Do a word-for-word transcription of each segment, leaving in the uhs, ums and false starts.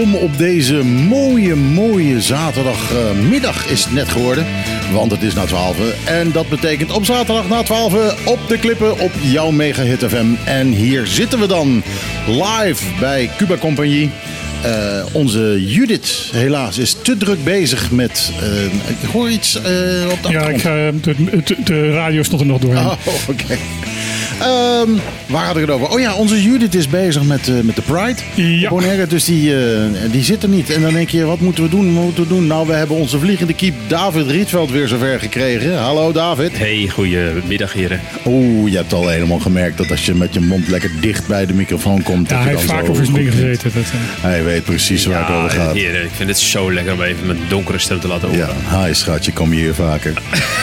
welkom op deze mooie, mooie zaterdagmiddag is het net geworden. Want het is na twaalf. En dat betekent op zaterdag na twaalf op de klippen op jouw Mega Hit F M. En hier zitten we dan live bij Cuba Compagnie. Uh, onze Judith helaas is te druk bezig met... Uh, ik hoor iets uh, op de Ja, ik ga, de, de, de radio stond er nog doorheen. Oh, oké. Okay. Um, waar had ik het over? Oh ja, onze Judith is bezig met, uh, met de Pride. Ja. Bonaire, dus die, uh, die zit er niet. En dan denk je, wat moeten we doen? Wat moeten we doen? Nou, we hebben onze vliegende kiep David Rietveld weer zover gekregen. Hallo David. Hey, goedemiddag heren. Oeh, je hebt al helemaal gemerkt dat als je met je mond lekker dicht bij de microfoon komt... Ja, dat hij je heeft dan vaak zo over zijn ding gezeten. Dat, uh... Hij weet precies waar ja, het over gaat. Heren, ik vind het zo lekker om even mijn donkere stem te laten horen. Ja, hi schatje, kom je hier vaker.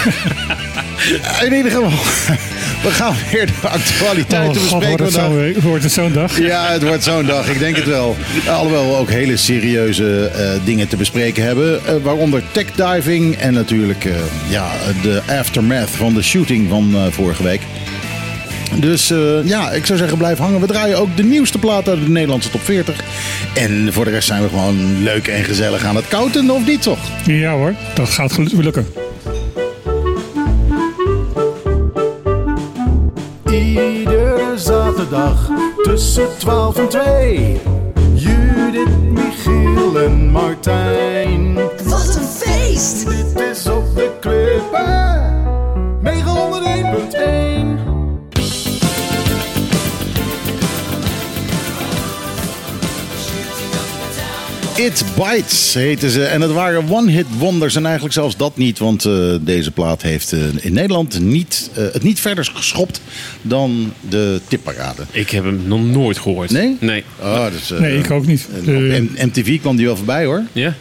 In ieder geval, we gaan weer de actualiteiten oh, bespreken. God, wordt, het zo, wordt het zo'n dag? Ja, het wordt zo'n dag. Ik denk het wel. Alhoewel we ook hele serieuze uh, dingen te bespreken hebben. Uh, waaronder techdiving en natuurlijk uh, ja, de aftermath van de shooting van uh, vorige week. Dus uh, ja, ik zou zeggen blijf hangen. We draaien ook de nieuwste plaat uit de Nederlandse top veertig. En voor de rest zijn we gewoon leuk en gezellig aan het kouten, of niet toch? Ja hoor, dat gaat lukken. Iedere zaterdag tussen twaalf en twee. Judith, Michiel en Martijn. Wat een feest! Dit is op de klippen. negenhonderdéén punt één. It Bites heten ze. En het waren one-hit wonders. En eigenlijk zelfs dat niet. Want uh, deze plaat heeft uh, in Nederland niet, uh, het niet verder geschopt dan de tipparade. Ik heb hem nog nooit gehoord. Nee? Nee. Oh, dus, uh, nee, ik ook niet. Uh, op M T V kwam die wel voorbij hoor. Ja?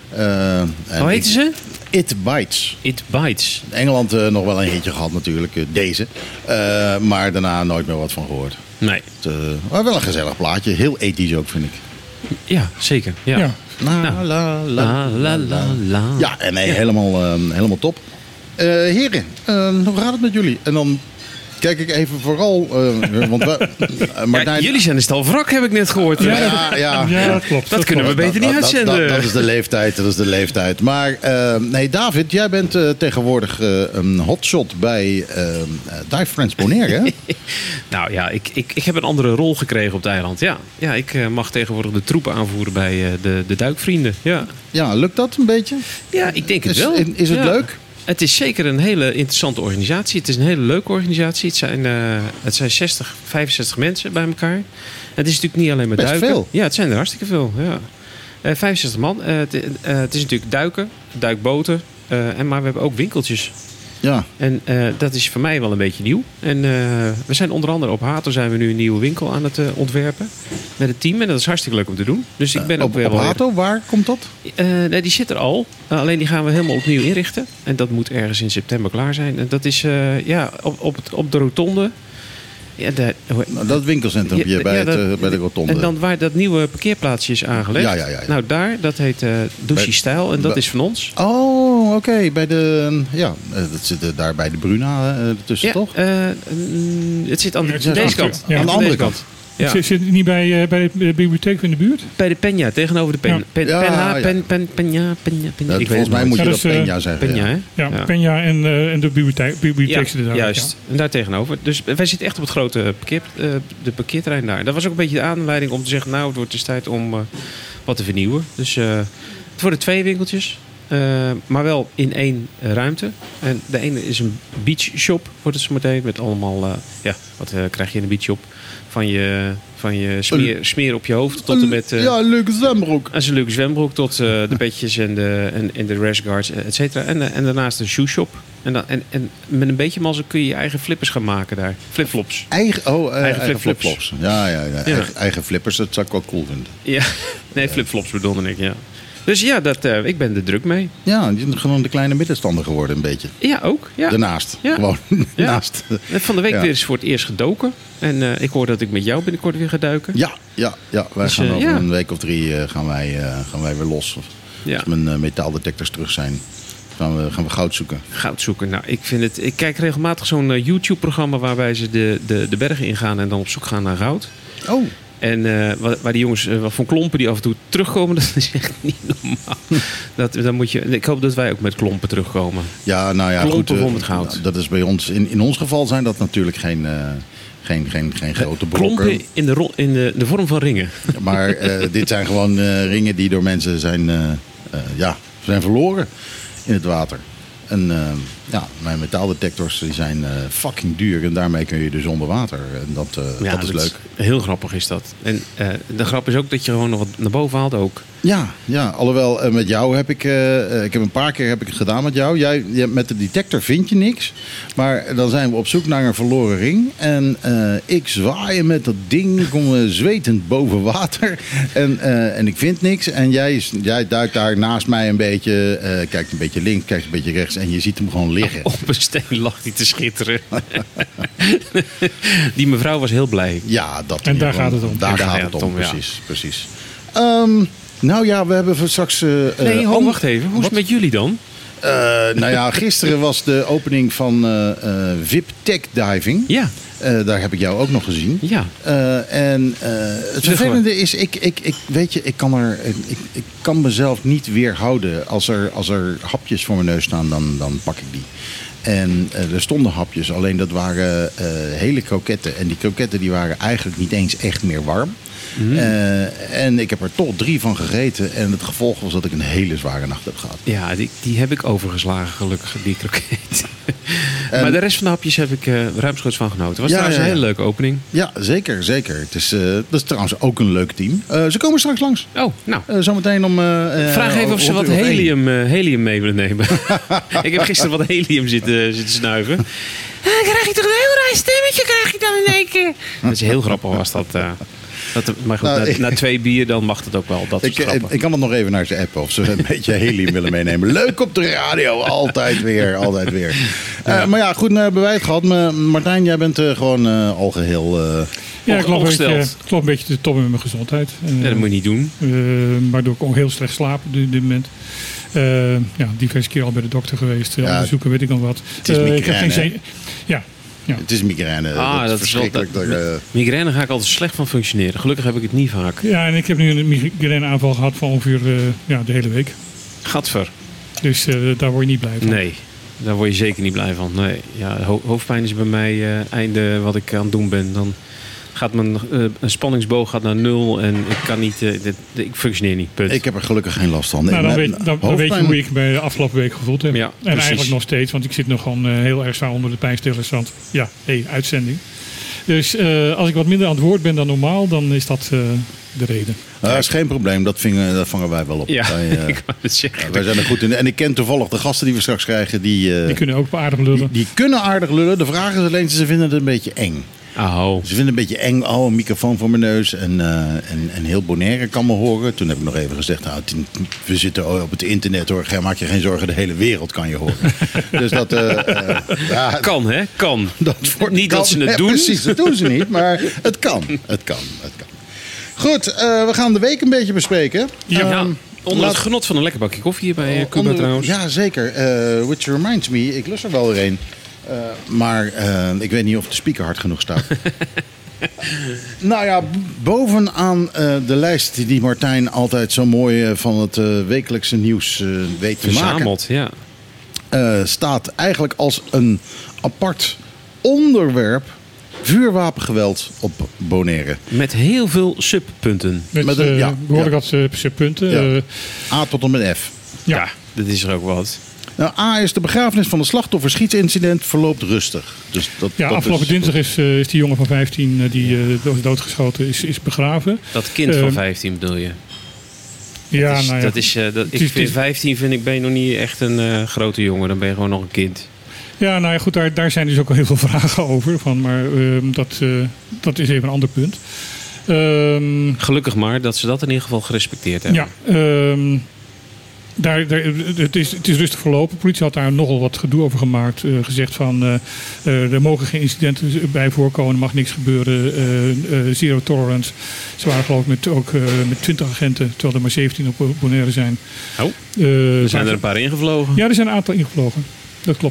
Uh, Hoe heette ze? It Bites. It Bites. In Engeland uh, nog wel een hitje gehad natuurlijk. Uh, deze. Uh, maar daarna nooit meer wat van gehoord. Nee. Het, uh, maar wel een gezellig plaatje. Heel ethisch ook vind ik. Ja, zeker. Ja. Ja. La, Nou. la, la, La, la, la, la. Ja, en nee, helemaal, uh, helemaal top. Uh, heren, uh, hoe gaat het met jullie? En dan kijk ik even vooral... Uh, want we, uh, Martijn... Ja, jullie zijn een stal wrak, heb ik net gehoord. Ja, ja, ja. Ja, dat klopt. Dat kunnen we klopt. beter niet Dat- dat- uitzenden. Dat, dat is de leeftijd, dat is de leeftijd. Maar uh, nee, David, jij bent uh, tegenwoordig uh, een hotshot bij uh, Dive Friends Bonaire, hè? Nou ja, ik, ik, ik heb een andere rol gekregen op het eiland. Ja, ja ik uh, mag tegenwoordig de troepen aanvoeren bij uh, de, de duikvrienden. Ja. Ja, lukt dat een beetje? Ja, ik denk het Is, wel. is het Ja. leuk? Het is zeker een hele interessante organisatie. Het is een hele leuke organisatie. Het zijn, uh, het zijn zestig, vijfenzestig mensen bij elkaar. Het is natuurlijk niet alleen maar Best duiken. veel. Ja, het zijn er hartstikke veel. Ja. Uh, vijfenzestig man. Uh, het, uh, het is natuurlijk duiken, duikboten. Uh, en, maar we hebben ook winkeltjes. Ja. En uh, dat is voor mij wel een beetje nieuw. En uh, we zijn onder andere op Hato zijn we nu een nieuwe winkel aan het uh, ontwerpen. Met het team. En dat is hartstikke leuk om te doen. Dus ik ben Uh, ook op weer op wel Hato, waar komt dat? uh, nee, die zit er al. Uh, alleen die gaan we helemaal opnieuw inrichten. En dat moet ergens in september klaar zijn. En dat is uh, ja, op, op, het, op de rotonde. Ja, de, Nou, dat winkelcentrum Ja, bij, ja, het, dat- uh, bij de rotonde. en dan waar dat nieuwe parkeerplaatsje is aangelegd. Ja, ja, ja, ja. Nou, daar, dat heet uh, Douchy Bij- Stijl. En dat bij- is van ons. Oh, oké. Okay. Bij de... Ja, uh, dat zit uh, daar bij de Bruna uh, tussen, Ja, toch? uh, mm, het zit aan de, Ja, het zit deze achter. kant. Ja. Aan de Aan andere deze kant. Ja. Zit zit het niet bij, uh, bij de bibliotheek in de buurt? Bij de Peña, tegenover de Peña. Ja. Pen, Ja, Penha, ja. pen, pen, Peña, Peña, Peña. Ja, Ik weet volgens het mij nooit. moet je Ja, dat dat is, uh, Peña zeggen. Peña, ja. hè? Ja, Ja. Peña en, uh, en de bibliotheek, bibliotheek Ja, zitten daar. juist. En daar tegenover. Dus wij zitten echt op het grote parkeer, uh, de parkeerterrein daar. Dat was ook een beetje de aanleiding om te zeggen... nou, het wordt dus tijd om uh, wat te vernieuwen. Dus uh, het worden twee winkeltjes. Uh, maar wel in één uh, ruimte. En de ene is een beachshop, wordt het zo meteen. Met allemaal, uh, ja, wat uh, krijg je in een beachshop? Van je, van je smeer, smeer op je hoofd tot en met... Uh, Ja, een leuke zwembroek. Als een leuke zwembroek tot uh, de bedjes en de, en, en de rash guards, et cetera. En, uh, en daarnaast een shoe shop. En, dan, en, en met een beetje mazzel kun je je eigen flippers gaan maken daar. Flipflops. Eigen, oh, uh, eigen, Eigen eigen flipflops. flipflops. Ja, ja, ja. Ja. Eigen, eigen flippers, dat zou ik wel cool vinden. Ja, nee, flipflops bedoelde ik, ja. Dus ja, dat, uh, ik ben er druk mee. Ja, die zijn gewoon de kleine middenstander geworden een beetje. Ja, ook. Ja. Daarnaast. Ja. Gewoon Ja. naast. En van de week Ja. weer eens voor het eerst gedoken. En uh, ik hoor dat ik met jou binnenkort weer ga duiken. Ja, ja, ja. Wij Dus, gaan uh, over ja. een week of drie uh, gaan, wij, uh, gaan wij weer los. Ja. Als mijn uh, metaaldetectors terug zijn, gaan we, gaan we goud zoeken. Goud zoeken. Nou, ik, vind het, ik kijk regelmatig zo'n uh, YouTube-programma waarbij ze de, de, de bergen ingaan en dan op zoek gaan naar goud. Oh, En uh, waar, waar die jongens uh, van klompen die af en toe terugkomen, dat is echt niet normaal. Dat, dan moet je, ik hoop dat wij ook met klompen terugkomen. Ja, nou ja, klompen goed. vol met goud. Dat is bij ons, in, in ons geval zijn dat natuurlijk geen, uh, geen, geen, geen grote brokken. Klompen in de, ro- in de, de vorm van ringen. Maar uh, dit zijn gewoon uh, ringen die door mensen zijn, uh, uh, ja, zijn verloren in het water. En uh, ja, mijn metaaldetectors die zijn uh, fucking duur. En daarmee kun je dus onder water. En dat, uh, ja, dat is dat leuk. Is, heel grappig is dat. En uh, de grap is ook dat je gewoon nog wat naar boven haalt ook. Ja, ja, alhoewel uh, met jou heb ik... Uh, ik heb een paar keer heb ik het gedaan met jou. Jij, je, met de detector vind je niks. Maar dan zijn we op zoek naar een verloren ring. En uh, ik zwaai met dat ding. Kom uh, zwetend boven water. En, uh, en ik vind niks. En jij, jij duikt daar naast mij een beetje. Uh, kijkt een beetje links, kijkt een beetje rechts. En je ziet hem gewoon liggen. Op een steen lag hij te schitteren. Die mevrouw was heel blij. Ja, dat en daar gaat het om. Daar, daar gaat gaat het om, het om, ja. precies. precies. Um, nou ja, we hebben voor straks... Uh, nee, uh, oh, wacht even. Hoe is het met jullie dan? Uh, nou ja, gisteren was de opening van uh, uh, V I P Tech Diving. Ja. Uh, daar heb ik jou ook nog gezien. Ja. Uh, en uh, het vervelende is, ik, ik, ik, weet je, ik kan, er, ik, ik kan mezelf niet weerhouden. Als er, als er hapjes voor mijn neus staan, dan, dan pak ik die. En uh, er stonden hapjes, alleen dat waren uh, hele kroketten. En die kroketten die waren eigenlijk niet eens echt meer warm. Mm. Uh, en ik heb er toch drie van gegeten. En het gevolg was dat ik een hele zware nacht heb gehad. Ja, die, die heb ik overgeslagen gelukkig, die kroket. Maar de rest van de hapjes heb ik uh, ruimschoots van genoten. Het was ja, trouwens ja, ja. een hele leuke opening. Ja, zeker, zeker. Het is, uh, dat is trouwens ook een leuk team. Uh, ze komen straks langs. Oh, nou. Uh, zometeen om... Uh, Vraag even of ze wat helium, uh, helium mee willen nemen. Ik heb gisteren wat helium zitten, zitten snuiven. Uh, krijg je toch een heel raar stemmetje krijg je dan in één keer. Dat is heel grappig was dat... Uh, Dat, maar goed, nou, na, ik, na twee bier dan mag het ook wel. Dat is ik, ik, ik kan het nog even naar ze appen of ze een beetje helium willen meenemen. Leuk op de radio, altijd weer, altijd weer. Ja. Uh, maar ja, goed, uh, hebben wij het gehad. Maar Martijn, jij bent uh, gewoon uh, al geheel uh, ja, ik loop een, beetje, ik loop een beetje te top met mijn gezondheid. Uh, ja, dat moet je niet doen. Uh, waardoor ik ook heel slecht slaap op dit moment. Uh, ja, diverse keer al bij de dokter geweest. Uh, ja, onderzoeken, weet ik nog wat. Het is uh, migraine, ik heb geen zin. Ja. Ja. Het is migraine. Ah, dat, dat is verschrikkelijk. Wel, dat, uh... Migraine ga ik altijd slecht van functioneren. Gelukkig heb ik het niet vaak. Ja, en ik heb nu een migraineaanval gehad van ongeveer uh, ja, de hele week. Gadver. Dus uh, daar word je niet blij van. Nee, daar word je zeker niet blij van. Nee. Ja, ho- hoofdpijn is bij mij uh, einde wat ik aan het doen ben. Dan gaat mijn uh, spanningsboog gaat naar nul en ik kan niet, uh, dit, ik functioneer niet. Punt. Ik heb er gelukkig geen last van. Nou, dan, weet, dan, dan weet je hoe ik me de afgelopen week gevoeld heb. Ja, en precies. eigenlijk nog steeds, want ik zit nog gewoon uh, heel erg zwaar onder de pijnstillers. Want ja, hé, hey, uitzending. Dus uh, als ik wat minder aan het woord ben dan normaal, dan is dat uh, de reden. Uh, dat is geen probleem, dat, vingen, dat vangen wij wel op. Ja, wij, uh, ik wou het zeggen. Uh, wij zijn er goed in. En ik ken toevallig de gasten die we straks krijgen. Die, uh, die kunnen ook aardig lullen. Die, die kunnen aardig lullen. De vraag is alleen, ze vinden het een beetje eng. Oh. Ze vinden het een beetje eng. Oh, een microfoon voor mijn neus. En, uh, en, en heel Bonaire kan me horen. Toen heb ik nog even gezegd, nou, we zitten op het internet hoor. Maak je geen zorgen, de hele wereld kan je horen. Dus dat... Uh, uh, ja, kan, hè? Kan. Dat wordt, niet kan, dat ze het ja, doen. Precies, dat doen ze niet. Maar het kan. Het kan. Het kan. Goed, uh, we gaan de week een beetje bespreken. Ja, um, ja. Onder laat, het genot van een lekker bakje koffie hier bij uh, Cuba onder, trouwens. Ja, zeker. Uh, which reminds me, ik lust er wel weer een. Uh, maar uh, ik weet niet of de speaker hard genoeg staat. Nou ja, bovenaan uh, de lijst die Martijn altijd zo mooi uh, van het uh, wekelijkse nieuws uh, weet te Verzameld, maken. Ja. Uh, staat eigenlijk als een apart onderwerp vuurwapengeweld op Bonaire. Met heel veel subpunten. Met, Met een, uh, ja, behoorlijk ja. wat uh, subpunten. Ja. Uh, A tot en met F. Ja. ja. ja, dat is er ook wat. Nou, A is de begrafenis van de slachtoffer schietsincident verloopt rustig. Dus dat, ja, dat afgelopen is, dinsdag is, uh, is die jongen van vijftien uh, die uh, doodgeschoten is, is begraven. Dat kind uh, van vijftien bedoel je? Ja, dat is, nou ja. Dat is, uh, dat, ik vind vijftien vind ik ben je nog niet echt een uh, grote jongen. Dan ben je gewoon nog een kind. Ja, nou ja, goed, daar, daar zijn dus ook al heel veel vragen over. Van, maar uh, dat, uh, dat is even een ander punt. Um, Gelukkig maar dat ze dat in ieder geval gerespecteerd hebben. Ja, um, Daar, daar, het, is, het is rustig verlopen. De politie had daar nogal wat gedoe over gemaakt. Uh, gezegd van, uh, uh, er mogen geen incidenten bij voorkomen. Er mag niks gebeuren. Uh, uh, zero tolerance. Ze waren geloof ik met, ook uh, met twintig agenten. Terwijl er maar zeventien op Bonaire zijn. Oh, uh, er zijn er een paar ingevlogen. Ja, er zijn een aantal ingevlogen. Dat klopt.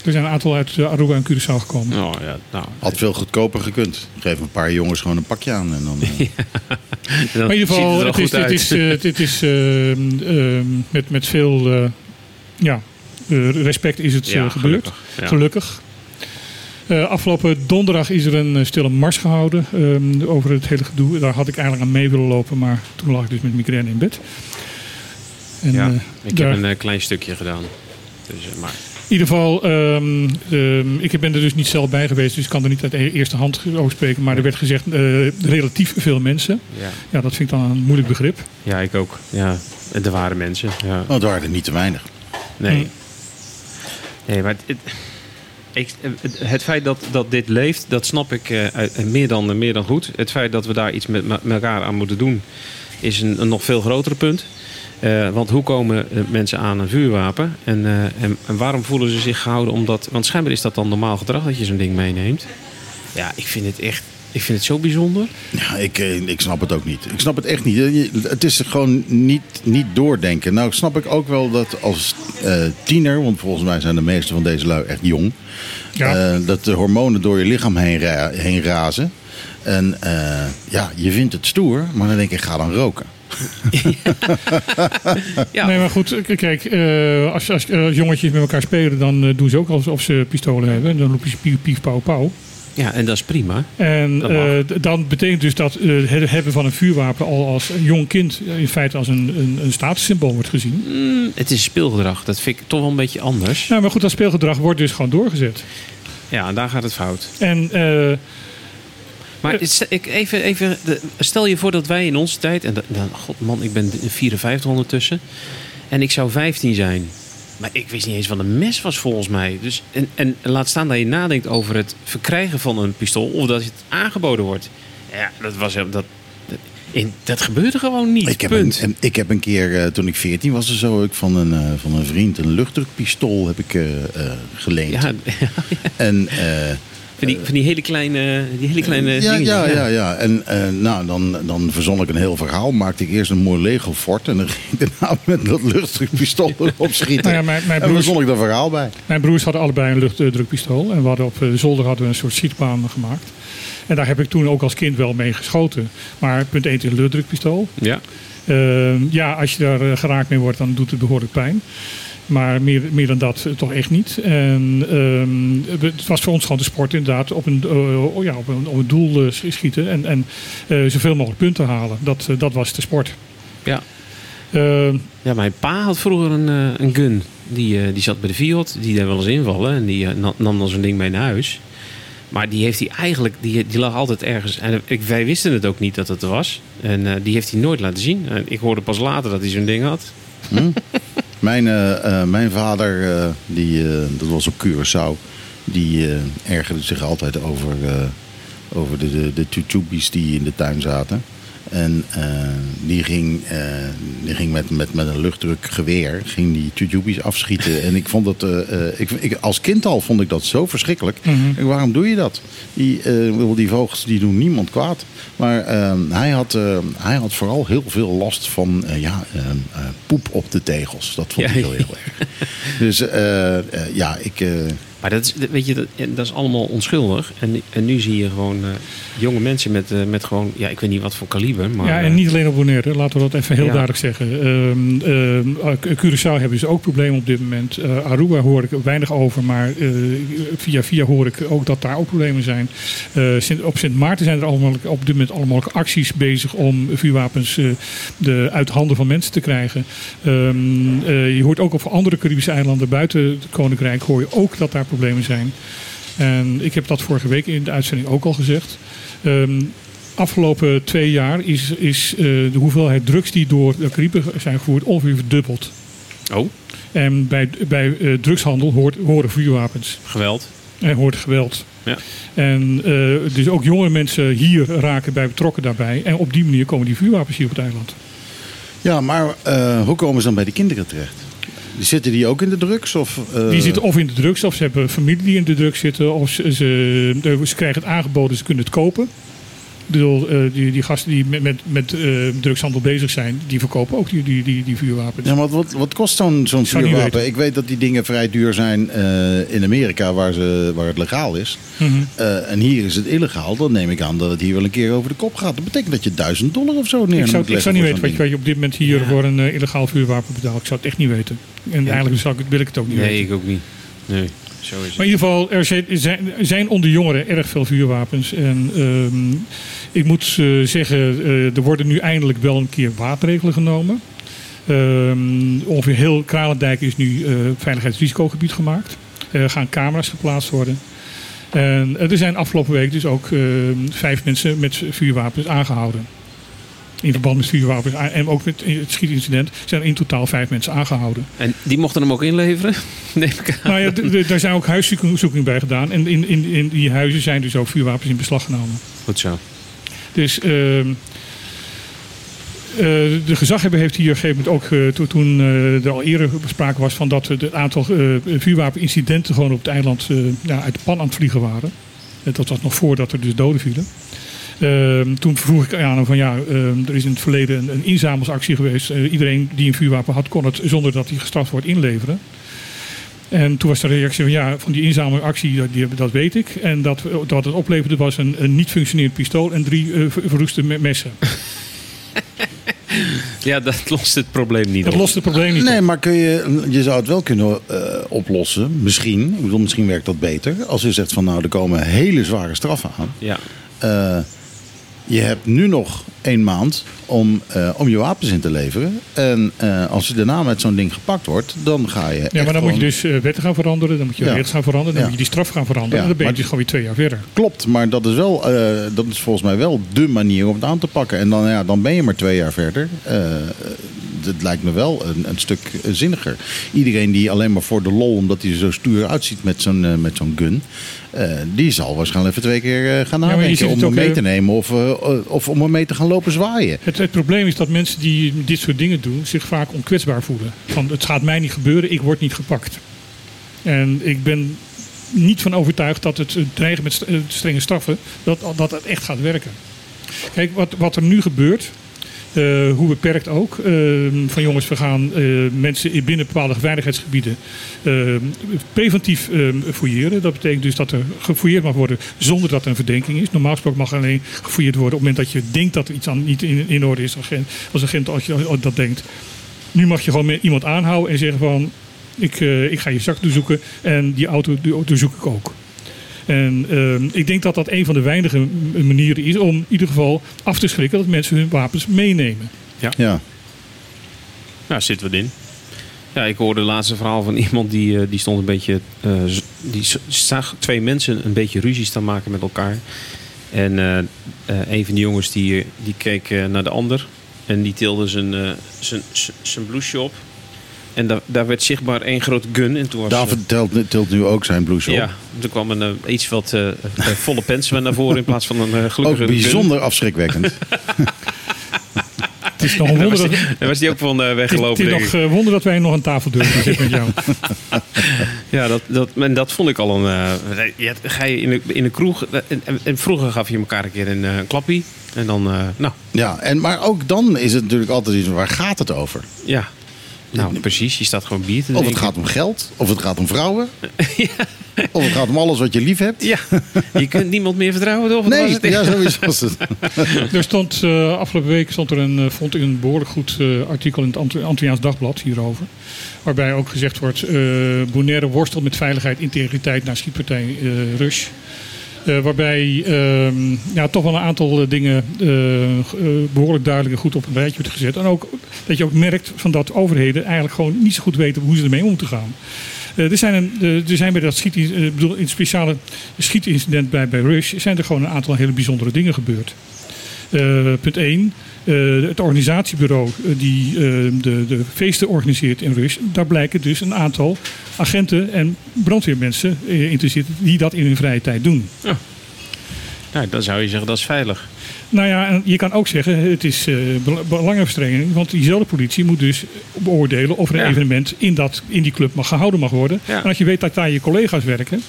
Er zijn een aantal uit uh, Aruba en Curaçao gekomen. Oh, ja, nou, Had veel goedkoper gekund. Geef een paar jongens gewoon een pakje aan. En dan, uh... dan Maar in ieder geval, ziet het het er is, wel het goed is, uh, het is uh, uh, met, met veel uh, ja, uh, respect is het uh, Ja, gebeurd. gelukkig, ja. Gelukkig. Uh, afgelopen donderdag is er een uh, stille mars gehouden um, over het hele gedoe. Daar had ik eigenlijk aan mee willen lopen, maar toen lag ik dus met migraine in bed. En, Ja, uh, ik daar, heb een uh, klein stukje gedaan. Dus, uh, maar... in ieder geval, um, um, ik ben er dus niet zelf bij geweest, dus ik kan er niet uit e- eerste hand over spreken. Maar er werd gezegd, uh, relatief veel mensen. Ja. Ja, dat vind ik dan een moeilijk begrip. ja, ik ook. Ja, er waren mensen. Ja. Oh, het waren er niet te weinig. Nee. Mm. Nee, maar het, ik, het, het feit dat, dat dit leeft, dat snap ik uh, uit- meer, dan, meer dan goed. Het feit dat we daar iets met, met elkaar aan moeten doen, is een, een nog veel grotere punt. Uh, want hoe komen uh, mensen aan een vuurwapen? En, uh, en, en waarom voelen ze zich gehouden? Omdat, want schijnbaar is dat dan normaal gedrag dat je zo'n ding meeneemt. Ja, ik vind het echt... Ik vind het zo bijzonder. Ja, ik, eh, ik snap het ook niet. Ik snap het echt niet. Je- Het is gewoon niet, niet doordenken. Nou snap ik ook wel dat als eh, tiener, want volgens mij zijn de meeste van deze lui echt jong, Ja. eh, dat de hormonen door je lichaam heen, ra- heen razen. En eh, ja, je vindt het stoer, maar dan denk ik, ga dan roken. Ja, Nee, maar goed, k- kijk, uh, als, als, als jongetjes met elkaar spelen, dan uh, doen ze ook alsof ze pistolen hebben. En dan roep je pief, pief, pauw, pauw. ja, en dat is prima. En Dat mag. uh, d- dan betekent dus dat uh, het hebben van een vuurwapen al als jong kind in feite als een, een, een statussymbool wordt gezien. Mm, het is speelgedrag. Dat vind ik toch wel een beetje anders. Nou, maar goed, dat speelgedrag wordt dus gewoon doorgezet. Ja, en daar gaat het fout. En uh, Maar het- ik, even, even, de- stel je voor dat wij in onze tijd... En dat, nou, god man, ik ben vierenvijftig ondertussen. En ik zou vijftien zijn. Maar ik wist niet eens wat een mes was volgens mij. Dus, en, en laat staan dat je nadenkt over het verkrijgen van een pistool. Of dat het aangeboden wordt. Ja, dat was... Dat, dat, in, dat gebeurde gewoon niet. Ik heb, een, Punt. en ik heb een keer, eh, toen ik veertien was of zo, ik van een, eh, van een vriend een luchtdrukpistool heb ik eh, eh, geleend. Ja, En eh, van, die, van die hele kleine, die hele kleine ja, dingen. ja, ja, ja. En eh, nou, dan, dan verzon ik een heel verhaal. Maakte ik eerst een mooi Lego fort. En dan ging ik daarna met dat luchtdrukpistool erop schieten. nou ja, mijn, mijn, En broers, verzon ik er verhaal bij. mijn broers hadden allebei een luchtdrukpistool. En we hadden op de zolder hadden we een soort schietbaan gemaakt. En daar heb ik toen ook als kind wel mee geschoten. Maar punt één is een luchtdrukpistool. Ja. Uh, ja, als je daar uh, geraakt mee wordt, dan doet het behoorlijk pijn. Maar meer, meer dan dat uh, toch echt niet. En um, het was voor ons gewoon de sport inderdaad op een, uh, oh ja, op een, op een doel uh, schieten. En, en uh, zoveel mogelijk punten halen. Dat, uh, dat was de sport. Ja. Uh, Ja, mijn pa had vroeger een, uh, een gun. Die, uh, die zat bij de Fiat. Die deed wel eens invallen. En die uh, nam, nam dan zo'n ding mee naar huis. Maar die heeft hij eigenlijk... Die, die lag altijd ergens... En ik, wij wisten het ook niet dat het er was. En uh, die heeft hij nooit laten zien. En ik hoorde pas later dat hij zo'n ding had. Hm? Mijn, uh, uh, mijn vader, uh, die, uh, dat was op Curaçao, die uh, ergerde zich altijd over, uh, over de, de, de tutubi's die in de tuin zaten. En uh, die ging, uh, die ging met, met, met een luchtdrukgeweer ging die tutubi's afschieten. En ik vond dat, uh, uh, ik, ik, als kind al vond ik dat zo verschrikkelijk. Mm-hmm. En waarom doe je dat? Die, uh, die vogels die doen niemand kwaad. Maar uh, hij, had, uh, hij had vooral heel veel last van uh, ja, uh, uh, poep op de tegels. Dat vond Ja. hij heel, heel erg. Dus uh, uh, ja, ik... Uh, Maar dat is, weet je, dat, dat is allemaal onschuldig. En, en nu zie je gewoon uh, jonge mensen met, uh, met gewoon... Ja, ik weet niet wat voor kaliber. Maar, ja, en uh, niet alleen op Bonaire, laten we dat even heel Ja. duidelijk zeggen. Um, um, Curaçao hebben ze ook problemen op dit moment. Uh, Aruba hoor ik weinig over, maar uh, via via hoor ik ook dat daar ook problemen zijn. Uh, Sint, op Sint Maarten zijn er allemaal, op dit moment allemaal acties bezig om vuurwapens uh, de, uit handen van mensen te krijgen. Um, uh, je hoort ook op andere Caribische eilanden buiten het Koninkrijk hoor je ook dat daar problemen zijn. En ik heb dat vorige week in de uitzending ook al gezegd. Um, afgelopen twee jaar is, is uh, de hoeveelheid drugs die door de Cariben zijn gevoerd ongeveer verdubbeld. Oh, En bij, bij uh, drugshandel hoort, horen vuurwapens. geweld. En hoort geweld. Ja. En uh, dus ook jonge mensen hier raken bij betrokken daarbij. En op die manier komen die vuurwapens hier op het eiland. ja, maar uh, hoe komen ze dan bij de kinderen terecht? Zitten die ook in de drugs? Of, uh... Die zitten of in de drugs, of ze hebben familie die in de drugs zitten. Of ze, ze, ze krijgen het aangeboden, ze kunnen het kopen. Ik bedoel, uh, die, die gasten die met, met, met uh, drugshandel bezig zijn, die verkopen ook die, die, die, die vuurwapens. Ja, maar wat, wat kost zo'n, zo'n vuurwapen? Ik weet dat die dingen vrij duur zijn uh, in Amerika, waar, ze, waar het legaal is. Mm-hmm. Uh, en hier is het illegaal. Dan neem ik aan dat het hier wel een keer over de kop gaat. Dat betekent dat je duizend dollar of zo neer ik zou, moet leggen. Ik zou niet weten wat je, wat je op dit moment hier ja. voor een uh, illegaal vuurwapen betaalt. Ik zou het echt niet weten. En ja. eigenlijk zou ik, wil ik het ook niet nee, weten. Nee, ik ook niet. Nee. Zo is het. Maar in ieder geval, er zijn, zijn onder jongeren erg veel vuurwapens. En um, ik moet uh, zeggen, uh, er worden nu eindelijk wel een keer maatregelen genomen. Um, ongeveer heel Kralendijk is nu uh, veiligheidsrisicogebied gemaakt. Er gaan camera's geplaatst worden. En uh, er zijn afgelopen week dus ook uh, vijf mensen met vuurwapens aangehouden. In verband met vuurwapens en ook met het schietincident zijn er in totaal vijf mensen aangehouden. En die mochten hem ook inleveren? Neem ik aan. Nou ja, d- d- daar zijn ook huiszoekingen bij gedaan. En in, in, in die huizen zijn dus ook vuurwapens in beslag genomen. Goed zo. Dus uh, uh, de gezaghebber heeft hier op een gegeven moment ook, uh, to, toen uh, er al eerder sprake was van dat het aantal uh, vuurwapenincidenten gewoon op het eiland uh, ja, uit de pan aan het vliegen waren. Dat was nog voordat er dus doden vielen. Uh, toen vroeg ik aan hem van ja, uh, er is in het verleden een, een inzamelsactie geweest. Uh, iedereen die een vuurwapen had, kon het zonder dat hij gestraft wordt inleveren. En toen was de reactie van ja, van die inzamelactie, dat, die, dat weet ik. En dat, dat het opleverde was een, een niet functionerend pistool en drie uh, verroeste messen. Ja, dat lost het probleem niet dat op. Dat lost het probleem niet Nee, op. maar kun je, je zou het wel kunnen uh, oplossen. Misschien. Ik bedoel, misschien werkt dat beter. Als je zegt van nou, er komen hele zware straffen aan. Ja. Uh, je hebt nu nog één maand om, uh, om je wapens in te leveren. En uh, als je daarna met zo'n ding gepakt wordt, dan ga je. Ja, echt maar dan gewoon... moet je dus uh, wetten gaan veranderen, dan moet je ja. regels gaan veranderen, dan ja. moet je die straf gaan veranderen. Ja, en dan ben je dus gewoon weer twee jaar verder. Klopt, maar dat is, wel, uh, dat is volgens mij wel dé manier om het aan te pakken. En dan, ja, dan ben je maar twee jaar verder. Uh, het lijkt me wel een, een stuk zinniger. Iedereen die alleen maar voor de lol, omdat hij er zo stoer uitziet met zo'n, uh, met zo'n gun. Uh, die zal waarschijnlijk even twee keer uh, gaan nadenken ja, om hem mee te nemen of, uh, of om hem mee te gaan lopen zwaaien. Het, het probleem is dat mensen die dit soort dingen doen zich vaak onkwetsbaar voelen. Van het gaat mij niet gebeuren, ik word niet gepakt. En ik ben niet van overtuigd dat het dreigen met strenge straffen, dat, dat het echt gaat werken. Kijk, wat, wat er nu gebeurt, uh, hoe beperkt ook, uh, van jongens, we gaan uh, mensen binnen bepaalde veiligheidsgebieden uh, preventief uh, fouilleren. Dat betekent dus dat er gefouilleerd mag worden zonder dat er een verdenking is. Normaal gesproken mag alleen gefouilleerd worden op het moment dat je denkt dat er iets aan niet in, in orde is, als agent als je dat denkt. Nu mag je gewoon met iemand aanhouden en zeggen van, ik, uh, ik ga je zak doorzoeken en die auto doorzoek ik ook. En uh, ik denk dat dat een van de weinige manieren is om in ieder geval af te schrikken dat mensen hun wapens meenemen. Ja. Ja. Nou, zitten we in. Ja, ik hoorde het laatste verhaal van iemand die, uh, die stond een beetje, uh, die zag twee mensen een beetje ruzie staan maken met elkaar. En uh, uh, een van die jongens die, die keek uh, naar de ander en die tilde zijn, uh, zijn, zijn blouseje op. En da- daar werd zichtbaar één grote gun. En toen was, David telt, telt nu ook zijn blouse op. Ja, toen kwam een uh, iets wat uh, uh, volle pens naar voren in plaats van een uh, gelukkige ook bijzonder gun. afschrikwekkend. Het is nog een wonder was dat... die, dan was die ook van uh, weggelopen. Het is, het is nog een wonder dat wij nog aan tafel durven zitten met jou. Ja, dat, dat, en dat vond ik al een... Uh, ja, ga je in de, in de kroeg... Uh, en, en vroeger gaf je elkaar een keer een uh, klappie. En dan, uh, nou... Ja, en, maar ook dan is het natuurlijk altijd iets, waar gaat het over? Ja. Nou, precies. Je staat gewoon bier te drinken. Of het gaat om geld, of het gaat om vrouwen. Ja. Of het gaat om alles wat je lief hebt. Ja, je kunt niemand meer vertrouwen, toch? Nee, was het ja, zoiets was het. Er stond, uh, afgelopen week stond er een, vond ik een behoorlijk goed uh, artikel in het Ant- Antilliaans Dagblad hierover. Waarbij ook gezegd wordt, uh, Bonaire worstelt met veiligheid, integriteit na schietpartij uh, Rush. Uh, waarbij uh, ja, toch wel een aantal dingen uh, uh, behoorlijk duidelijk en goed op een rijtje wordt gezet. En ook dat je ook merkt van dat overheden eigenlijk gewoon niet zo goed weten hoe ze ermee om te gaan. Uh, er, zijn een, uh, er zijn bij dat schiet, uh, bedoel, in het speciale schietincident bij, bij Rush zijn er gewoon een aantal hele bijzondere dingen gebeurd. Uh, punt één. Uh, het organisatiebureau uh, die uh, de, de feesten organiseert in Rush, daar blijken dus een aantal agenten en brandweermensen uh, in te zitten die dat in hun vrije tijd doen. Ja. Nou, dan zou je zeggen dat is veilig. Nou ja, en je kan ook zeggen het is uh, belangenverstrengeling, want diezelfde politie moet dus beoordelen of er een ja. evenement in, dat, in die club mag gehouden mag worden. Ja. En als je weet dat daar je collega's werken,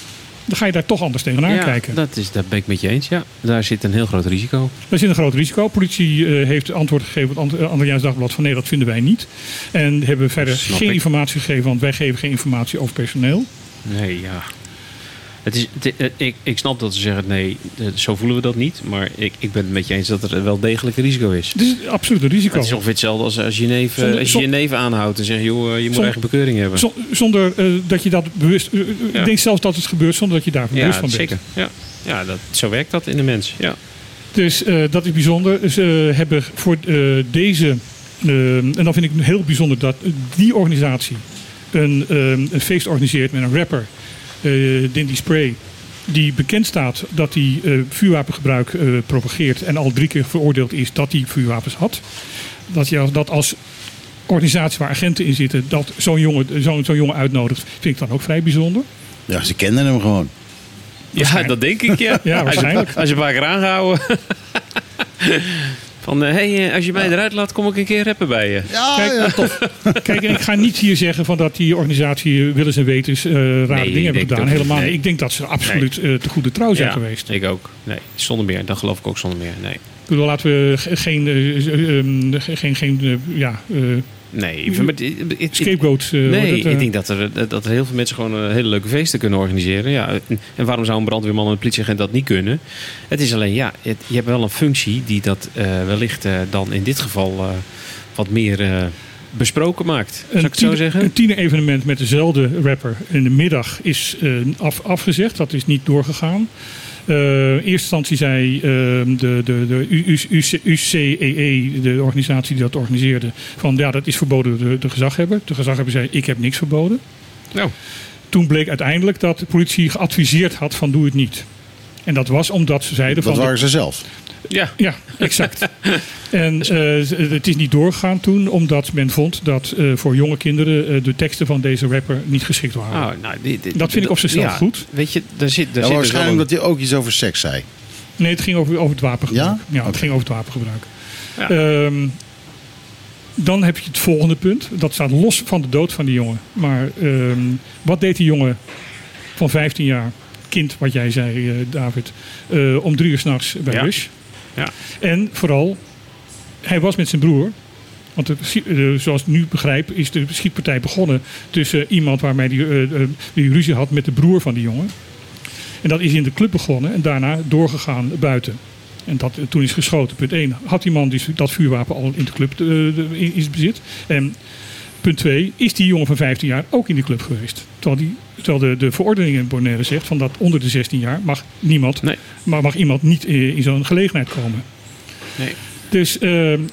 dan ga je daar toch anders tegenaan ja, kijken. Dat, is, dat ben ik met je eens, ja. Daar zit een heel groot risico. Daar zit een groot risico. Politie uh, heeft antwoord gegeven op het Antilliaans Dagblad van nee, dat vinden wij niet. En hebben verder Snap geen ik. informatie gegeven, want wij geven geen informatie over personeel. Nee, ja. Het is, het, ik, ik snap dat ze zeggen, nee, zo voelen we dat niet. Maar ik, ik ben het met je eens dat er wel degelijk een risico is. Het is absoluut een risico. Het is ongeveer hetzelfde als als je je neef, Zonder- als je, je neef aanhoudt en zegt, joh, je moet Zonder- eigen bekeuring hebben. Zo- Zonder uh, dat je dat bewust... Uh, Ja. Ik denk zelfs dat het gebeurt zonder dat je daar bewust Ja, van bent. zeker. Ja, ja dat, zo werkt dat in de mens. Ja. Dus uh, dat is bijzonder. Ze uh, hebben voor uh, deze... Uh, en dan vind ik het heel bijzonder dat die organisatie een, uh, een feest organiseert met een rapper, uh, Dindy Spray, die bekend staat dat hij uh, vuurwapengebruik uh, propageert en al drie keer veroordeeld is dat hij vuurwapens had. Dat je als, dat als organisatie waar agenten in zitten, dat zo'n jongen, zo'n, zo'n jongen uitnodigt, vind ik dan ook vrij bijzonder. Ja, ze kenden hem gewoon. Ja, dat denk ik, ja. Ja, waarschijnlijk. Als je, als je een paar keer aangehouden. Van, hé, hey, als je mij eruit laat, kom ik een keer rappen bij je. Ja, Kijk, ja, tof. Kijk, en ik ga niet hier zeggen van dat die organisatie willens en wetens uh, rare Nee, dingen ik hebben denk gedaan. het ook Helemaal niet. niet. Ik denk dat ze absoluut uh, te goede trouw zijn Ja, geweest. ik ook. Nee, zonder meer. Dan geloof ik ook zonder meer. Nee. Ik bedoel, laten we ge- geen, uh, um, geen, geen uh, ja, uh, Nee, maar het- het- het- scapegoats. Uh, Nee, wordt het, uh, ik denk dat er, dat er heel veel mensen gewoon uh, hele leuke feesten kunnen organiseren. Ja, en, en waarom zou een brandweerman en een politieagent dat niet kunnen? Het is alleen, ja, het, je hebt wel een functie die dat uh, wellicht uh, dan in dit geval uh, wat meer uh, besproken maakt. Zou ik het zo tiener- zeggen? Een tiener-evenement met dezelfde rapper in de middag is uh, af, afgezegd. Dat is niet doorgegaan. Uh, in eerste instantie zei uh, de, de, de U C E E, de organisatie die dat organiseerde, van ja, dat is verboden door de, de gezaghebber. De gezaghebber zei, ik heb niks verboden. Nou, Toen bleek uiteindelijk dat de politie geadviseerd had van doe het niet. En dat was omdat ze zeiden Dat van... waren ze zelf. ja. Ja, exact. En uh, het is niet doorgegaan toen, omdat men vond dat uh, voor jonge kinderen uh, de teksten van deze rapper niet geschikt waren. Oh, nou, die, die- Dat vind ik op zichzelf ja, goed. Weet je, daar zit, daar Ja, zit dus wel waarschijnlijk een- dat hij ook iets over seks zei. Nee, het ging over, over het wapengebruik. Ja? het Oké. ging over het wapengebruik. Ja. Ehm, dan heb je het volgende punt. Dat staat los van de dood van die jongen. Maar ehm, wat deed die jongen van vijftien jaar, kind wat jij zei, uh, David, uh, om drie uur s'nachts bij Ja. Rush? Ja. En vooral, hij was met zijn broer. Want de, uh, zoals ik nu begrijp, is de schietpartij begonnen tussen iemand waarmee die, uh, uh, die ruzie had met de broer van die jongen. En dat is in de club begonnen en daarna doorgegaan buiten. En dat, toen is geschoten. Punt één. Had die man dus dat vuurwapen al in de club uh, de, in, in zijn bezit? En punt twee. Is die jongen van vijftien jaar ook in die club geweest? Terwijl, die, terwijl de, de verordening in Bonaire zegt van dat onder de zestien jaar mag niemand, Nee. maar mag iemand niet in, in zo'n gelegenheid komen. Nee. Dus uh, uh,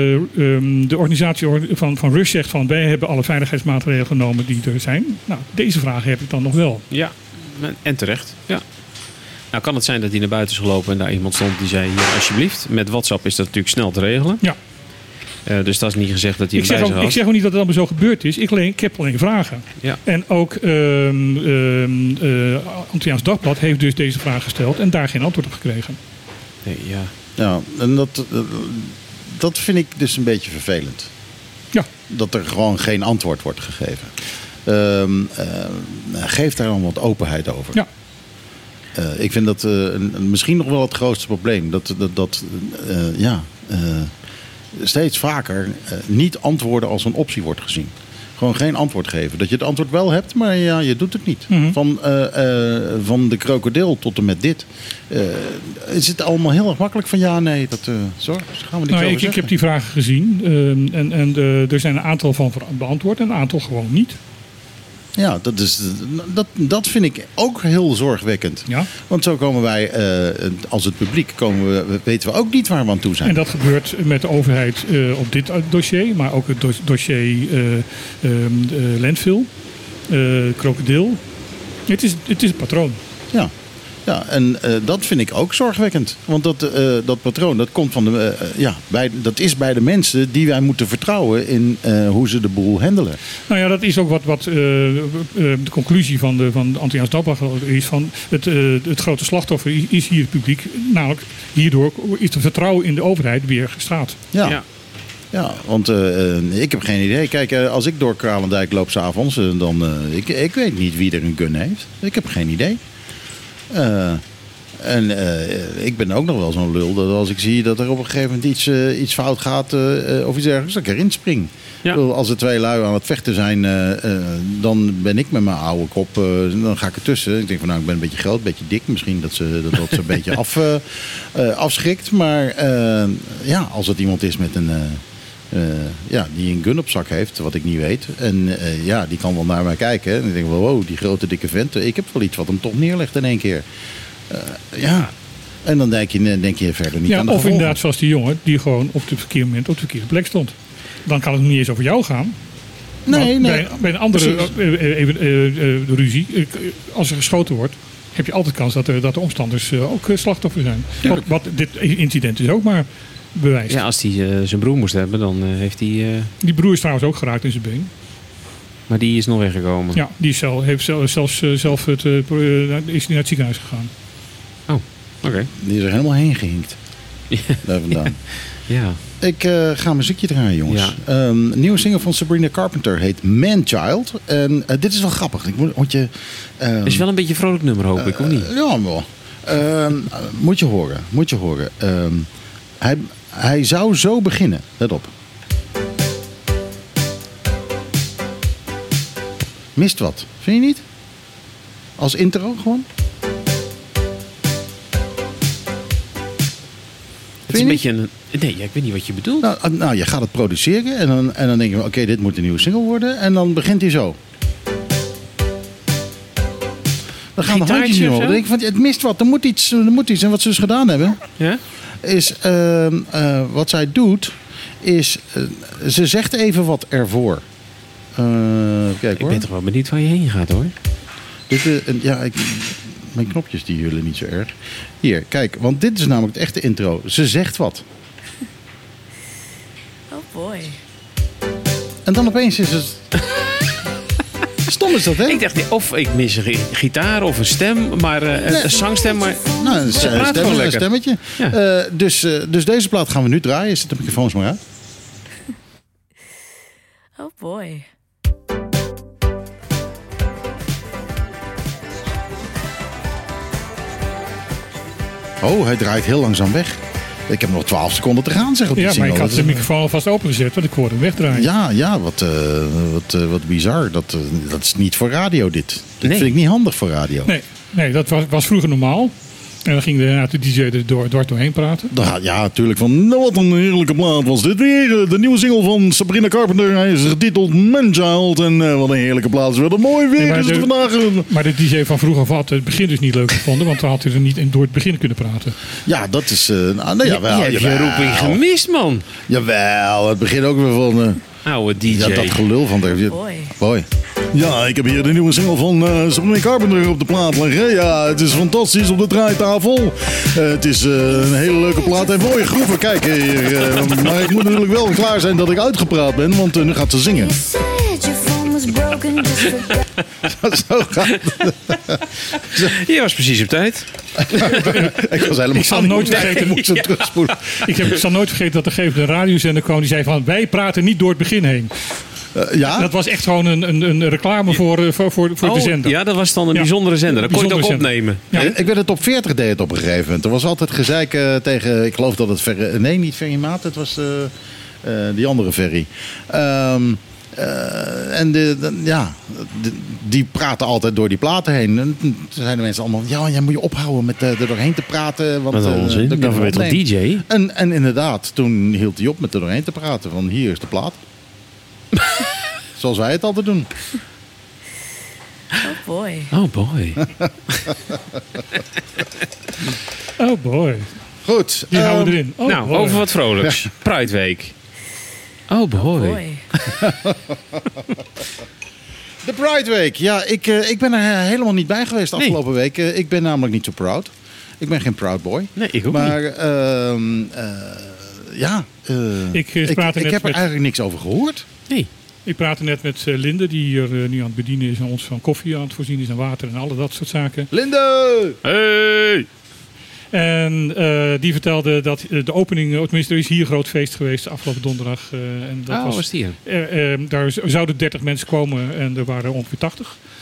um, de organisatie van, van Rush zegt van wij hebben alle veiligheidsmaatregelen genomen die er zijn. Nou, deze vragen heb ik dan nog wel. Ja, en terecht. Ja. Nou kan het zijn dat hij naar buiten is gelopen en daar iemand stond die zei, hier alsjeblieft. Met WhatsApp is dat natuurlijk snel te regelen. Ja. Uh, dus dat is niet gezegd dat hij Ik hem zeg, bij ook, zich ik had. zeg ook niet dat het allemaal zo gebeurd is. Ik, alleen, ik heb alleen vragen. Ja. En ook um, um, uh, Antilliaans Dagblad heeft dus deze vraag gesteld en daar geen antwoord op gekregen. Nee, ja. Ja, en dat, uh, dat vind ik dus een beetje vervelend. Ja. Dat er gewoon geen antwoord wordt gegeven. Um, uh, geef daar dan wat openheid over. Ja. Uh, ik vind dat uh, een, misschien nog wel het grootste probleem. Dat, dat, dat uh, ja, uh, steeds vaker uh, niet antwoorden als een optie wordt gezien. Gewoon geen antwoord geven. Dat je het antwoord wel hebt, maar ja, je doet het niet. Mm-hmm. Van, uh, uh, van de krokodil tot en met dit. Uh, is het allemaal heel erg makkelijk van ja, nee, dat uh, zo, gaan we niet Nou, over ik, ik zeggen. heb die vragen gezien um, en, en uh, er zijn een aantal van beantwoord en een aantal gewoon niet. Ja, dat, is, dat, dat vind ik ook heel zorgwekkend. Ja. Want zo komen wij, uh, als het publiek, komen we, weten we ook niet waar we aan toe zijn. En dat gebeurt met de overheid uh, op dit dossier, maar ook het do- dossier uh, um, uh, landfill, uh, krokodil. Het is, het is een patroon. Ja, ja en uh, dat vind ik ook zorgwekkend. Want dat, uh, dat patroon, dat komt van de, uh, ja, bij, dat is bij de mensen die wij moeten vertrouwen in uh, hoe ze de boel handelen. Nou ja, dat is ook wat, wat uh, uh, de conclusie van de, van de Antilliaans Dagblad is. Van het, uh, het grote slachtoffer is hier het publiek. Namelijk, hierdoor is het vertrouwen in de overheid weer gestraald. Ja. Ja. Ja, want uh, ik heb geen idee. Kijk, uh, als ik door Kralendijk loop s'avonds, uh, dan uh, ik, ik weet niet wie er een gun heeft. Ik heb geen idee. Uh, en uh, ik ben ook nog wel zo'n lul dat als ik zie dat er op een gegeven moment iets, uh, iets fout gaat uh, of iets dergelijks, dat ik erin spring. Ja. Als er twee lui aan het vechten zijn, uh, uh, dan ben ik met mijn oude kop, uh, dan ga ik ertussen. Ik denk van nou, ik ben een beetje groot, een beetje dik. Misschien dat ze dat, dat ze een beetje af, uh, uh, afschrikt. Maar uh, ja, als het iemand is met een... Uh, Uh, ja, die een gun op zak heeft, wat ik niet weet. En uh, ja, die kan wel naar mij kijken. En ik denk wel, wow, die grote dikke vent. Ik heb wel iets wat hem toch neerlegt in één keer. Uh, ja. En dan denk je, denk je verder niet ja, aan de of gevolgen. Inderdaad zoals die jongen die gewoon op het verkeerde moment op de verkeerde plek stond. Dan kan het niet eens over jou gaan. Nee, nee. Bij, bij een andere uh, even, uh, uh, ruzie, uh, als er geschoten wordt, heb je altijd kans dat, er, dat de omstanders uh, ook uh, slachtoffer zijn. Ja. Wat, wat dit incident is ook maar bewijst. Ja, als hij uh, zijn broer moest hebben, dan uh, heeft hij... Uh... Die broer is trouwens ook geraakt in zijn been. Maar die is nog weggekomen? Ja, die is zelf, heeft zelf, zelfs uh, zelf het, uh, is naar het ziekenhuis gegaan. Oh, oké. Okay. Die is er helemaal heen gehinkt. Daar vandaan. Ja. Ik uh, ga een muziekje draaien, jongens. Ja. Um, nieuwe single van Sabrina Carpenter heet Man-Child. En uh, dit is wel grappig. Ik moet, moet je... Um, is wel een beetje een vrolijk nummer, hoop ik, uh, of niet? Ja, wel. Um, moet je horen. Moet je horen. Um, hij, hij zou zo beginnen. Let op. Mist wat. Vind je niet? Als intro gewoon? Het is een beetje een... Nee, ja, ik weet niet wat je bedoelt. Nou, nou je gaat het produceren en dan, en dan denk je... Oké, okay, dit moet een nieuwe single worden. En dan begint hij zo. Dan gaan de handjes niet over. Dan denk ik van, het mist wat. Er moet iets. Er moet iets. En wat ze dus gedaan hebben... Ja? Is... Uh, uh, wat zij doet... Is... Uh, ze zegt even wat ervoor. Uh, kijk, ik hoor. ben toch wel benieuwd waar je heen gaat, hoor. Dit, uh, ja, ik... Mijn knopjes die jullie niet zo erg. Hier, kijk, want dit is namelijk het echte intro. Ze zegt wat. Oh boy. En dan opeens is het... Stom is dat, hè? Ik dacht, of ik mis een gitaar of een stem, maar uh, nee. een zangstem, maar... Nou, een, stem, stem, een stemmetje. Ja. Uh, dus, uh, dus deze plaat gaan we nu draaien. Zet de microfoons maar uit. Oh boy. Oh, hij draait heel langzaam weg. Ik heb nog twaalf seconden te gaan, zeg op die Ja, single. maar ik had de microfoon alvast opengezet, want ik hoorde hem wegdraaien. Ja, ja, wat, uh, wat, uh, wat bizar. Dat, uh, dat is niet voor radio, dit. Dit nee. vind ik niet handig voor radio. Nee, nee dat was, was vroeger normaal. En dan ging de, de D J er door, door doorheen praten. Ja, ja, natuurlijk. Van, nou, wat een heerlijke plaat was dit weer. De nieuwe single van Sabrina Carpenter. Hij is getiteld Man-Child. En uh, wat een heerlijke plaat. Wat een mooi weer nee, is het vandaag. Maar de D J van vroeger had het begin dus niet leuk gevonden. Want dan had hij er niet door het begin kunnen praten. Ja, dat is... Uh, nou, nee, jawel, je hebt je roeping gemist, man. Jawel, het begin ook weer van... Uh, Oude D J. Ja, dat gelul van... De, Boy. Boy. Ja, ik heb hier de nieuwe single van uh, Sabrina Carpenter op de plaat liggen. Ja, het is fantastisch op de draaitafel. Uh, het is uh, een hele leuke plaat. En mooie groeven, kijk hier. Uh, maar ik moet natuurlijk wel klaar zijn dat ik uitgepraat ben, want uh, nu gaat ze zingen. Zo gaat het. Je was precies op tijd. ik was helemaal ik zal nooit vergeten, moet ze terugspoelen. ik, heb, ik zal nooit vergeten dat er een gegeven moment een radiozender kwam die zei van wij praten niet door het begin heen. Uh, ja? Dat was echt gewoon een, een, een reclame voor, voor, voor, voor oh, de zender. Ja, dat was dan een ja. bijzondere zender. Dat kon je het ook zender. opnemen. Ja. Ik weet het op veertig deed het op een gegeven moment. Er was altijd gezeik uh, tegen, ik geloof dat het Ferry, nee niet Ferry Maat, het was uh, uh, die andere Ferry. Um, Uh, en de, de, ja, de, die praten altijd door die platen heen. En toen zijn de mensen allemaal... Ja, jij moet je ophouden met uh, er doorheen te praten. Want, Wat een onzin. Uh, dan weet toch D J? En, en inderdaad, toen hield hij op met er doorheen te praten. Van hier is de plaat. Zoals wij het altijd doen. Oh boy. Oh boy. oh boy. Goed. Die um, houden we erin. Oh nou, boy. over wat vrolijks. Pride Week. Oh boy. Oh boy. De Pride Week. Ja, ik, uh, ik ben er helemaal niet bij geweest de afgelopen nee. week. Uh, ik ben namelijk niet zo proud. Ik ben geen proud boy. Nee, ik ook maar, niet. Maar uh, uh, ja, uh, ik, ik, ik heb er met... eigenlijk niks over gehoord. Nee. Ik praatte net met uh, Linde, die hier uh, nu aan het bedienen is en ons van koffie aan het voorzien is en water en alle dat soort zaken. Linde! Hey! En uh, die vertelde dat uh, de opening, tenminste er is hier een groot feest geweest afgelopen donderdag. Uh, en dat oh, was, was die? Uh, uh, daar zouden dertig mensen komen en er waren ongeveer tachtig.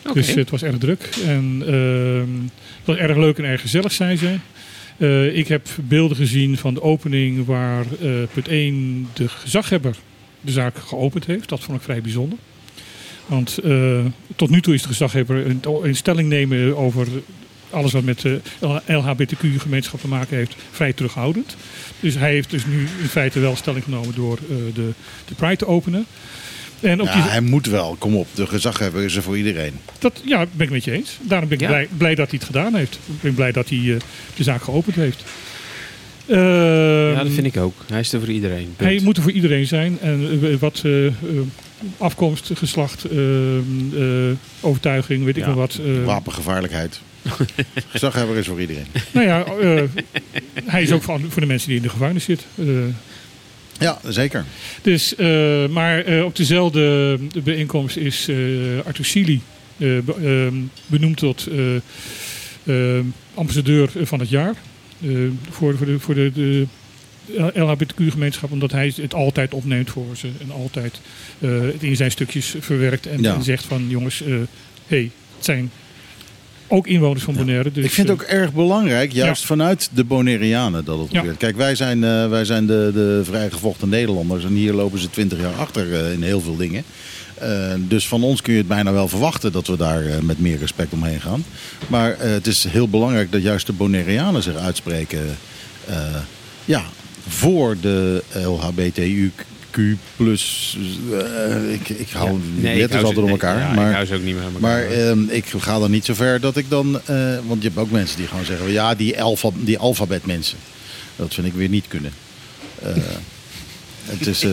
Oké. Dus het was erg druk. En ehm, het was erg leuk en erg gezellig, zei ze. Uh, ik heb beelden gezien van de opening waar uh, punt één de gezaghebber de zaak geopend heeft. Dat vond ik vrij bijzonder. Want uh, tot nu toe is de gezaghebber een, een stelling nemen over alles wat met de L H B T Q-gemeenschap te maken heeft, vrij terughoudend. Dus hij heeft dus nu in feite wel stelling genomen door uh, de, de Pride te openen. En op ja, die... hij moet wel. Kom op, de gezaghebber is er voor iedereen. Dat, ja, ben ik het met je eens. Daarom ben ik ja. blij, blij dat hij het gedaan heeft. Ik ben blij dat hij uh, de zaak geopend heeft. Uh, ja, dat vind ik ook. Hij is er voor iedereen. Punt. Hij moet er voor iedereen zijn. En uh, wat uh, uh, afkomst, geslacht, uh, uh, overtuiging, weet ja. ik wel wat. Uh, Wapengevaarlijkheid. Gezaghebber is voor iedereen. Nou ja, uh, hij is ook voor, voor de mensen die in de gevangenis zitten. Uh, Ja, zeker. Dus, uh, maar uh, op dezelfde bijeenkomst is uh, Arthur Seeley uh, be, uh, benoemd tot uh, uh, ambassadeur van het jaar. Uh, voor voor, de, voor de, de L H B T Q-gemeenschap, omdat hij het altijd opneemt voor ze. En altijd uh, het in zijn stukjes verwerkt. En, Ja. en zegt van jongens, hé, uh, hey, het zijn ook inwoners van Bonaire. Dus, ik vind het ook erg belangrijk, juist ja. vanuit de Bonaireanen, dat het Ja. gebeurt. Kijk, wij zijn, uh, wij zijn de, de vrijgevochten Nederlanders en hier lopen ze twintig jaar achter uh, in heel veel dingen. Uh, dus van ons kun je het bijna wel verwachten dat we daar uh, met meer respect omheen gaan. Maar uh, het is heel belangrijk dat juist de Bonaireanen zich uitspreken uh, ja, voor de L H B T Q plus. Uh, ik, ik hou Ja. die Nee, ik letters hou ze- altijd door elkaar. nee, ja, maar ik hou ze ook niet meer aan elkaar. maar um, ik ga dan niet zo ver dat ik dan... Uh, want je hebt ook mensen die gewoon zeggen... Ja, die, alfa, die alfabet mensen. Dat vind ik weer niet kunnen. Uh, het is... Uh,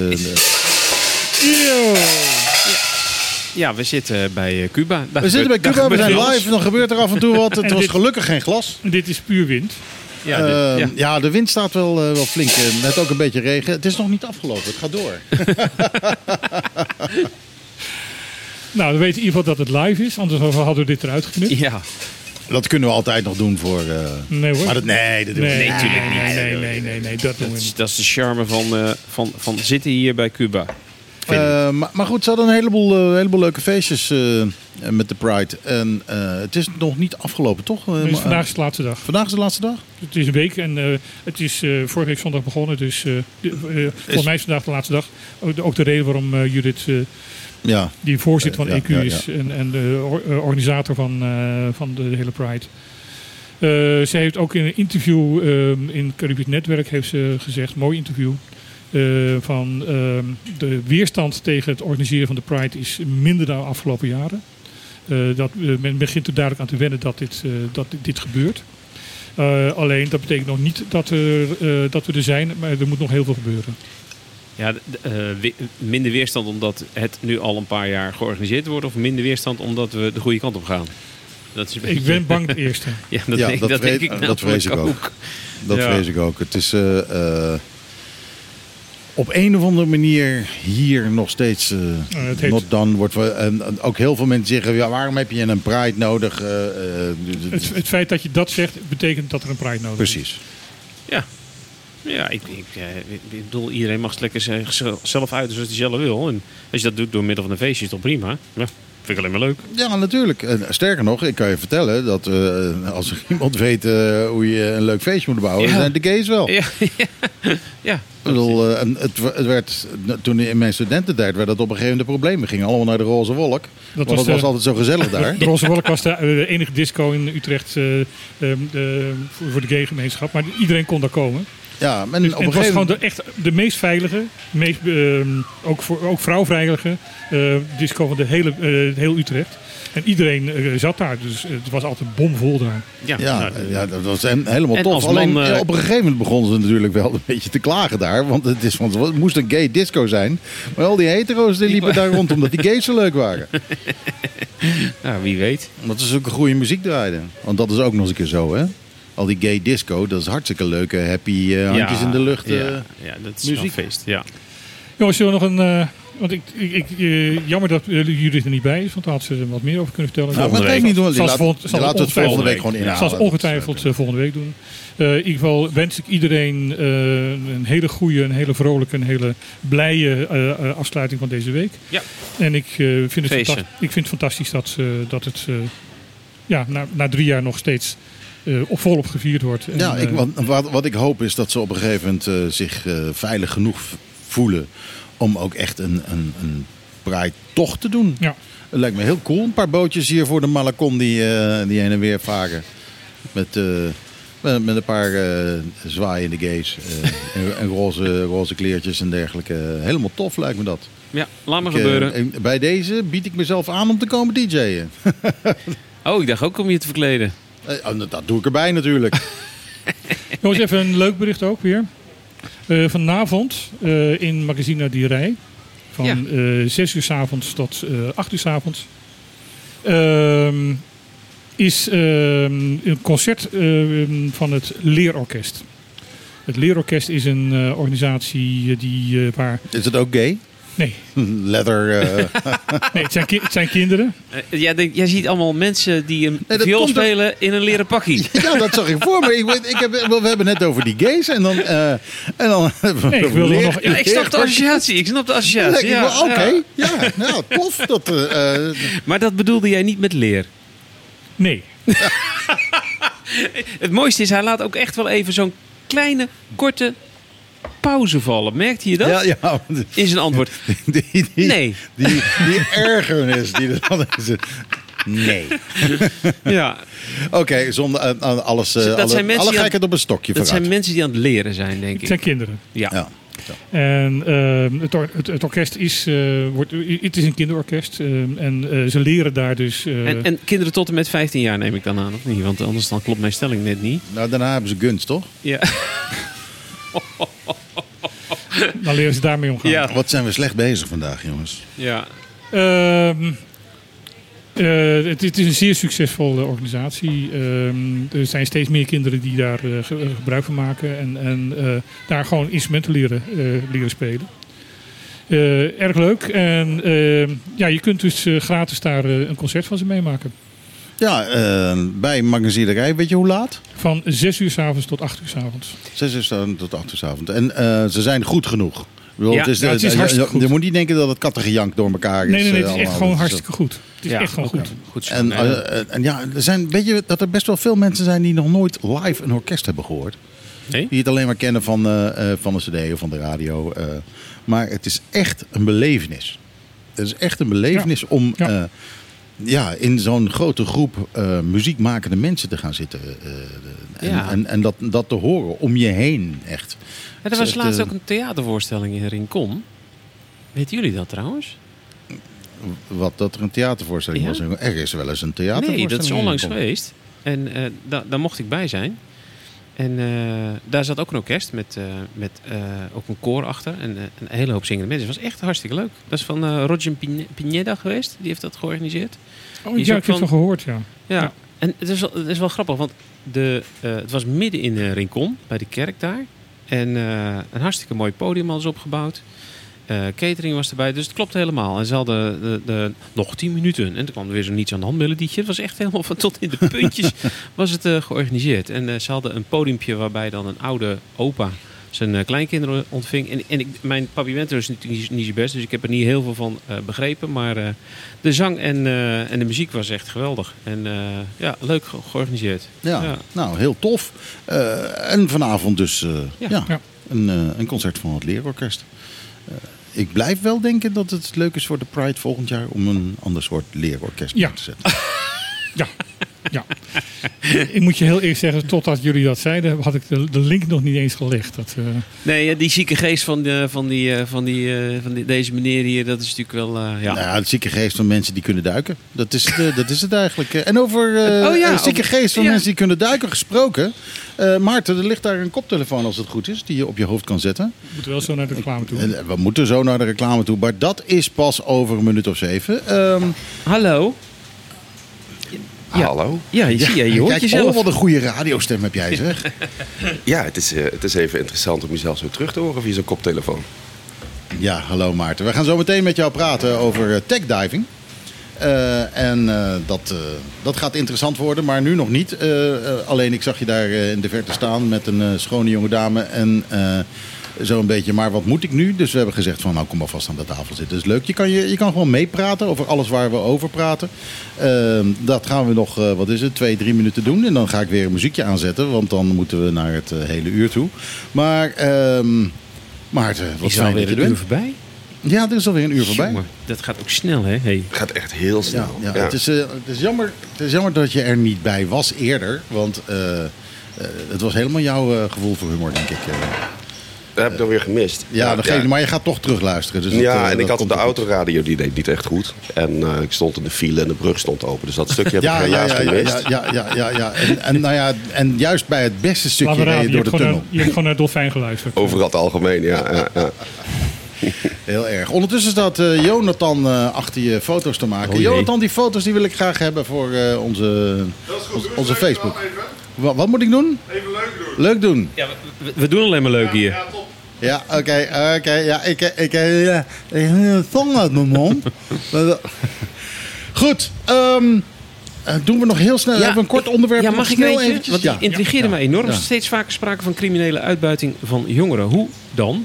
Ja, we zitten bij uh, Cuba. Daar we zitten bij gebeurt- Cuba, we daar zijn gebeurt live. Dan gebeurt er af en toe wat. Het En was dit- gelukkig geen glas. En dit is puur wind. Ja, Uh, dit- ja. ja, de wind staat wel, uh, wel flink. Uh, net ook een beetje regen. Het is nog niet afgelopen. Het gaat door. Nou, we weten in ieder geval dat het live is. Anders hadden we dit eruit geknipt. Ja. Dat kunnen we altijd nog doen voor... Uh, Nee hoor. maar dat, nee, dat doen we Nee, niet. Nee, tuurlijk niet. Nee, nee, nee, nee, nee, dat doen Dat we is, niet. dat is de charme van, uh, van, van zitten hier bij Cuba. Vind ik. Uh, maar, maar goed, ze hadden een heleboel, uh, heleboel leuke feestjes uh, met de Pride. En uh, het is nog niet afgelopen, toch? Uh, Dus maar, vandaag is de laatste dag. vandaag is de laatste dag? Het is een week en uh, het is uh, vorige week zondag begonnen. Dus uh, de, uh, volgens mij is vandaag de laatste dag. Ook de, ook de reden waarom uh, Judith, uh, Ja. die voorzitter van Uh, E Q ja, ja, is en, en de or- uh, organisator van, uh, van de, de hele Pride. Uh, zij heeft ook in een interview uh, in Caribisch Netwerk heeft ze gezegd, mooi interview, uh, van uh, de weerstand tegen het organiseren van de Pride is minder dan de afgelopen jaren. Uh, dat, uh, men begint er duidelijk aan te wennen dat dit, uh, dat dit, dit gebeurt. Uh, alleen dat betekent nog niet dat, er, uh, dat we er zijn, maar er moet nog heel veel gebeuren. Ja, d- uh, we- minder weerstand omdat het nu al een paar jaar georganiseerd wordt, of minder weerstand omdat we de goede kant op gaan? Dat is een Ik beetje- ben bang het eerste. Ja, dat, Ja, denk, dat dat vrees- denk ik dat vrees namelijk ik ook. Dat Ja. vrees ik ook. Het is uh, uh, op een of andere manier hier nog steeds uh, Uh, het heeft- not done. Wordt we, en, en ook heel veel mensen zeggen, ja, waarom heb je een Pride nodig? Uh, uh, Het, het feit dat je dat zegt, betekent dat er een Pride nodig is. Precies. Ja, ja ik, ik, eh, ik bedoel, iedereen mag het lekker zichzelf uiten zoals hij zelf wil. En als je dat doet door middel van een feestje, is toch prima? Ja, vind ik alleen maar leuk. Ja, natuurlijk. En sterker nog, ik kan je vertellen dat uh, als er iemand weet uh, hoe je een leuk feestje moet bouwen, Ja. dan zijn de gays wel. Ja, ja, ja. Ik bedoel, uh, en het, het werd, toen in mijn studententijd werd dat op een gegeven moment een probleem. We gingen allemaal naar de Roze Wolk. Want was het was de- altijd zo gezellig daar. De Roze Wolk was de, de enige disco in Utrecht uh, uh, de, voor, voor de gay-gemeenschap. Maar iedereen kon daar komen. Ja, en Dus, op en een het was gegeven gewoon moment... de, echt de meest veilige, meest, uh, ook, voor, ook vrouwveilige uh, disco van de hele, uh, heel Utrecht. En iedereen uh, zat daar. Dus het was altijd bomvol daar. Ja, Ja, nou, ja, dat was en- helemaal En tof. als Alleen man, eh, ja, op een gegeven moment begonnen ze natuurlijk wel een beetje te klagen daar. Want het, is, want het moest een gay disco zijn. Maar al die hetero's die liepen daar rond omdat die gays zo leuk waren. nou, wie weet. Omdat ze zulke goede muziek draaiden. Want dat is ook nog eens een keer zo, hè. Al die gay disco, dat is hartstikke leuke, happy uh, handjes Ja, in de lucht. uh, Ja, ja, dat is wel muziek. een feest. Ja. Jongens, zullen we nog een uh, Want ik, ik, ik, uh, jammer dat uh, Judith er niet bij is, want daar had ze er wat meer over kunnen vertellen. Nou, maar dat heeft niet doen. Die Zal ze laat- volgend- die zal laten we het volgende week gewoon inhalen. Zal ze ongetwijfeld uh, volgende week doen. Uh, in ieder geval wens ik iedereen uh, een hele goede, een hele vrolijke, een hele blije uh, uh, afsluiting van deze week. Ja. En ik, uh, vind, het Feestje. fantast- ik vind het fantastisch dat, uh, dat het uh, ja, na, na drie jaar nog steeds uh, op volop gevierd wordt. En, Ja, ik, uh, wat, wat, wat ik hoop is dat ze op een gegeven moment uh, zich uh, veilig genoeg v- voelen om ook echt een, een, een Pride-tocht te doen. Ja. Het lijkt me heel cool. Een paar bootjes hier voor de Malakon die, uh, die heen en weer varen. Met, uh, met, met een paar uh, zwaaiende gays. Uh, en, en roze, roze kleertjes en dergelijke. Helemaal tof lijkt me dat. Ja, laat maar Ik, uh, gebeuren. en bij deze bied ik mezelf aan om te komen D J'en. Oh, ik dacht ook om je te verkleden. Uh, oh, dat doe ik erbij natuurlijk. Jongens, even een leuk bericht ook weer. Uh, vanavond uh, in Magazine Die Rij. Van Ja. uh, zes uur 's avonds tot uh, acht uur 's avonds. Um, is um, een concert uh, van het Leerorkest. Het Leerorkest is een uh, organisatie die uh, waar... Is het ook gay? Nee, Leather. Uh... nee het, zijn ki- het zijn kinderen. Uh, ja, de, jij ziet allemaal mensen die een Nee, dat viool komt er- spelen in een leren pakkie. Ja, dat zag ik voor me. Ik, weet- ik heb, we hebben net over die gays en dan... Uh, en dan Nee, ik wilde nog... Ja, ik snap de associatie. Ik snap de associatie. Ja, Ja, Oké, ja. ja, nou, tof. Dat, uh, uh, Maar dat bedoelde jij niet met leer. Nee. Het mooiste is, hij laat ook echt wel even zo'n kleine, korte pauze vallen. Merkte je dat? ja, ja. In zijn antwoord. Die, die, Nee. Die, die ergernis die er dan is. Nee. Ja, Oké, zonder uh, alles... Uh, Dat alle, zijn mensen alle die aan- gekheid op een stokje dat vooruit. zijn mensen die aan het leren zijn, denk Het ik. zijn kinderen. Ja. Ja. En uh, het, or- het, het orkest is, uh, wordt, het is een kinderorkest. Uh, en uh, ze leren daar dus... Uh, En, en kinderen tot en met vijftien jaar neem ik dan aan, of niet? Want anders dan klopt mijn stelling net niet. Nou, daarna hebben ze gunst, toch? Ja. dan leren ze daarmee omgaan. Ja. Wat zijn we slecht bezig vandaag, jongens. Ja. Ehm, uh, het, het is een zeer succesvolle organisatie. Ehm, er zijn steeds meer kinderen die daar uh, ge- gebruik van maken. En, en uh, daar gewoon instrumenten leren, uh, leren spelen. Uh, erg leuk. En uh, ja, je kunt dus uh, gratis daar uh, een concert van ze meemaken. Ja, uh, bij Magazinerij, weet je hoe laat? Van zes uur 's avonds tot acht uur 's avonds. Zes uur staan tot acht uur 's avonds. En uh, ze zijn goed genoeg. Ik bedoel, Ja, het is, ja, het is je- hartstikke je, goed. je moet niet denken dat het kattengejank door elkaar is. Nee, nee, nee, uh, het is echt allemaal. gewoon Dat is, hartstikke goed. Het is Ja, echt gewoon oké. goed. Goed zo. En, Nee, uh, uh, en ja, er zijn, weet je dat er best wel veel mensen zijn die nog nooit live een orkest hebben gehoord. nee? Die het alleen maar kennen van, uh, uh, van de cd of van de radio. Uh, maar het is echt een belevenis. Het is echt een belevenis Ja. om Ja. uh, ja, in zo'n grote groep uh, muziekmakende mensen te gaan zitten. Uh, en Ja. en, en dat, dat te horen om je heen, echt. Ja, er was echt, laatst uh, ook een theatervoorstelling in Rincon. Weten jullie dat trouwens? Wat dat er een theatervoorstelling Ja? was. Er is wel eens een theatervoorstelling. Nee, dat is onlangs in. geweest. En eh, da- daar mocht ik bij zijn. En eh, daar zat ook een orkest met, eh, met eh, ook een koor achter. En eh, een hele hoop zingende mensen. Het was echt hartstikke leuk. Dat is van eh, Roger Pine- Pineda geweest. Die heeft dat georganiseerd. Oh, Die is ja, ook ik heb het van- wel gehoord, ja. Ja, Ja. en het is, wel, het is wel grappig, want de, eh, het was midden in uh, Rincon, bij de kerk daar. En eh, een hartstikke mooi podium hadden ze opgebouwd. Eh, catering was erbij, dus het klopt helemaal. En ze hadden de, de, nog tien minuten. En toen kwam er weer zo'n niets aan de hand melodietje. Het was echt helemaal van tot in de puntjes was het uh, georganiseerd. En uh, ze hadden een podiumpje waarbij dan een oude opa zijn uh, kleinkinderen ontving. En, en ik, mijn papimento is natuurlijk niet zo best, dus ik heb er niet heel veel van uh, begrepen. Maar uh, de zang en, uh, en de muziek was echt geweldig. En uh, ja, leuk ge- georganiseerd. Ja, Ja. nou, heel tof. Uh, en vanavond dus uh, ja. Ja. Ja. Een, uh, een concert van het Leerorkest. Uh, ik blijf wel denken dat het leuk is voor de Pride volgend jaar om een ander soort leerorkest Ja. neer te zetten. Ja, ja. Ik moet je heel eerlijk zeggen, totdat jullie dat zeiden, had ik de, de link nog niet eens gelegd. Dat, uh... Nee, uh, die zieke geest van, de, van, die, uh, van, die, uh, van die, deze meneer hier, dat is natuurlijk wel... Uh, ja. Nou ja, de zieke geest van mensen die kunnen duiken. Dat is, uh, dat is het eigenlijk. En over uh, Oh ja, de zieke over- geest van ja. mensen die kunnen duiken gesproken. Uh, Maarten, er ligt daar een koptelefoon als het goed is, die je op je hoofd kan zetten. We moeten wel zo naar de reclame toe. En we moeten zo naar de reclame toe, maar dat is pas over een minuut of zeven. Um, Hallo? Ja. Hallo? Ja, je, zie je, je hoort Kijk, jezelf. oh, wat een goede radiostem heb jij, zeg. Ja, het is, uh, het is even interessant om jezelf zo terug te horen via zo'n koptelefoon. Ja, hallo Maarten. We gaan zo meteen met jou praten over uh, techdiving. Uh, en uh, dat, uh, dat gaat interessant worden, maar nu nog niet. Uh, uh, alleen ik zag je daar uh, in de verte staan met een uh, schone jonge dame. En uh, zo een beetje, maar wat moet ik nu? Dus we hebben gezegd van, nou kom maar vast aan de tafel zitten. Dat is leuk. Je kan, je, je kan gewoon meepraten over alles waar we over praten. Uh, dat gaan we nog, uh, wat is het, twee, drie minuten doen. En dan ga ik weer een muziekje aanzetten, want dan moeten we naar het uh, hele uur toe. Maar, uh, Maarten, wat is fijn alweer dat je een er uur bent. voorbij? Ja, er is alweer een uur voorbij. Jongen, dat gaat ook snel, hè? Hey. Het gaat echt heel snel. Ja, ja. Ja. Het, is, uh, het, is jammer, het is jammer dat je er niet bij was eerder. Want uh, uh, het was helemaal jouw uh, gevoel voor humor, denk ik. Uh, Dat heb ik dan weer gemist. ja, dat geeft, maar je gaat toch terugluisteren. Dus ja, dat, uh, en ik dat had op de komt goed. autoradio, die deed niet echt goed. En uh, ik stond in de file en de brug stond open. Dus dat stukje heb Ja, ik ja, helaas ja, ja, gemist. ja, ja, ja, ja, ja. En, en, nou ja, en juist bij het beste stukje Laat me reed je raden, door je, de hebt gewoon tunnel. naar, je hebt gewoon naar Dolfijn geluisterd. Overal het algemeen, ja. ja, ja. Heel erg. Ondertussen staat uh, Jonathan uh, achter je foto's te maken. Oh jee. Jonathan, die foto's die wil ik graag hebben voor uh, onze, onze, onze Facebook. Wat, wat moet ik doen? Even leuk doen. Leuk doen. Ja, we, we doen alleen maar leuk hier. Ja, top. Ja, oké, okay, oké. Okay, ja, ik ik, ik, ja, ik heb een tong uit mijn mond. Goed, um, uh, doen we nog heel snel Ja, even een kort onderwerp. Ja, nog mag ik snel eentje? eventjes? Want die Ja. intrigeerde Ja. mij enorm. Ja. Steeds vaker sprake van criminele uitbuiting van jongeren. Hoe dan?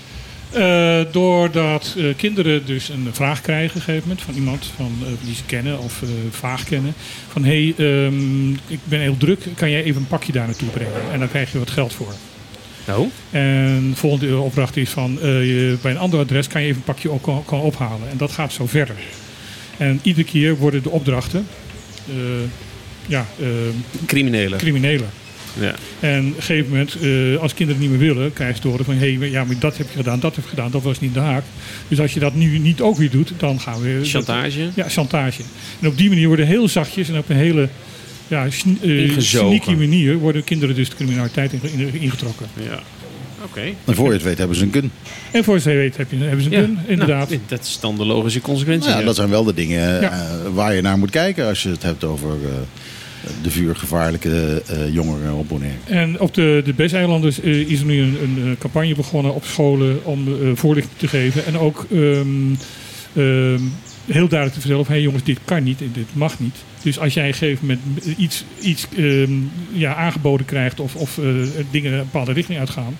Uh, doordat uh, kinderen dus een vraag krijgen op een gegeven moment van iemand van, uh, die ze kennen of uh, vaag kennen. Van hé, hey, um, ik ben heel druk, kan jij even een pakje daar naartoe brengen? En dan krijg je wat geld voor. Nou? En de volgende opdracht is van uh, je, bij een ander adres kan je even een pakje op, kan, kan ophalen. En dat gaat zo verder. En iedere keer worden de opdrachten uh, ja, uh, Criminelen. crimineler. Ja. En op een gegeven moment, uh, als kinderen het niet meer willen, krijgen ze te horen van hé, hey, ja, maar dat heb je gedaan, dat heb je gedaan, dat was niet de haak. Dus als je dat nu niet ook weer doet, dan gaan we... Chantage? Dat, ja, chantage. En op die manier worden heel zachtjes en op een hele ja, sn- uh, Ingezogen. sneaky manier worden kinderen dus de criminaliteit in, in, ingetrokken. Ja. Oké. En voor je het weet hebben ze een gun. En voor ze weet heb je, hebben ze een Ja, gun, inderdaad. nou, dat is dan de logische consequentie. Nou ja, ja. dat zijn wel de dingen Ja. uh, waar je naar moet kijken als je het hebt over uh, de vuurgevaarlijke uh, jongeren op Bonaire. En op de, de B E S-eilanden uh, is er nu een, een campagne begonnen op scholen om uh, voorlichting te geven. En ook um, um, heel duidelijk te vertellen van hé hey jongens, dit kan niet en dit mag niet. Dus als jij op een gegeven moment iets, iets um, ja, aangeboden krijgt of, of uh, dingen een bepaalde richting uitgaan,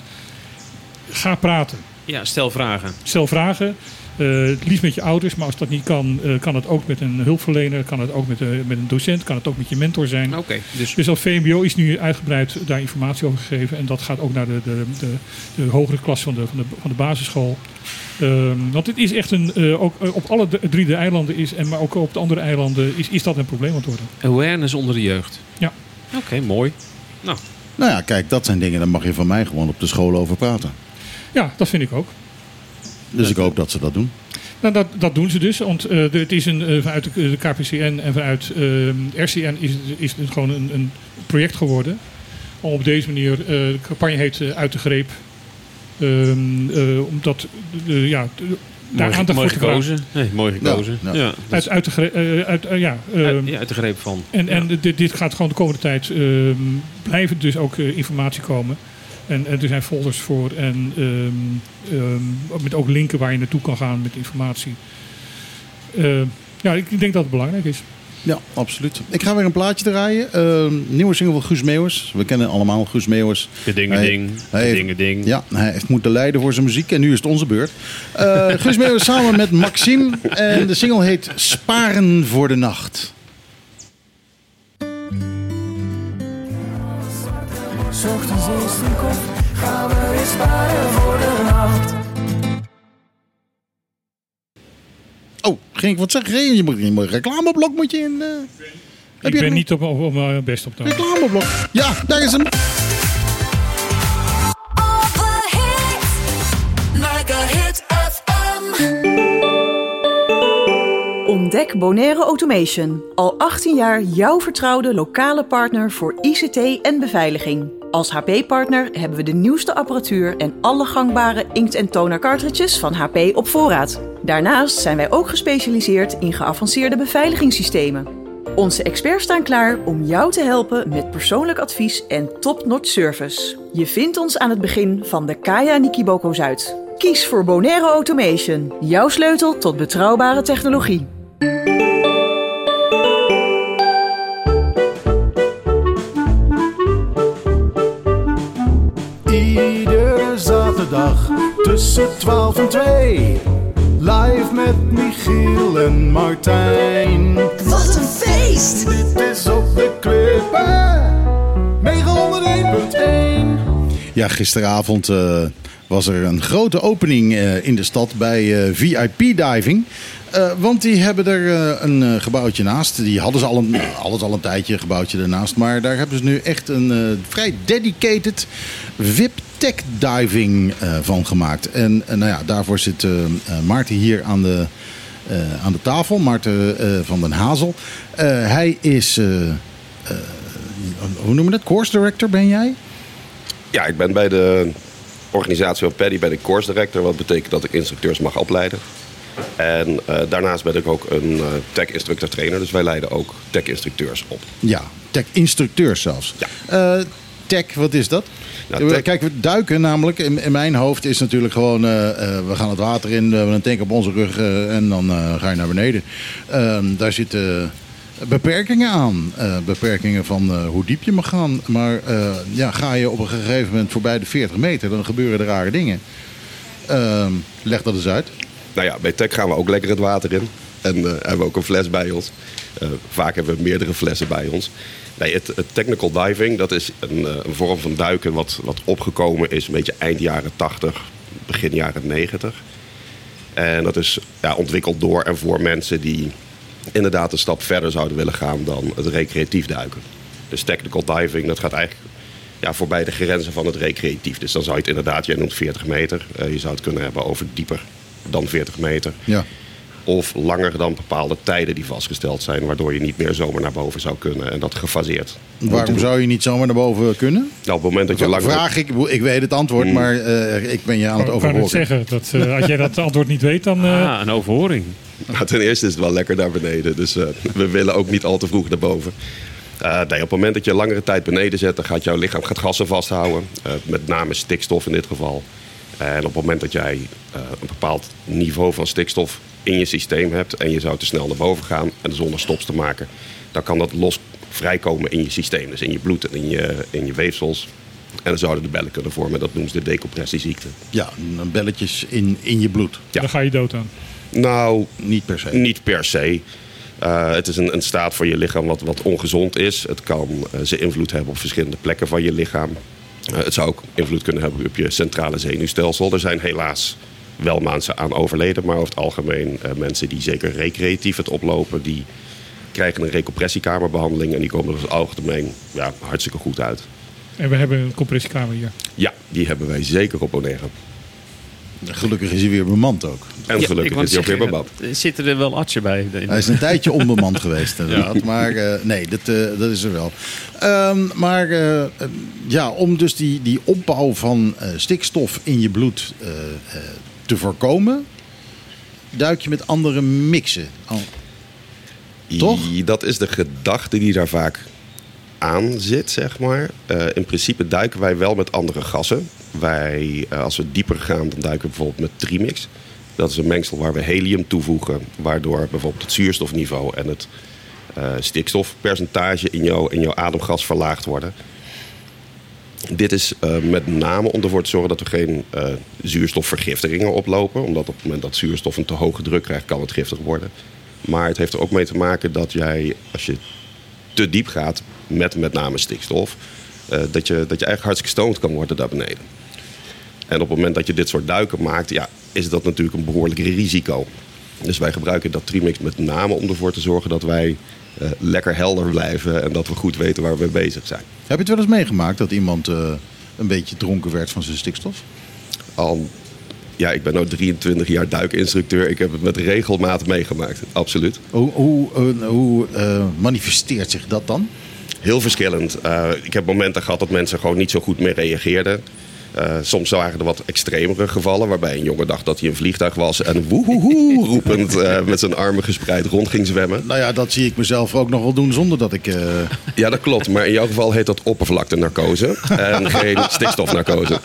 ga praten. Ja, stel vragen. Stel vragen. Uh, het liefst met je ouders, maar als dat niet kan, uh, kan het ook met een hulpverlener, kan het ook met, uh, met een docent, kan het ook met je mentor zijn. Oké. Okay, dus... Dus als V M B O is nu uitgebreid daar informatie over gegeven. En dat gaat ook naar de, de, de, de hogere klas van de, van de, van de basisschool. Um, want het is echt een, uh, ook uh, op alle drie de eilanden is, en maar ook op de andere eilanden is, is dat een probleem aan het worden. Awareness onder de jeugd. Ja. Oké, okay, mooi. Nou. Nou ja, kijk, dat zijn dingen, daar mag je van mij gewoon op de school over praten. Ja, dat vind ik ook. Dus ik hoop dat ze dat doen. Nou, dat, dat doen ze dus. Want uh, het is een, uh, vanuit de, de K P C N en vanuit uh, R C N is, is het gewoon een, een project geworden. Om op deze manier, uh, de campagne heet uh, Uit de Greep. Um, uh, omdat, uh, ja, daar Mooi, aandacht mooi voor te vragen. gekozen. Nee, mooi gekozen. Ja, Ja, ja. ja, dat Uit, is- uit, de greep, uh, uit, uh, ja, um, uit, ja, uit de greep van. En, en Ja. dit, dit gaat gewoon de komende tijd um, blijven dus ook uh, informatie komen. En, en er zijn folders voor en um, um, met ook linken waar je naartoe kan gaan met informatie. Uh, ja, ik denk dat het belangrijk is. Ja, absoluut. Ik ga weer een plaatje draaien. Uh, nieuwe single van Guus Meeuwis. We kennen allemaal Guus Meeuwis. De dingen Hij- ding. De hij heeft- dingen ding. Ja, hij heeft moeten lijden voor zijn muziek en nu is het onze beurt. Uh, Guus Meeuwis samen met Maxime. En de single heet Sparen voor de Nacht. Ochtends eerst een kop, gaan we weer sparen voor de nacht. Oh, ging ik wat zeggen? Je moet je moet een reclameblok moet je in. Uh, heb Ik je ben een niet op, op, op mijn best op de reclameblok? Ja, daar is hem. All the hits, Mega Hit F M. Ontdek Bonaire Automation. Al achttien jaar jouw vertrouwde lokale partner voor I C T en beveiliging. Als H P-partner hebben we de nieuwste apparatuur en alle gangbare inkt- en toner cartridges van H P op voorraad. Daarnaast zijn wij ook gespecialiseerd in geavanceerde beveiligingssystemen. Onze experts staan klaar om jou te helpen met persoonlijk advies en top-notch service. Je vindt ons aan het begin van de Kaya Nikiboko Zuid. Kies voor Bonaire Automation. Jouw sleutel tot betrouwbare technologie. Iedere zaterdag tussen twaalf en twee. Live met Michiel en Martijn. Wat een feest! Dit is op de Klippen. negenhonderdéén punt één. Ja, gisteravond uh, was er een grote opening uh, in de stad bij uh, V I P Diving. Uh, want die hebben er uh, een uh, gebouwtje naast. Die hadden ze al een, alles al een tijdje, een gebouwtje ernaast. Maar daar hebben ze nu echt een uh, vrij dedicated V I P Tech Diving uh, van gemaakt. En uh, nou ja, daarvoor zit uh, uh, Maarten hier aan de, uh, aan de tafel. Maarten uh, van den Hazel. Uh, hij is, uh, uh, hoe noemen we dat? Course Director ben jij? Ja, ik ben bij de organisatie van Paddy ben ik course director. Wat betekent dat ik instructeurs mag opleiden. En uh, daarnaast ben ik ook een uh, tech instructor trainer. Dus wij leiden ook tech instructeurs op. Ja, tech instructeurs zelfs. Ja. Uh, tech, wat is dat? Nou, tech... Kijk, we duiken namelijk. In, in mijn hoofd is natuurlijk gewoon, uh, uh, we gaan het water in, we hebben een tank op onze rug uh, en dan uh, ga je naar beneden. Uh, daar zitten beperkingen aan. Uh, beperkingen van uh, hoe diep je mag gaan. Maar uh, ja, ga je op een gegeven moment voorbij de veertig meter, dan gebeuren er rare dingen. Uh, leg dat eens uit. Nou ja, bij tech gaan we ook lekker het water in. En uh, hebben we ook een fles bij ons. Uh, vaak hebben we meerdere flessen bij ons. Nee, het, het technical diving, dat is een, uh, een vorm van duiken wat, wat opgekomen is een beetje eind jaren tachtig, begin jaren negentig. En dat is ja, ontwikkeld door en voor mensen die inderdaad een stap verder zouden willen gaan dan het recreatief duiken. Dus technical diving, dat gaat eigenlijk ja, voorbij de grenzen van het recreatief. Dus dan zou je het inderdaad, jij noemt veertig meter. Uh, je zou het kunnen hebben over dieper dan veertig meter. Ja. Of langer dan bepaalde tijden die vastgesteld zijn, waardoor je niet meer zomaar naar boven zou kunnen en dat gefaseerd. Waarom zou je niet zomaar naar boven kunnen? Nou, op het moment dat je langer... Vraag ik, ik weet het antwoord, mm. maar uh, ik ben je aan het overhoren. Ik kan het zeggen, dat, uh, als jij dat antwoord niet weet, dan... Uh... Ah, een overhoring. Nou, ten eerste is het wel lekker daar beneden, dus uh, we willen ook niet al te vroeg naar boven. Uh, nee, op het moment dat je langere tijd beneden zet, dan gaat jouw lichaam gaat gassen vasthouden. Uh, met name stikstof in dit geval. En op het moment dat jij uh, een bepaald niveau van stikstof in je systeem hebt en je zou te snel naar boven gaan en zonder stops te maken, dan kan dat los vrijkomen in je systeem. Dus in je bloed en in je, in je weefsels. En dan zouden de bellen kunnen vormen. Dat noemen ze de decompressieziekte. Ja, belletjes in, in je bloed. Ja. Daar ga je dood aan. Nou, niet per se. Niet per se. Uh, het is een, een staat van je lichaam wat, wat ongezond is. Het kan uh, zijn invloed hebben op verschillende plekken van je lichaam. Uh, het zou ook invloed kunnen hebben op je centrale zenuwstelsel. Er zijn helaas wel mensen aan overleden. Maar over het algemeen uh, mensen die zeker recreatief het oplopen, die krijgen een recompressiekamerbehandeling. En die komen er over het algemeen ja, hartstikke goed uit. En we hebben een compressiekamer hier. Ja, die hebben wij zeker op Bonaire. Gelukkig is hij weer bemand ook. En ja, gelukkig is hij ook weer bemand. Zitten er wel artsen bij? Hij is een tijdje onbemand geweest inderdaad. Ja. Maar uh, nee, dat, uh, dat is er wel. Um, maar uh, ja, om dus die, die opbouw van uh, stikstof in je bloed uh, uh, te voorkomen, duik je met andere mixen. Oh. Toch? Dat is de gedachte die daar vaak aan zit, zeg maar. Uh, in principe duiken wij wel met andere gassen. Wij, uh, als we dieper gaan, dan duiken we bijvoorbeeld met trimix. Dat is een mengsel waar we helium toevoegen, waardoor bijvoorbeeld het zuurstofniveau en het uh, stikstofpercentage in jouw, in jouw ademgas verlaagd worden. Dit is uh, met name om ervoor te zorgen dat we geen uh, zuurstofvergiftigingen oplopen. Omdat op het moment dat zuurstof een te hoge druk krijgt, kan het giftig worden. Maar het heeft er ook mee te maken dat jij, als je te diep gaat met met name stikstof, uh, dat, je, dat je eigenlijk hartstikke stoned kan worden daar beneden. En op het moment dat je dit soort duiken maakt, ja, is dat natuurlijk een behoorlijk risico. Dus wij gebruiken dat trimix met name om ervoor te zorgen dat wij uh, lekker helder blijven en dat we goed weten waar we mee bezig zijn. Heb je het wel eens meegemaakt dat iemand uh, een beetje dronken werd van zijn stikstof? Al, ja, ik ben nu drieëntwintig jaar duikinstructeur. Ik heb het met regelmaat meegemaakt, absoluut. Hoe, hoe, uh, hoe uh, manifesteert zich dat dan? Heel verschillend. Uh, ik heb momenten gehad dat mensen gewoon niet zo goed meer reageerden. Uh, soms waren er wat extremere gevallen, waarbij een jongen dacht dat hij een vliegtuig was en woehoehoe roepend uh, met zijn armen gespreid rond ging zwemmen. Nou ja, dat zie ik mezelf ook nog wel doen zonder dat ik... Uh... Ja, dat klopt. Maar in jouw geval heet dat oppervlaktenarcose en geen stikstofnarcose.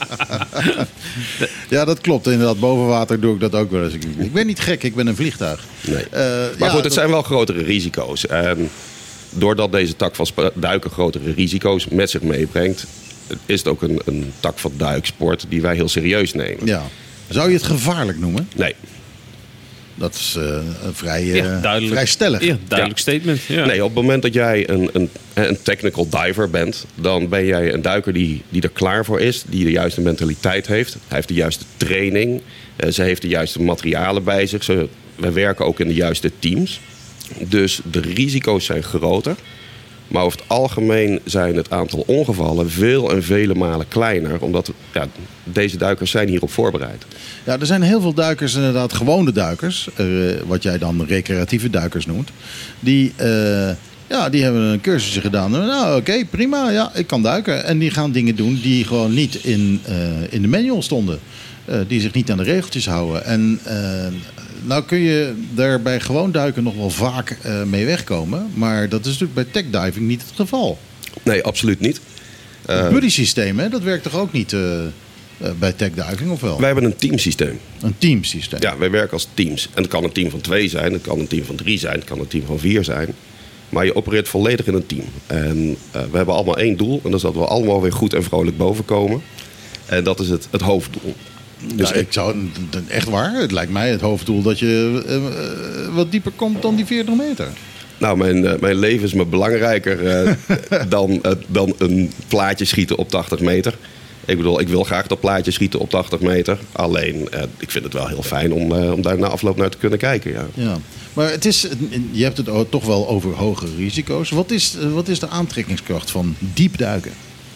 Ja, dat klopt. Inderdaad, boven water doe ik dat ook wel eens. Ik ben niet gek, ik ben een vliegtuig. Nee. Uh, maar ja, goed, het dat... zijn wel grotere risico's. En doordat deze tak van duiken grotere risico's met zich meebrengt, is het ook een, een tak van duiksport die wij heel serieus nemen. Ja. Zou je het gevaarlijk noemen? Nee. Dat is uh, vrij, uh, ja, vrij stellig. Ja, duidelijk ja. statement. Ja. Nee, op het moment dat jij een, een, een technical diver bent, dan ben jij een duiker die, die er klaar voor is, die de juiste mentaliteit heeft. Hij heeft de juiste training, uh, ze heeft de juiste materialen bij zich. Ze, we werken ook in de juiste teams. Dus de risico's zijn groter. Maar over het algemeen zijn het aantal ongevallen veel en vele malen kleiner. Omdat ja, deze duikers zijn hierop voorbereid. Ja, er zijn heel veel duikers, inderdaad gewone duikers. Uh, wat jij dan recreatieve duikers noemt. Die, uh, ja, die hebben een cursusje gedaan. Nou, oké, okay, prima. Ja, ik kan duiken. En die gaan dingen doen die gewoon niet in, uh, in de manual stonden. Uh, die zich niet aan de regeltjes houden. En... Uh, Nou kun je daar bij gewoon duiken nog wel vaak uh, mee wegkomen. Maar dat is natuurlijk bij techdiving niet het geval. Nee, absoluut niet. Het uh, buddy-systeem, hè, dat werkt toch ook niet uh, uh, bij techdiving, of wel? Wij hebben een teamsysteem. Een teamsysteem? Ja, wij werken als teams. En het kan een team van twee zijn, het kan een team van drie zijn, het kan een team van vier zijn. Maar je opereert volledig in een team. En uh, we hebben allemaal één doel. En dat is dat we allemaal weer goed en vrolijk boven komen. En dat is het, het hoofddoel. Dus ja, ik zou, echt waar, het lijkt mij het hoofddoel dat je uh, uh, wat dieper komt dan die veertig meter. Nou, mijn, uh, mijn leven is me belangrijker uh, dan, uh, dan een plaatje schieten op tachtig meter. Ik bedoel, ik wil graag dat plaatje schieten op tachtig meter. Alleen, uh, ik vind het wel heel fijn om, uh, om daar na afloop naar te kunnen kijken. Ja. Ja. Maar het is, je hebt het toch wel over hoge risico's. Wat is, wat is de aantrekkingskracht van diep duiken?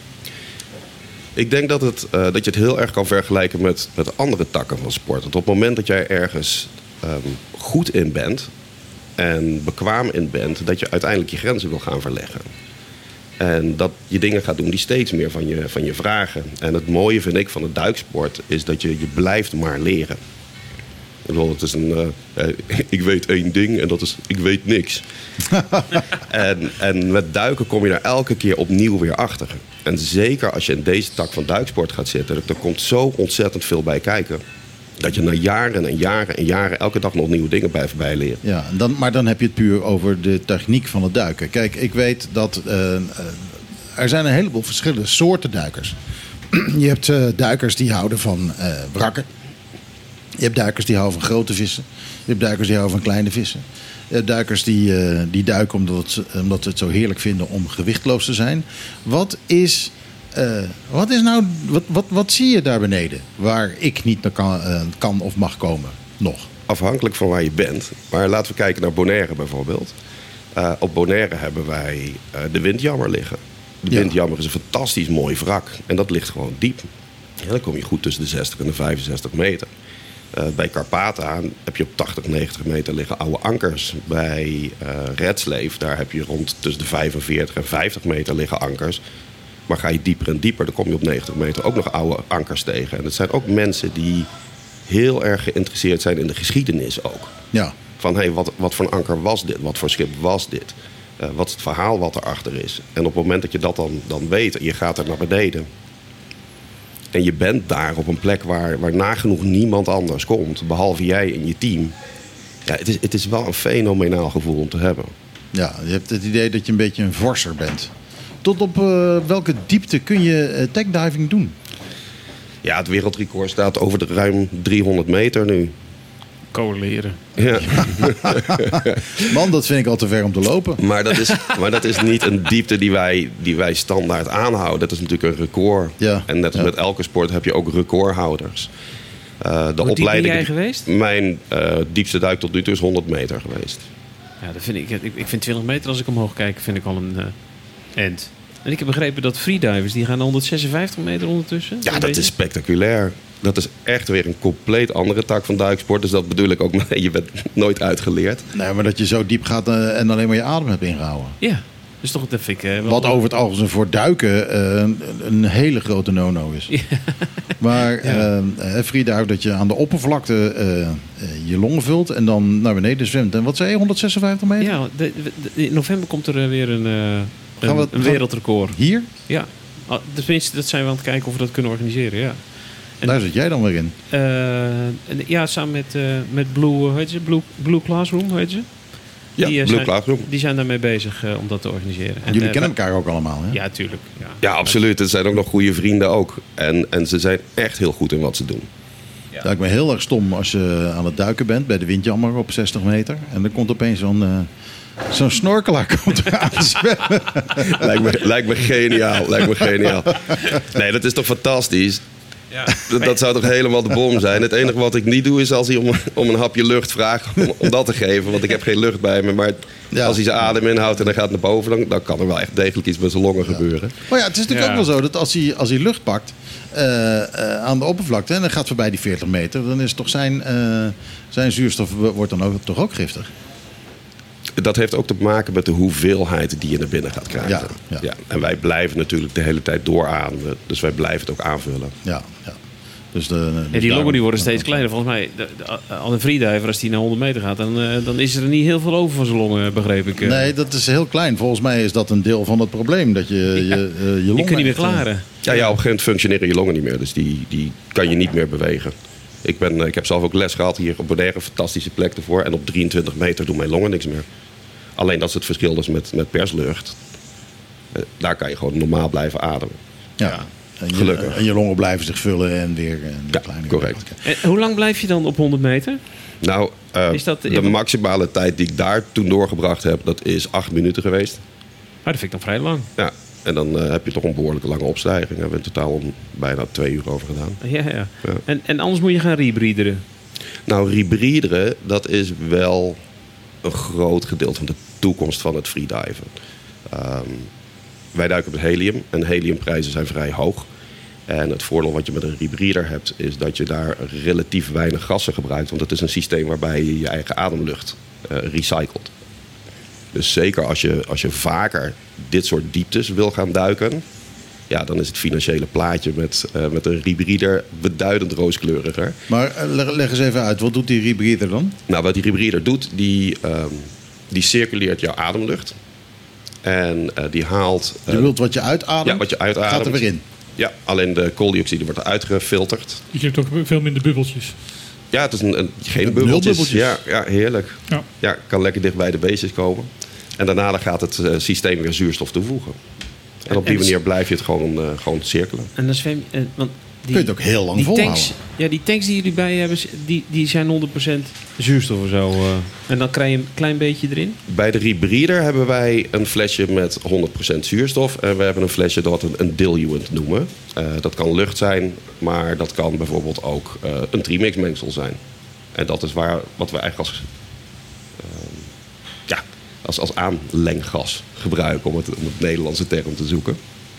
Ik denk dat, het, uh, dat je het heel erg kan vergelijken met, met andere takken van sport. Want op het moment dat jij ergens um, goed in bent en bekwaam in bent, dat je uiteindelijk je grenzen wil gaan verleggen. En dat je dingen gaat doen die steeds meer van je, van je vragen. En het mooie vind ik van het duiksport is dat je, je blijft maar leren. Ik bedoel, het is een, uh, ik weet één ding en dat is, ik weet niks. en, en met duiken kom je daar elke keer opnieuw weer achter. En zeker als je in deze tak van duiksport gaat zitten, er komt zo ontzettend veel bij kijken. Dat je na jaren en jaren en jaren elke dag nog nieuwe dingen bij voorbij leert. Ja, dan, maar dan heb je het puur over de techniek van het duiken. Kijk, ik weet dat uh, uh, er zijn een heleboel verschillende soorten duikers. Je hebt uh, duikers die houden van uh, wrakken. Je hebt duikers die houden van grote vissen. Je hebt duikers die houden van kleine vissen. Je hebt duikers die, uh, die duiken omdat, het, omdat ze het zo heerlijk vinden om gewichtloos te zijn. Wat is, uh, wat is nou, wat, wat, wat zie je daar beneden waar ik niet naar kan, uh, kan of mag komen nog? Afhankelijk van waar je bent. Maar laten we kijken naar Bonaire bijvoorbeeld. Uh, op Bonaire hebben wij uh, de Windjammer liggen. De ja. Windjammer is een fantastisch mooi wrak. En dat ligt gewoon diep. Ja, dan kom je goed tussen de zestig en de vijfenzestig meter. Uh, bij Karpata heb je op tachtig, negentig meter liggen oude ankers. Bij uh, Red Slave, daar heb je rond tussen de vijfenveertig en vijftig meter liggen ankers. Maar ga je dieper en dieper, dan kom je op negentig meter ook nog oude ankers tegen. En het zijn ook mensen die heel erg geïnteresseerd zijn in de geschiedenis ook. Ja. Van, hé, hey, wat, wat voor een anker was dit? Wat voor schip was dit? Uh, wat is het verhaal wat erachter is? En op het moment dat je dat dan, dan weet en je gaat er naar beneden... en je bent daar op een plek waar, waar nagenoeg niemand anders komt, behalve jij en je team. Ja, het is, het is wel een fenomenaal gevoel om te hebben. Ja, je hebt het idee dat je een beetje een vorser bent. Tot op uh, welke diepte kun je uh, techdiving doen? Ja, het wereldrecord staat over de ruim driehonderd meter nu. Coleren. Ja. Man, dat vind ik al te ver om te lopen. Maar dat is, maar dat is niet een diepte die wij, die wij standaard aanhouden. Dat is natuurlijk een record. Ja. En net als ja. met elke sport heb je ook recordhouders. Uh, de Hoe opleiding, diep ben jij geweest? Mijn uh, diepste duik tot nu toe is honderd meter geweest. Ja, dat vind ik, ik, ik vind twintig meter als ik omhoog kijk, vind ik al een uh, end. En ik heb begrepen dat freedivers, die gaan honderdzesenvijftig meter ondertussen. Ja, dat is spectaculair. Dat is echt weer een compleet andere tak van duiksport. Dus dat bedoel ik ook mee. Je bent nooit uitgeleerd. Nee, maar dat je zo diep gaat uh, en alleen maar je adem hebt ingehouden. Ja. Dus toch, dat vind ik... Uh, wel Wat over het algemeen voor duiken uh, een, een hele grote no-no is. Ja. Maar ja. uh, freedive, dat je aan de oppervlakte uh, uh, je longen vult en dan naar beneden zwemt. En wat zei je, honderdzesenvijftig meter? Ja, de, de, in november komt er weer een, uh, een, we, een wereldrecord. Hier? Ja. Tenminste, dat zijn we aan het kijken of we dat kunnen organiseren, ja. En daar zit jij dan weer in? Uh, ja, samen met, uh, met Blue, hoe heet ze? Blue, Blue Classroom, hoe heet ze? Ja, die, uh, Blue zijn, Classroom. Die zijn daarmee bezig uh, om dat te organiseren. En, Jullie uh, kennen elkaar ook allemaal, hè? Ja, tuurlijk. Ja, ja absoluut. Het zijn ook nog goede vrienden ook. En, en ze zijn echt heel goed in wat ze doen. Ja. Het lijkt me heel erg stom als je aan het duiken bent bij de windjammer op zestig meter. En dan komt opeens zo'n... Uh, Zo'n snorkelaar komt er aan zwemmen. lijkt, me, lijkt me geniaal. Lijkt me geniaal. Nee, dat is toch fantastisch? Ja. Dat, dat zou toch helemaal de bom zijn? Het enige wat ik niet doe is als hij om, om een hapje lucht vraagt om, om dat te geven. Want ik heb geen lucht bij me. Maar ja. als hij zijn adem inhoudt en hij gaat naar boven, dan, dan kan er wel echt degelijk iets met zijn longen ja. gebeuren. Maar ja, het is natuurlijk ja. ook wel zo dat als hij, als hij lucht pakt uh, uh, aan de oppervlakte en dan gaat voorbij die veertig meter, dan is toch zijn, uh, zijn zuurstof wordt dan ook, toch ook giftig? Dat heeft ook te maken met de hoeveelheid die je naar binnen gaat krijgen. Ja, ja. Ja, en wij blijven natuurlijk de hele tijd doorademen. Dus wij blijven het ook aanvullen. Ja, ja. Dus de, dus ja, die longen die worden steeds kleiner. Volgens mij, de, de, al een freediver, als die naar honderd meter gaat, dan, uh, dan is er niet heel veel over van zijn longen, begreep ik. Uh. Nee, dat is heel klein. Volgens mij is dat een deel van het probleem. Dat je je, ja. je, uh, je longen... Die kun je niet meer klaren. Ja, ja, op een gegeven moment functioneren je longen niet meer. Dus die, die kan je niet meer bewegen. Ik, ben, ik heb zelf ook les gehad hier op Bonaire. Een fantastische plek ervoor. En op drieëntwintig meter doen mijn longen niks meer. Alleen dat is het verschil dus met, met perslucht. Daar kan je gewoon normaal blijven ademen. Ja, en je, gelukkig. En je longen blijven zich vullen en weer... En ja, correct. En hoe lang blijf je dan op honderd meter? Nou, uh, is dat, de maximale tijd die ik daar toen doorgebracht heb, dat is acht minuten geweest. Maar dat vind ik dan vrij lang. Ja, en dan uh, heb je toch een behoorlijke lange opstijging. Daar hebben we in totaal bijna twee uur over gedaan. Ja, ja. ja. En, en anders moet je gaan rebreederen? Nou, rebreederen, dat is wel een groot gedeelte van de toekomst van het freediven. Um, wij duiken met helium en heliumprijzen zijn vrij hoog. En het voordeel wat je met een rebreather hebt, is dat je daar relatief weinig gassen gebruikt. Want het is een systeem waarbij je je eigen ademlucht uh, recycelt. Dus zeker als je, als je vaker dit soort dieptes wil gaan duiken, ja, dan is het financiële plaatje met, uh, met een rebreather beduidend rooskleuriger. Maar uh, leg, leg eens even uit, wat doet die rebreather dan? Nou, wat die rebreather doet, die, um, die circuleert jouw ademlucht. En uh, die haalt... Uh, je wilt wat je uitademt, ja, wat je uitademt, gaat er weer in. Ja, alleen de kooldioxide wordt eruit gefilterd. Je hebt ook veel minder bubbeltjes. Ja, het is een, een, geen bubbeltjes. Ja, ja, heerlijk. Ja. Ja, kan lekker dicht bij de beestjes komen. En daarna dan gaat het uh, systeem weer zuurstof toevoegen. En op die manier blijf je het gewoon, uh, gewoon cirkelen. En dan zwem uh, want die, kun je het ook heel lang die volhouden. Tanks, ja, die tanks die jullie bij hebben, die, die zijn honderd procent zuurstof of zo. Uh, en dan krijg je een klein beetje erin? Bij de rebreather hebben wij een flesje met honderd procent zuurstof. En we hebben een flesje dat we een diluent noemen. Uh, dat kan lucht zijn, maar dat kan bijvoorbeeld ook uh, een trimix mengsel zijn. En dat is waar, wat we eigenlijk als... Uh, ja, Als, als aanlenggas gebruiken, om het, om het Nederlandse term te zoeken.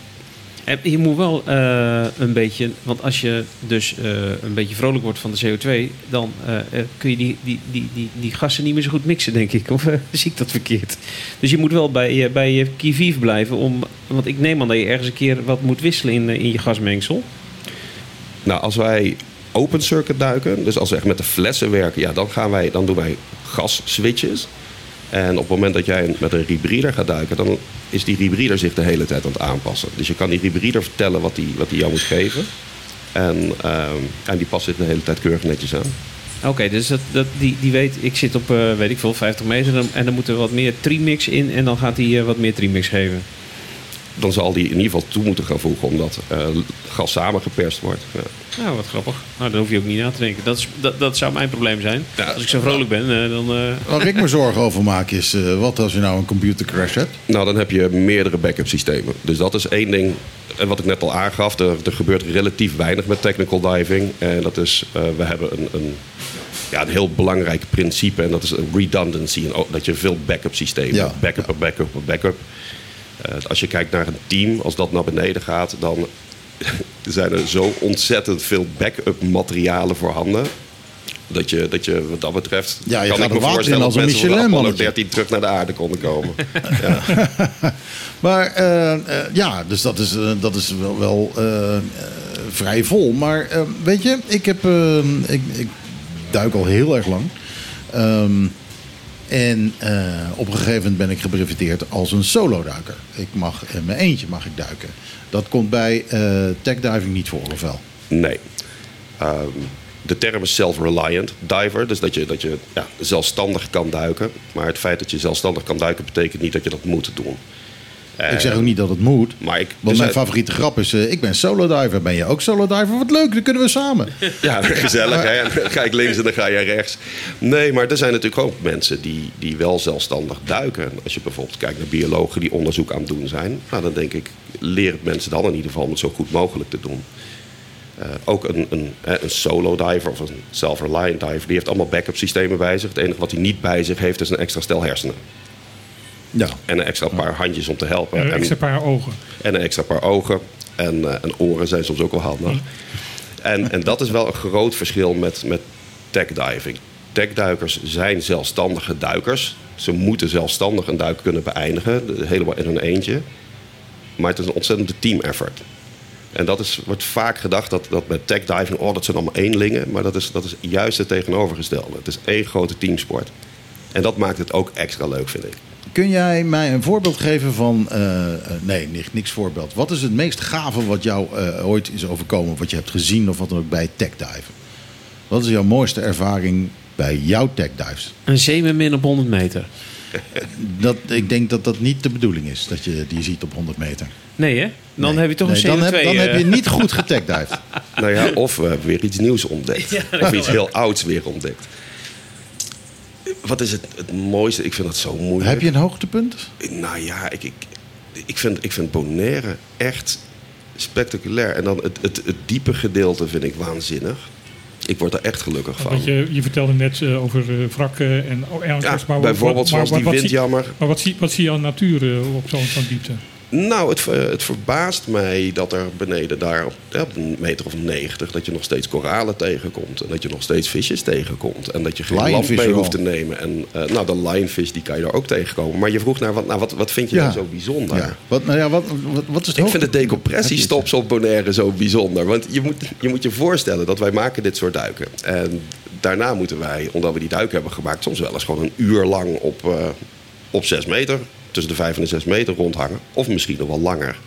En je moet wel uh, een beetje... Want als je dus uh, een beetje vrolijk wordt van de C O twee... dan uh, uh, kun je die, die, die, die, die gassen niet meer zo goed mixen, denk ik. Of uh, zie ik dat verkeerd? Dus je moet wel bij, uh, bij je qui-vive blijven. Om, want ik neem aan dat je ergens een keer wat moet wisselen in, uh, in je gasmengsel. Nou, als wij open circuit duiken... dus als we echt met de flessen werken... ja, dan, gaan wij, dan doen wij gasswitches... En op het moment dat jij met een rebreather gaat duiken, dan is die rebreather zich de hele tijd aan het aanpassen. Dus je kan die rebreather vertellen wat die, wat die jou moet geven. En, uh, en die past zich de hele tijd keurig netjes aan. Oké, okay, dus dat, dat, die, die weet, ik zit op, uh, weet ik veel, vijftig meter en dan moet er wat meer trimix in en dan gaat hij uh, wat meer trimix geven. Dan zal die in ieder geval toe moeten gaan voegen, omdat uh, gas samengeperst wordt. Ja. Nou, wat grappig. Nou, daar hoef je ook niet na te denken. Dat, is, dat, dat zou mijn probleem zijn. Ja. Als ik zo vrolijk ben, uh, dan... Uh... Waar ik me zorgen over maak is, uh, wat als je nou een computercrash hebt? Nou, dan heb je meerdere backup systemen. Dus dat is één ding. En wat ik net al aangaf, er, er gebeurt relatief weinig met technical diving. En dat is, uh, we hebben een... een Ja, een heel belangrijk principe. En dat is een redundancy. Dat je veel backup systemen hebt. Ja. Backup, ja. backup, backup. Uh, als je kijkt naar een team, als dat naar beneden gaat, dan zijn er zo ontzettend veel backup materialen voorhanden. Dat je, dat je wat dat betreft... Ja, je kan gaat ik me er water in voorstellen als dat een mensen van Apollo Michelin-mannetje. dertien terug naar de aarde konden komen. Ja. Maar uh, uh, ja, dus dat is, uh, dat is wel, wel uh, uh, vrij vol. Maar uh, weet je, ik, heb, uh, ik, ik duik al heel erg lang. Um, en uh, op een gegeven moment ben ik gebreveteerd als een solo-duiker. Ik mag in mijn eentje mag ik duiken. Dat komt bij uh, techdiving niet voor, of wel? Nee. Um, de term is self-reliant diver. Dus dat je, dat je ja, zelfstandig kan duiken. Maar het feit dat je zelfstandig kan duiken betekent niet dat je dat moet doen. Ik zeg ook niet dat het moet. Maar ik, want dus mijn favoriete grap is, uh, ik ben solo-diver. Ben je ook solo-diver? Wat leuk, dan kunnen we samen. Ja, gezellig hè. En dan ga ik links en dan ga jij rechts. Nee, maar er zijn natuurlijk ook mensen die, die wel zelfstandig duiken. Als je bijvoorbeeld kijkt naar biologen die onderzoek aan het doen zijn. Nou, dan denk ik, leer het mensen dan in ieder geval om het zo goed mogelijk te doen. Uh, ook een, een, een solo-diver of een self-reliant diver, die heeft allemaal backup systemen bij zich. Het enige wat hij niet bij zich heeft is een extra stel hersenen. Ja. En een extra paar handjes om te helpen. Een extra paar ogen. En een extra paar ogen. En, uh, en oren zijn soms ook wel handig. Mm. En, en dat is wel een groot verschil met, met techdiving. Techduikers zijn zelfstandige duikers. Ze moeten zelfstandig een duik kunnen beëindigen. Helemaal in hun eentje. Maar het is een ontzettende team effort. En dat is, wordt vaak gedacht dat, dat met techdiving, oh, dat zijn allemaal eenlingen. Maar dat is, dat is juist het tegenovergestelde. Het is één grote teamsport. En dat maakt het ook extra leuk, vind ik. Kun jij mij een voorbeeld geven van... Uh, uh, nee, niks voorbeeld. Wat is het meest gave wat jou uh, ooit is overkomen? Wat je hebt gezien of wat dan ook bij techdiven? Wat is jouw mooiste ervaring bij jouw techdives? Een zeemermin op honderd meter. Dat, ik denk dat dat niet de bedoeling is, dat je die ziet op honderd meter. Nee, hè? Dan nee. heb je toch nee, een C O twee. Dan, heb, dan heb je niet goed getagdived. Nou ja, of we hebben weer iets nieuws ontdekt. Ja, of iets heel ouds weer ontdekt. Wat is het, het mooiste? Ik vind dat zo moeilijk. Heb je een hoogtepunt? Nou ja, ik, ik, ik, vind, ik vind Bonaire echt spectaculair. En dan het, het, het diepe gedeelte vind ik waanzinnig. Ik word er echt gelukkig van. Want je, je vertelde net uh, over uh, wrakken en ankers. Ja, maar bijvoorbeeld maar, zoals die windjammer. Zie, maar wat zie, wat zie je aan natuur uh, op zo'n zo diepte? Nou, het, het verbaast mij dat er beneden daar op, ja, op een meter of negentig... dat je nog steeds koralen tegenkomt. En dat je nog steeds visjes tegenkomt. En dat je geen lamp mee hoeft te nemen. En uh, nou, de lionfish, die kan je daar ook tegenkomen. Maar je vroeg naar, wat, nou, wat, wat vind je ja. nou zo bijzonder? Ja. Wat, nou ja, wat, wat, wat is het Ik vind de decompressiestops op Bonaire zo bijzonder. Want je moet, je moet je voorstellen dat wij maken dit soort duiken. En daarna moeten wij, omdat we die duiken hebben gemaakt... soms wel eens gewoon een uur lang op, uh, op zes meter... tussen de vijf en de zes meter rondhangen. Of misschien nog wel langer.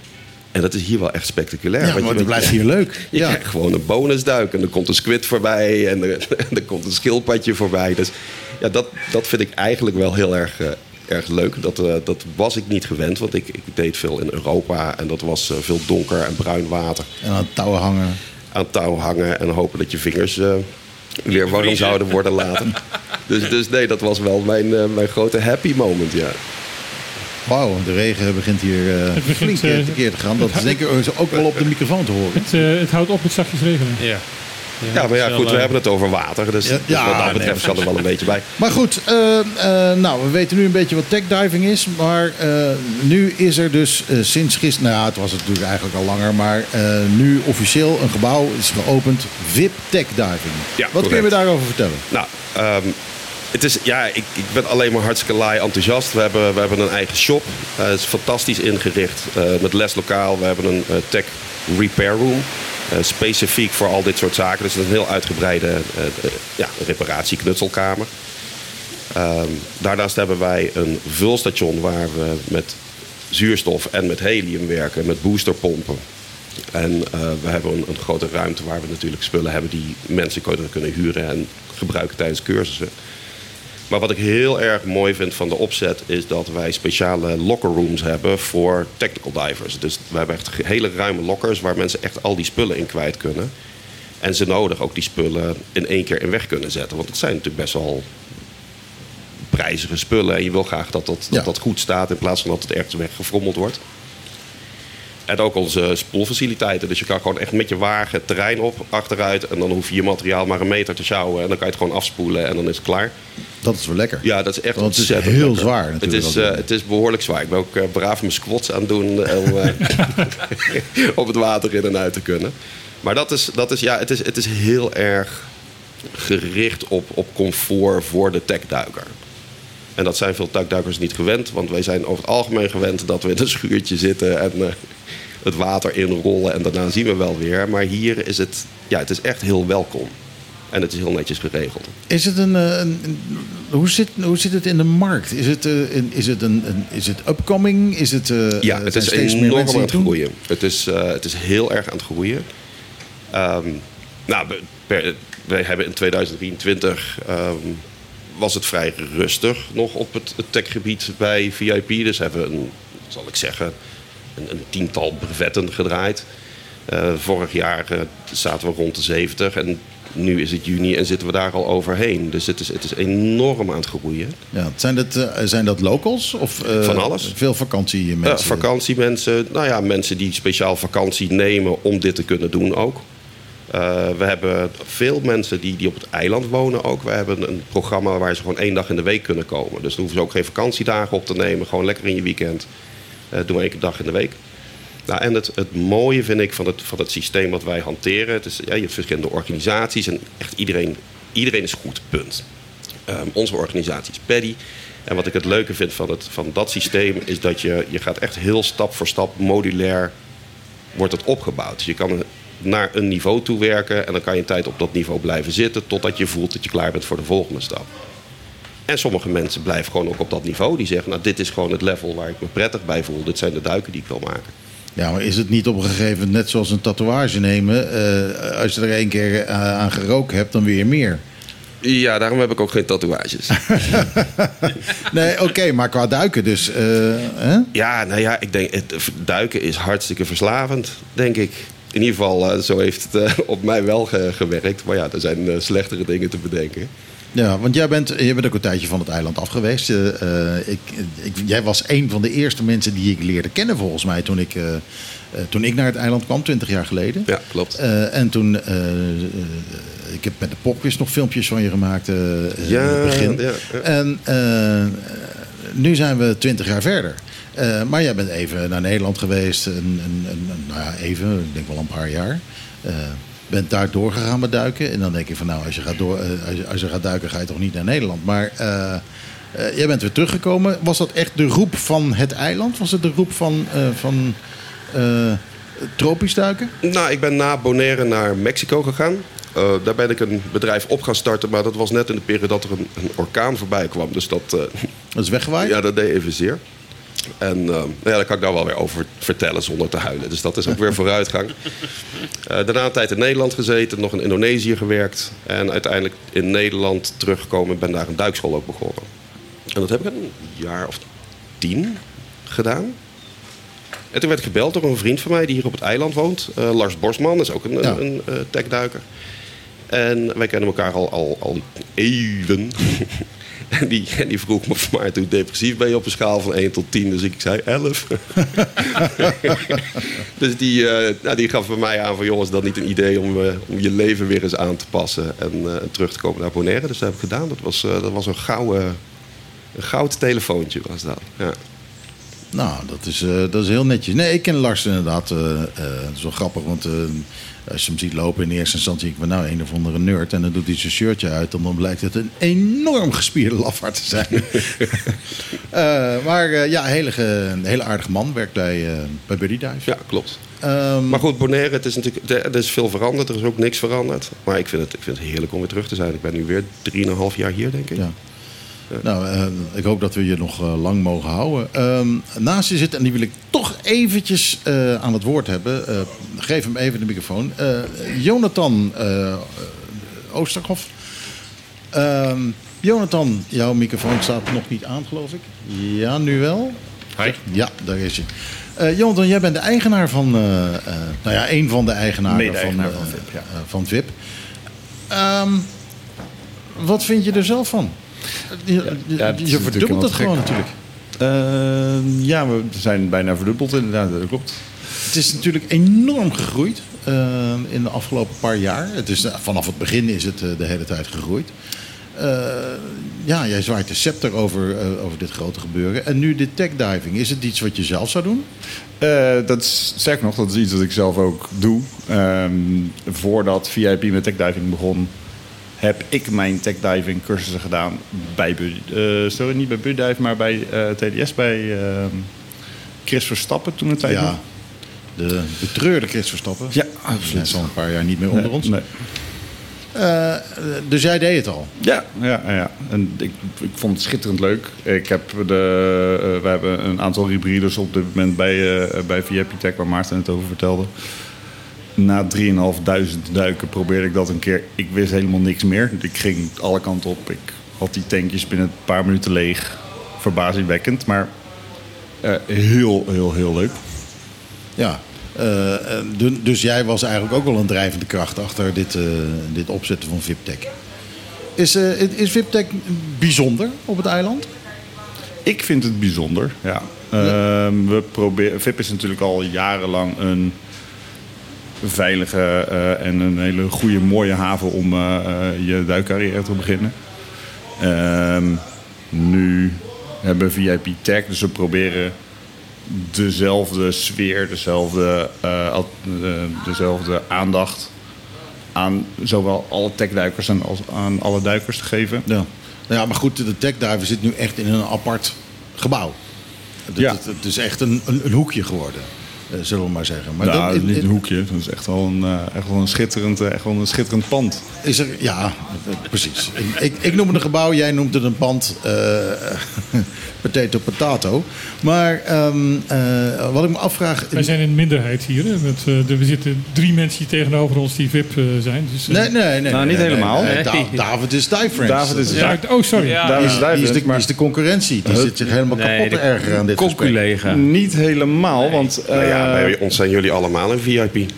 En dat is hier wel echt spectaculair. Ja, want maar het blijft hier leuk. Je ja. krijgt gewoon een bonusduik. En er komt een squid voorbij. En er, en er komt een schildpadje voorbij. Dus ja, dat, dat vind ik eigenlijk wel heel erg, uh, erg leuk. Dat, uh, dat was ik niet gewend. Want ik, ik deed veel in Europa. En dat was uh, veel donker en bruin water. En aan touw hangen. Aan touw hangen. En hopen dat je vingers uh, weer warm zouden worden later. dus, dus nee, dat was wel mijn, uh, mijn grote happy moment, ja. Wauw, de regen begint hier uh, begint, flink uh, tekeer te gaan. Dat is denk ik ook wel op de microfoon te horen. Het, uh, het houdt op met zachtjes regenen. Ja, ja, ja maar ja, goed, we hebben het over water. Dus, ja, dus wat dat betreft zat er wel een beetje bij. Maar goed, uh, uh, nou, we weten nu een beetje wat techdiving is. Maar uh, nu is er dus uh, sinds gisteren... Nou ja, het was het natuurlijk eigenlijk al langer. Maar uh, nu officieel een gebouw is geopend. V I P Techdiving. Ja, wat correct. Kun je me daarover vertellen? Nou, um, Het is, ja, ik, ik ben alleen maar hartstikke laai enthousiast. We hebben, we hebben een eigen shop. Uh, het is fantastisch ingericht. Uh, met leslokaal. We hebben een uh, tech repair room. Uh, specifiek voor al dit soort zaken. Dus het is een heel uitgebreide uh, uh, ja, reparatieknutselkamer. Uh, daarnaast hebben wij een vulstation waar we met zuurstof en met helium werken. Met boosterpompen. En uh, we hebben een, een grote ruimte waar we natuurlijk spullen hebben die mensen kunnen huren en gebruiken tijdens cursussen. Maar wat ik heel erg mooi vind van de opzet is dat wij speciale locker rooms hebben voor technical divers. Dus we hebben echt hele ruime lockers waar mensen echt al die spullen in kwijt kunnen. En ze nodig ook die spullen in één keer in weg kunnen zetten. Want het zijn natuurlijk best wel prijzige spullen. En je wil graag dat dat, dat, dat goed staat in plaats van dat het ergens weggefrommeld wordt. En ook onze spoelfaciliteiten. Dus je kan gewoon echt met je wagen het terrein op, achteruit. En dan hoef je je materiaal maar een meter te sjouwen. En dan kan je het gewoon afspoelen en dan is het klaar. Dat is wel lekker. Ja, dat is echt Want ontzettend het is heel lekker. zwaar natuurlijk. Het is, uh, het is behoorlijk zwaar. Ik ben ook uh, braaf mijn squats aan het doen om uh, op het water in en uit te kunnen. Maar dat is, dat is, ja, het is, het is heel erg gericht op, op comfort voor de techduiker. En dat zijn veel techduikers niet gewend, want wij zijn over het algemeen gewend dat we in een schuurtje zitten en uh, het water inrollen en daarna zien we wel weer. Maar hier is het, ja, het is echt heel welkom. En het is heel netjes geregeld. Is het een, een, een hoe, zit, hoe zit het in de markt? Is het, uh, een, is het, een, een, is het upcoming? Is het, uh, ja, het is enorm aan het groeien. Het is, uh, het is heel erg aan het groeien. Um, nou, per, wij hebben in tweeduizend drieëntwintig um, was het vrij rustig nog op het, het techgebied bij V I P. Dus hebben we een, zal ik zeggen, een, een tiental brevetten gedraaid. Uh, vorig jaar uh, zaten we rond de zeventig en nu is het juni en zitten we daar al overheen. Dus het is, het is enorm aan het groeien. Ja, zijn, dat, uh, zijn dat locals? Of, uh, Van alles. Veel vakantiemensen? Uh, vakantiemensen. Nou ja, mensen die speciaal vakantie nemen om dit te kunnen doen ook. Uh, we hebben veel mensen die, die op het eiland wonen ook. We hebben een programma waar ze gewoon één dag in de week kunnen komen. Dus dan hoeven ze ook geen vakantiedagen op te nemen. Gewoon lekker in je weekend. Uh, doen we één dag in de week. Nou, en het, het mooie vind ik van het, van het systeem wat wij hanteren. Het is, ja, je hebt verschillende organisaties en echt iedereen, iedereen is goed, punt. Um, onze organisatie is Paddy. En wat ik het leuke vind van, het, van dat systeem is dat je, je gaat echt heel stap voor stap modulair wordt het opgebouwd. Dus je kan naar een niveau toe werken en dan kan je een tijd op dat niveau blijven zitten totdat je voelt dat je klaar bent voor de volgende stap. En sommige mensen blijven gewoon ook op dat niveau. Die zeggen, nou, dit is gewoon het level waar ik me prettig bij voel. Dit zijn de duiken die ik wil maken. Ja, maar is het niet op een gegeven moment net zoals een tatoeage nemen? Uh, als je er één keer uh, aan gerookt hebt, dan weer meer. Ja, daarom heb ik ook geen tatoeages. Nee, oké, okay, maar qua duiken dus. Uh, hè? Ja, nou ja, ik denk, het, duiken is hartstikke verslavend, denk ik. In ieder geval, uh, zo heeft het uh, op mij wel ge- gewerkt. Maar ja, er zijn uh, slechtere dingen te bedenken. Ja, want jij bent, jij bent ook een tijdje van het eiland af geweest. Uh, ik, ik, jij was een van de eerste mensen die ik leerde kennen volgens mij toen ik, uh, uh, toen ik naar het eiland kwam, twintig jaar geleden. Ja, klopt. Uh, en toen, uh, uh, ik heb met de popquiz nog filmpjes van je gemaakt uh, ja, in het begin. Ja, ja. En uh, nu zijn we twintig jaar verder. Uh, maar jij bent even naar Nederland geweest. En, en, en, nou ja, even, ik denk wel een paar jaar. Uh, bent daar doorgegaan met duiken. En dan denk ik van nou, als je gaat, door, uh, als je, als je gaat duiken, ga je toch niet naar Nederland. Maar uh, uh, jij bent weer teruggekomen. Was dat echt de roep van het eiland? Was het de roep van, uh, van uh, tropisch duiken? Nou, ik ben na Bonaire naar Mexico gegaan. Uh, daar ben ik een bedrijf op gaan starten. Maar dat was net in de periode dat er een, een orkaan voorbij kwam. Dus dat... Uh, dat is weggewaaid? Ja, dat deed even zeer. En uh, nou ja, daar kan ik nou wel weer over vertellen zonder te huilen. Dus dat is ook weer vooruitgang. Uh, daarna een tijd in Nederland gezeten, nog in Indonesië gewerkt. En uiteindelijk in Nederland teruggekomen en ben daar een duikschool ook begonnen. En dat heb ik een jaar of tien gedaan. En toen werd ik gebeld door een vriend van mij die hier op het eiland woont. Uh, Lars Borsman, is ook een, ja. een, een uh, techduiker. En wij kennen elkaar al, al, al even... En die, en die vroeg me van maar, hoe depressief ben je op een schaal van één tot tien? Dus ik zei elf. Dus die, uh, nou, die gaf bij mij aan van jongens, dat niet een idee om, uh, om je leven weer eens aan te passen. En uh, terug te komen naar Bonaire. Dus dat heb ik gedaan. Dat was, uh, dat was een, gouden, een goud telefoontje was dat. Ja. Nou, dat is, uh, dat is heel netjes. Nee, ik ken Lars inderdaad. Uh, uh, dat is wel grappig, want... Uh, als je hem ziet lopen in eerste instantie, ik ben nou een of andere nerd. En dan doet hij zijn shirtje uit. En dan blijkt het een enorm gespierde lafaard te zijn. uh, maar uh, ja, een hele, een hele aardige man. Werkt bij, uh, bij Buddy Dive. Ja, klopt. Um, maar goed, Bonaire, het is natuurlijk, er is veel veranderd. Er is ook niks veranderd. Maar ik vind het, ik vind het heerlijk om weer terug te zijn. Ik ben nu weer drieënhalf jaar hier, denk ik. Ja. Ja. Nou, uh, ik hoop dat we je nog uh, lang mogen houden. Um, naast je zit, en die wil ik toch eventjes uh, aan het woord hebben. Uh, geef hem even de microfoon. Uh, Jonathan uh, Oosterhoff. Um, Jonathan, jouw microfoon staat nog niet aan, geloof ik. Ja, nu wel? Hi. Ja, daar is hij. Uh, Jonathan, jij bent de eigenaar van... Uh, uh, nou ja, een van de eigenaren Mede-eigenaar van, uh, van V I P. Ja. Uh, van V I P. Um, wat vind je er zelf van? Je, ja, ja, je, je verdubbelt het gewoon gek. natuurlijk. Uh, ja, we zijn bijna verdubbeld inderdaad, dat klopt. Het is natuurlijk enorm gegroeid uh, in de afgelopen paar jaar. Het is, vanaf het begin is het uh, de hele tijd gegroeid. Uh, ja, jij zwaait de scepter over, uh, over dit grote gebeuren. En nu dit techdiving, is het iets wat je zelf zou doen? Uh, dat is, sterker nog, dat is iets wat ik zelf ook doe. Um, voordat V I P met techdiving begon... heb ik mijn techdiving cursussen gedaan bij Buddy. Uh, sorry, niet bij Buddy Dive, maar bij uh, T D S, bij uh, Chris Verstappen toen een tijd. Ja, de betreurde Chris Verstappen. Ja, absoluut. Hij is al een paar jaar niet meer onder nee, ons. Nee. Uh, dus jij deed het al? Ja, ja, ja. En ik, ik vond het schitterend leuk. Ik heb de, uh, we hebben een aantal rebreeders op dit moment bij, uh, bij V I P Tech, waar Maarten het over vertelde. Na drieënhalfduizend duiken probeerde ik dat een keer. Ik wist helemaal niks meer. Ik ging alle kanten op. Ik had die tankjes binnen een paar minuten leeg. Verbazingwekkend, maar uh, heel, heel, heel leuk. Ja. Uh, dus jij was eigenlijk ook wel een drijvende kracht achter dit, uh, dit opzetten van V I P Tech. Is, uh, is V I P Tech bijzonder op het eiland? Ik vind het bijzonder, ja. Uh, we proberen, V I P is natuurlijk al jarenlang een veilige uh, en een hele goede, mooie haven om uh, uh, je duikcarrière te beginnen. Uh, nu hebben we V I P Tech, dus we proberen dezelfde sfeer, dezelfde, uh, uh, dezelfde aandacht aan zowel alle techduikers en als aan alle duikers te geven. Ja, ja maar goed, de techdiver zit nu echt in een apart gebouw. Het, ja. het, het is echt een, een, een hoekje geworden. Uh, zullen we maar zeggen. Maar nou, dan, niet een hoekje. Dat is echt wel een, uh, echt wel een, schitterend, uh, echt wel een schitterend pand. Is er, ja, precies. ik, ik noem het een gebouw, jij noemt het een pand. Uh, potato, potato. Maar um, uh, wat ik me afvraag... Wij zijn een minderheid hier. Hè? Met, uh, de, we zitten drie mensen hier tegenover ons die V I P uh, zijn. Dus, uh, nee, nee, nee. Nou, nee, niet nee, helemaal. Nee, nee. Da- David is Dive Friends. David is ja, oh, sorry. Ja, David ja. is, die, is de, die is de concurrentie. Die uh, zit zich helemaal nee, kapot te ergeren aan dit conculega. Niet helemaal, nee. want... Uh, nou ja, bij ons zijn jullie allemaal een V I P.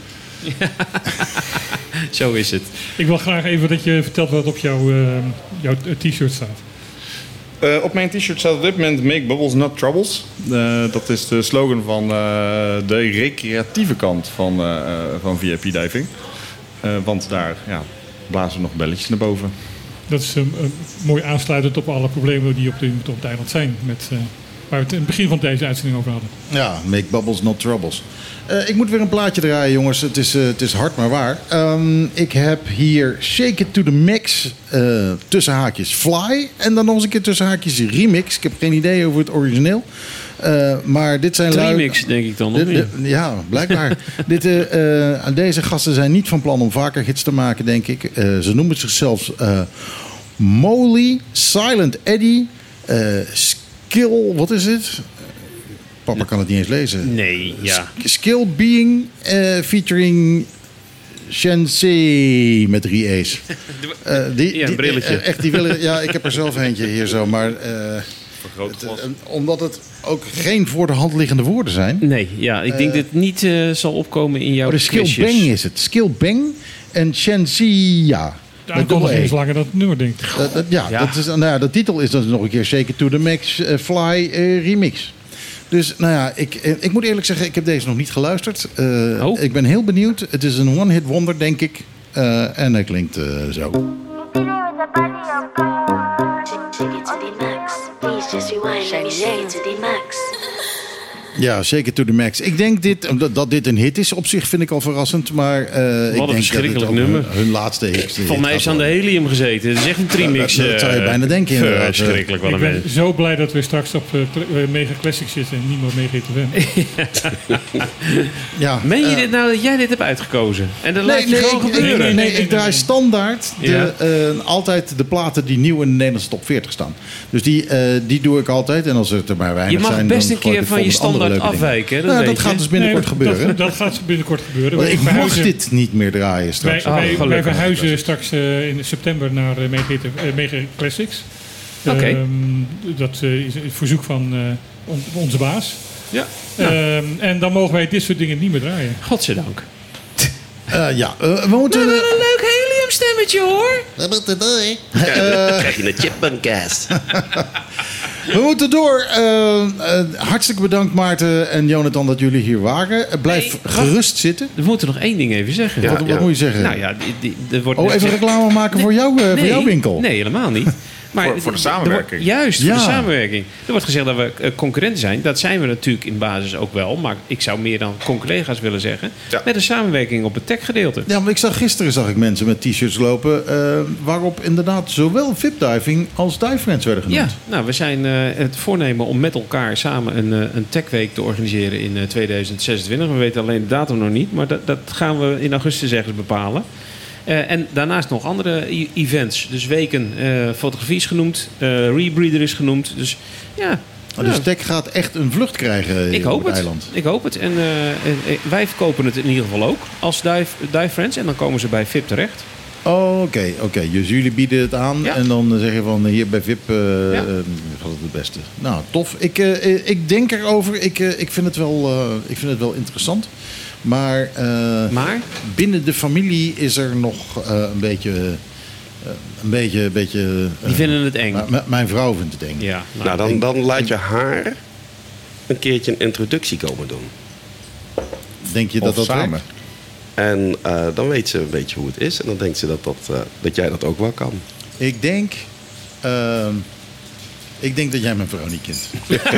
Zo is het. Ik wil graag even dat je vertelt wat op jouw, uh, jouw t-shirt staat. Uh, op mijn t-shirt staat op dit moment Make Bubbles Not Troubles. Uh, dat is de slogan van uh, de recreatieve kant van, uh, van V I P Diving. Uh, want daar ja, blazen we nog belletjes naar boven. Dat is um, um, mooi aansluitend op alle problemen die op, de, op het eiland zijn. Met, uh, waar we het in het begin van deze uitzending over hadden. Ja, Make Bubbles Not Troubles. Uh, ik moet weer een plaatje draaien, jongens. Het is, uh, het is hard maar waar. Um, ik heb hier Shake It To The Max, uh, tussen haakjes Fly. En dan nog eens een keer tussen haakjes Remix. Ik heb geen idee over het origineel. Uh, maar dit zijn lui... Remix, denk ik dan. Of dit, dit, ja, blijkbaar. dit, uh, uh, deze gasten zijn niet van plan om vaker hits te maken, denk ik. Uh, ze noemen zichzelf uh, Molly, Silent Eddie, uh, Skill... Wat is het? Papa kan het niet eens lezen. Nee, ja. Skill Being uh, featuring Shensei met drie E's. Uh, die, ja, een brilletje. Die, uh, echt, die willen, ja, ik heb er zelf eentje hier zo, maar... Uh, het, uh, omdat het ook geen voor de hand liggende woorden zijn. Nee, ja, ik denk uh, dat het niet uh, zal opkomen in jouw oh, de Skill quizjes. Bang is het. Skill Bang en Shensei, ja. De aankondiging is langer dan het nummer, denk ik. Uh, uh, ja, ja. Dat is, nou ja, de titel is dan nog een keer Shake It To The Max uh, Fly uh, Remix. Dus nou ja, ik, ik moet eerlijk zeggen, ik heb deze nog niet geluisterd. Uh, oh. Ik ben heel benieuwd. Het is een one-hit wonder, denk ik. Uh, en hij klinkt uh, zo. Ja, Shake It To The Max. Ik denk dit, dat, dat dit een hit is. Op zich vind ik al verrassend. Maar uh, ik denk verschrikkelijk dat het nummer. Hun, hun laatste hit. Volgens mij is aan de helium gezeten. Het is echt een trimix. Ja, dat, dat zou je bijna denken. Inderdaad. Verschrikkelijk. Ik ben mens. zo blij dat we straks op uh, Mega Classic zitten en niet meer Mega G T M. ja, Meen je uh, dit nou dat jij dit hebt uitgekozen? En dat nee, lijkt nee, gewoon ik, gebeuren. Nee, nee, nee, ik draai standaard de, ja. uh, altijd de platen die nieuw in de Nederlandse top veertig staan. Dus die, uh, die doe ik altijd. En als het er maar weinig zijn, je mag zijn, best een keer van je standaard afwijken. Dat, nou, dat gaat dus binnenkort nee, gebeuren. Dat, dat gaat binnenkort gebeuren. Maar ik mag dit niet meer draaien straks. Wij, wij, oh, wij verhuizen straks uh, in september naar uh, Mega, uh, Mega Classics. Oké. Okay. Um, dat uh, is een verzoek van uh, on, onze baas. Ja. Um, en dan mogen wij dit soort dingen niet meer draaien. Godzijdank. Uh, ja, uh, we moeten... Nou, een leuk heliumstemmetje, hoor. We moeten door. Uh, krijg je een chipmunkcast. We moeten door. Uh, uh, hartstikke bedankt Maarten en Jonathan dat jullie hier waren. Uh, blijf nee, gerust zitten. We moeten nog één ding even zeggen. Ja, wat, wat ja. moet je zeggen? Nou ja, die, die, er wordt oh, even reclame maken nee, voor, jou, uh, nee, voor jouw winkel. Nee, helemaal niet. Maar voor, voor de er samenwerking. wordt- juist, Ja. voor de samenwerking. Er wordt gezegd dat we uh, concurrenten zijn. Dat zijn we natuurlijk in basis ook wel. Maar ik zou meer dan collega's willen zeggen. Ja. Met een samenwerking op het tech-gedeelte. Ja, maar ik zag gisteren zag ik mensen met t-shirts lopen... eh, waarop inderdaad zowel vipdiving als dive friends werden Ja, genoemd. nou, we zijn uh, het voornemen om met elkaar samen een, uh, een techweek te organiseren in uh, tweeduizend zesentwintig. We weten alleen de datum nog niet, maar dat, dat gaan we in augustus ergens bepalen. Uh, en daarnaast nog andere e- events. Dus weken, uh, fotografie is genoemd, uh, Rebreather is genoemd. Dus ja... Maar dus ja. tech gaat echt een vlucht krijgen Ik hier hoop op het het. eiland. Ik hoop het. En uh, uh, wij verkopen het in ieder geval ook als Dive, dive Friends. En dan komen ze bij V I P terecht. Oh, oké. oké. Dus jullie bieden het aan Ja. en dan zeg je van hier bij V I P uh, Ja. uh, gaat het het beste. Nou, tof. Ik, uh, ik denk erover. Ik, uh, ik, vind het wel, uh, ik vind het wel interessant. Maar, uh, Maar? binnen de familie is er nog uh, een beetje... Uh, een beetje... Een beetje uh, Die vinden het eng. m- mijn vrouw vindt het eng. Ja, nou, Nou, dan, dan laat je haar een keertje een introductie komen doen. Denk je dat Of dat samen. werkt? En uh, dan weet ze een beetje hoe het is. En dan denkt ze dat, dat, uh, dat jij dat ook wel kan. Ik denk... Uh, ik denk dat jij mijn vrouw niet kent.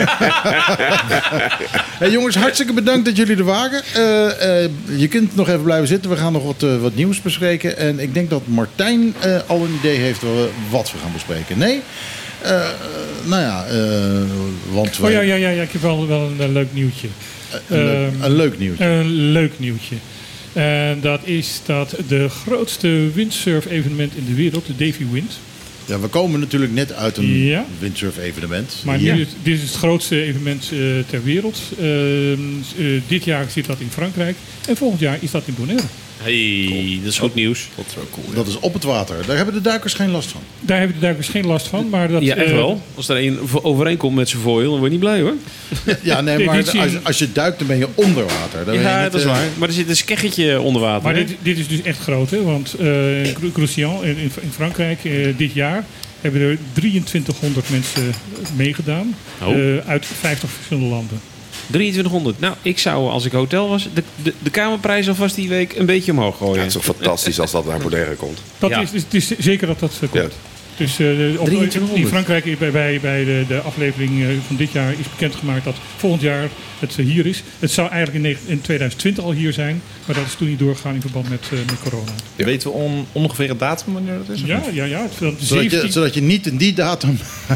Hey jongens, hartstikke bedankt dat jullie er waren. Uh, uh, je kunt nog even blijven zitten. We gaan nog wat, uh, wat nieuws bespreken. En ik denk dat Martijn uh, al een idee heeft wat we gaan bespreken. Nee? Uh, nou ja, uh, want... Oh ja, ja, ja, ja, ik heb wel, wel een, een leuk nieuwtje. Een, Um, leuk, een leuk nieuwtje. Een leuk nieuwtje. En dat is dat de grootste windsurf-evenement in de wereld, de Davy Wind. Ja, we komen natuurlijk net uit een Ja. windsurf-evenement. Maar Hier. nu, dit is het grootste evenement uh, ter wereld. Uh, uh, dit jaar zit dat in Frankrijk. En volgend jaar is dat in Bonaire. Hey, dat is goed nieuws. Dat is wel cool. Dat is op het water. Daar hebben de duikers geen last van. Daar hebben de duikers geen last van. Maar dat, Ja, echt uh, wel. Als er een overeenkomt met zijn foil, dan word je niet blij hoor. Ja, nee, Dit- maar dit zien- als, als je duikt, dan ben je onder water. Dan ben je Ja, niet, dat is eh, waar. Maar er zit een skeggetje onder water. Maar hè? dit, dit is dus echt groot, hè? Want uh, Croussian in, in, in Frankrijk uh, dit jaar hebben er drieëntwintighonderd mensen meegedaan. Oh. Uh, uit vijftig verschillende landen. drieëntwintighonderd. Nou, ik zou als ik hotel was, de, de, de kamerprijs alvast die week een beetje omhoog gooien. Ja, het is toch fantastisch als dat naar Bonaire komt. Dat Ja. is, het is zeker dat dat uh, komt. Ja. Dus uh, op, drieëntwintighonderd. in Frankrijk is bij, bij, bij de, de aflevering uh, van dit jaar is bekendgemaakt dat volgend jaar het uh, hier is. Het zou eigenlijk in, negen- in tweeduizend twintig al hier zijn, maar dat is toen niet doorgegaan in verband met, uh, met corona. Weten we on, ongeveer het datum wanneer dat is? of Ja, niet? ja, ja. Van zodat, je, zeventien, zodat je niet in die datum...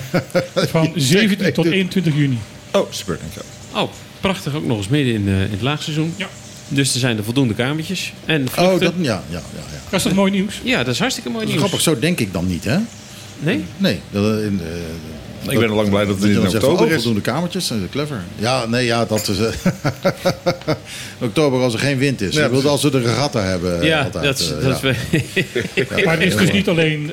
van zeventien tot eenentwintig juni. Oh, super, dankjewel. Oh, prachtig. Ook nog eens midden in, uh, in het laagseizoen. Ja. Dus er zijn er voldoende kamertjes. En Oh, vluchten. dat, ja, ja, ja, ja. Dat is toch mooi nieuws? Ja, dat is hartstikke mooi Dat is nieuws. grappig, zo denk ik dan niet, hè? Nee? Nee. Dat, in, eh, Ik ben al lang blij dat het je in dan zegt, oktober oh, is. voldoende kamertjes, dat is clever. Ja, nee, ja, dat is... eh, oktober als er geen wind is. Ja, Ik wilde precies. als we de regatta hebben. eh, Ja, altijd, dat is... eh, dat ja. is Maar het is dus niet alleen,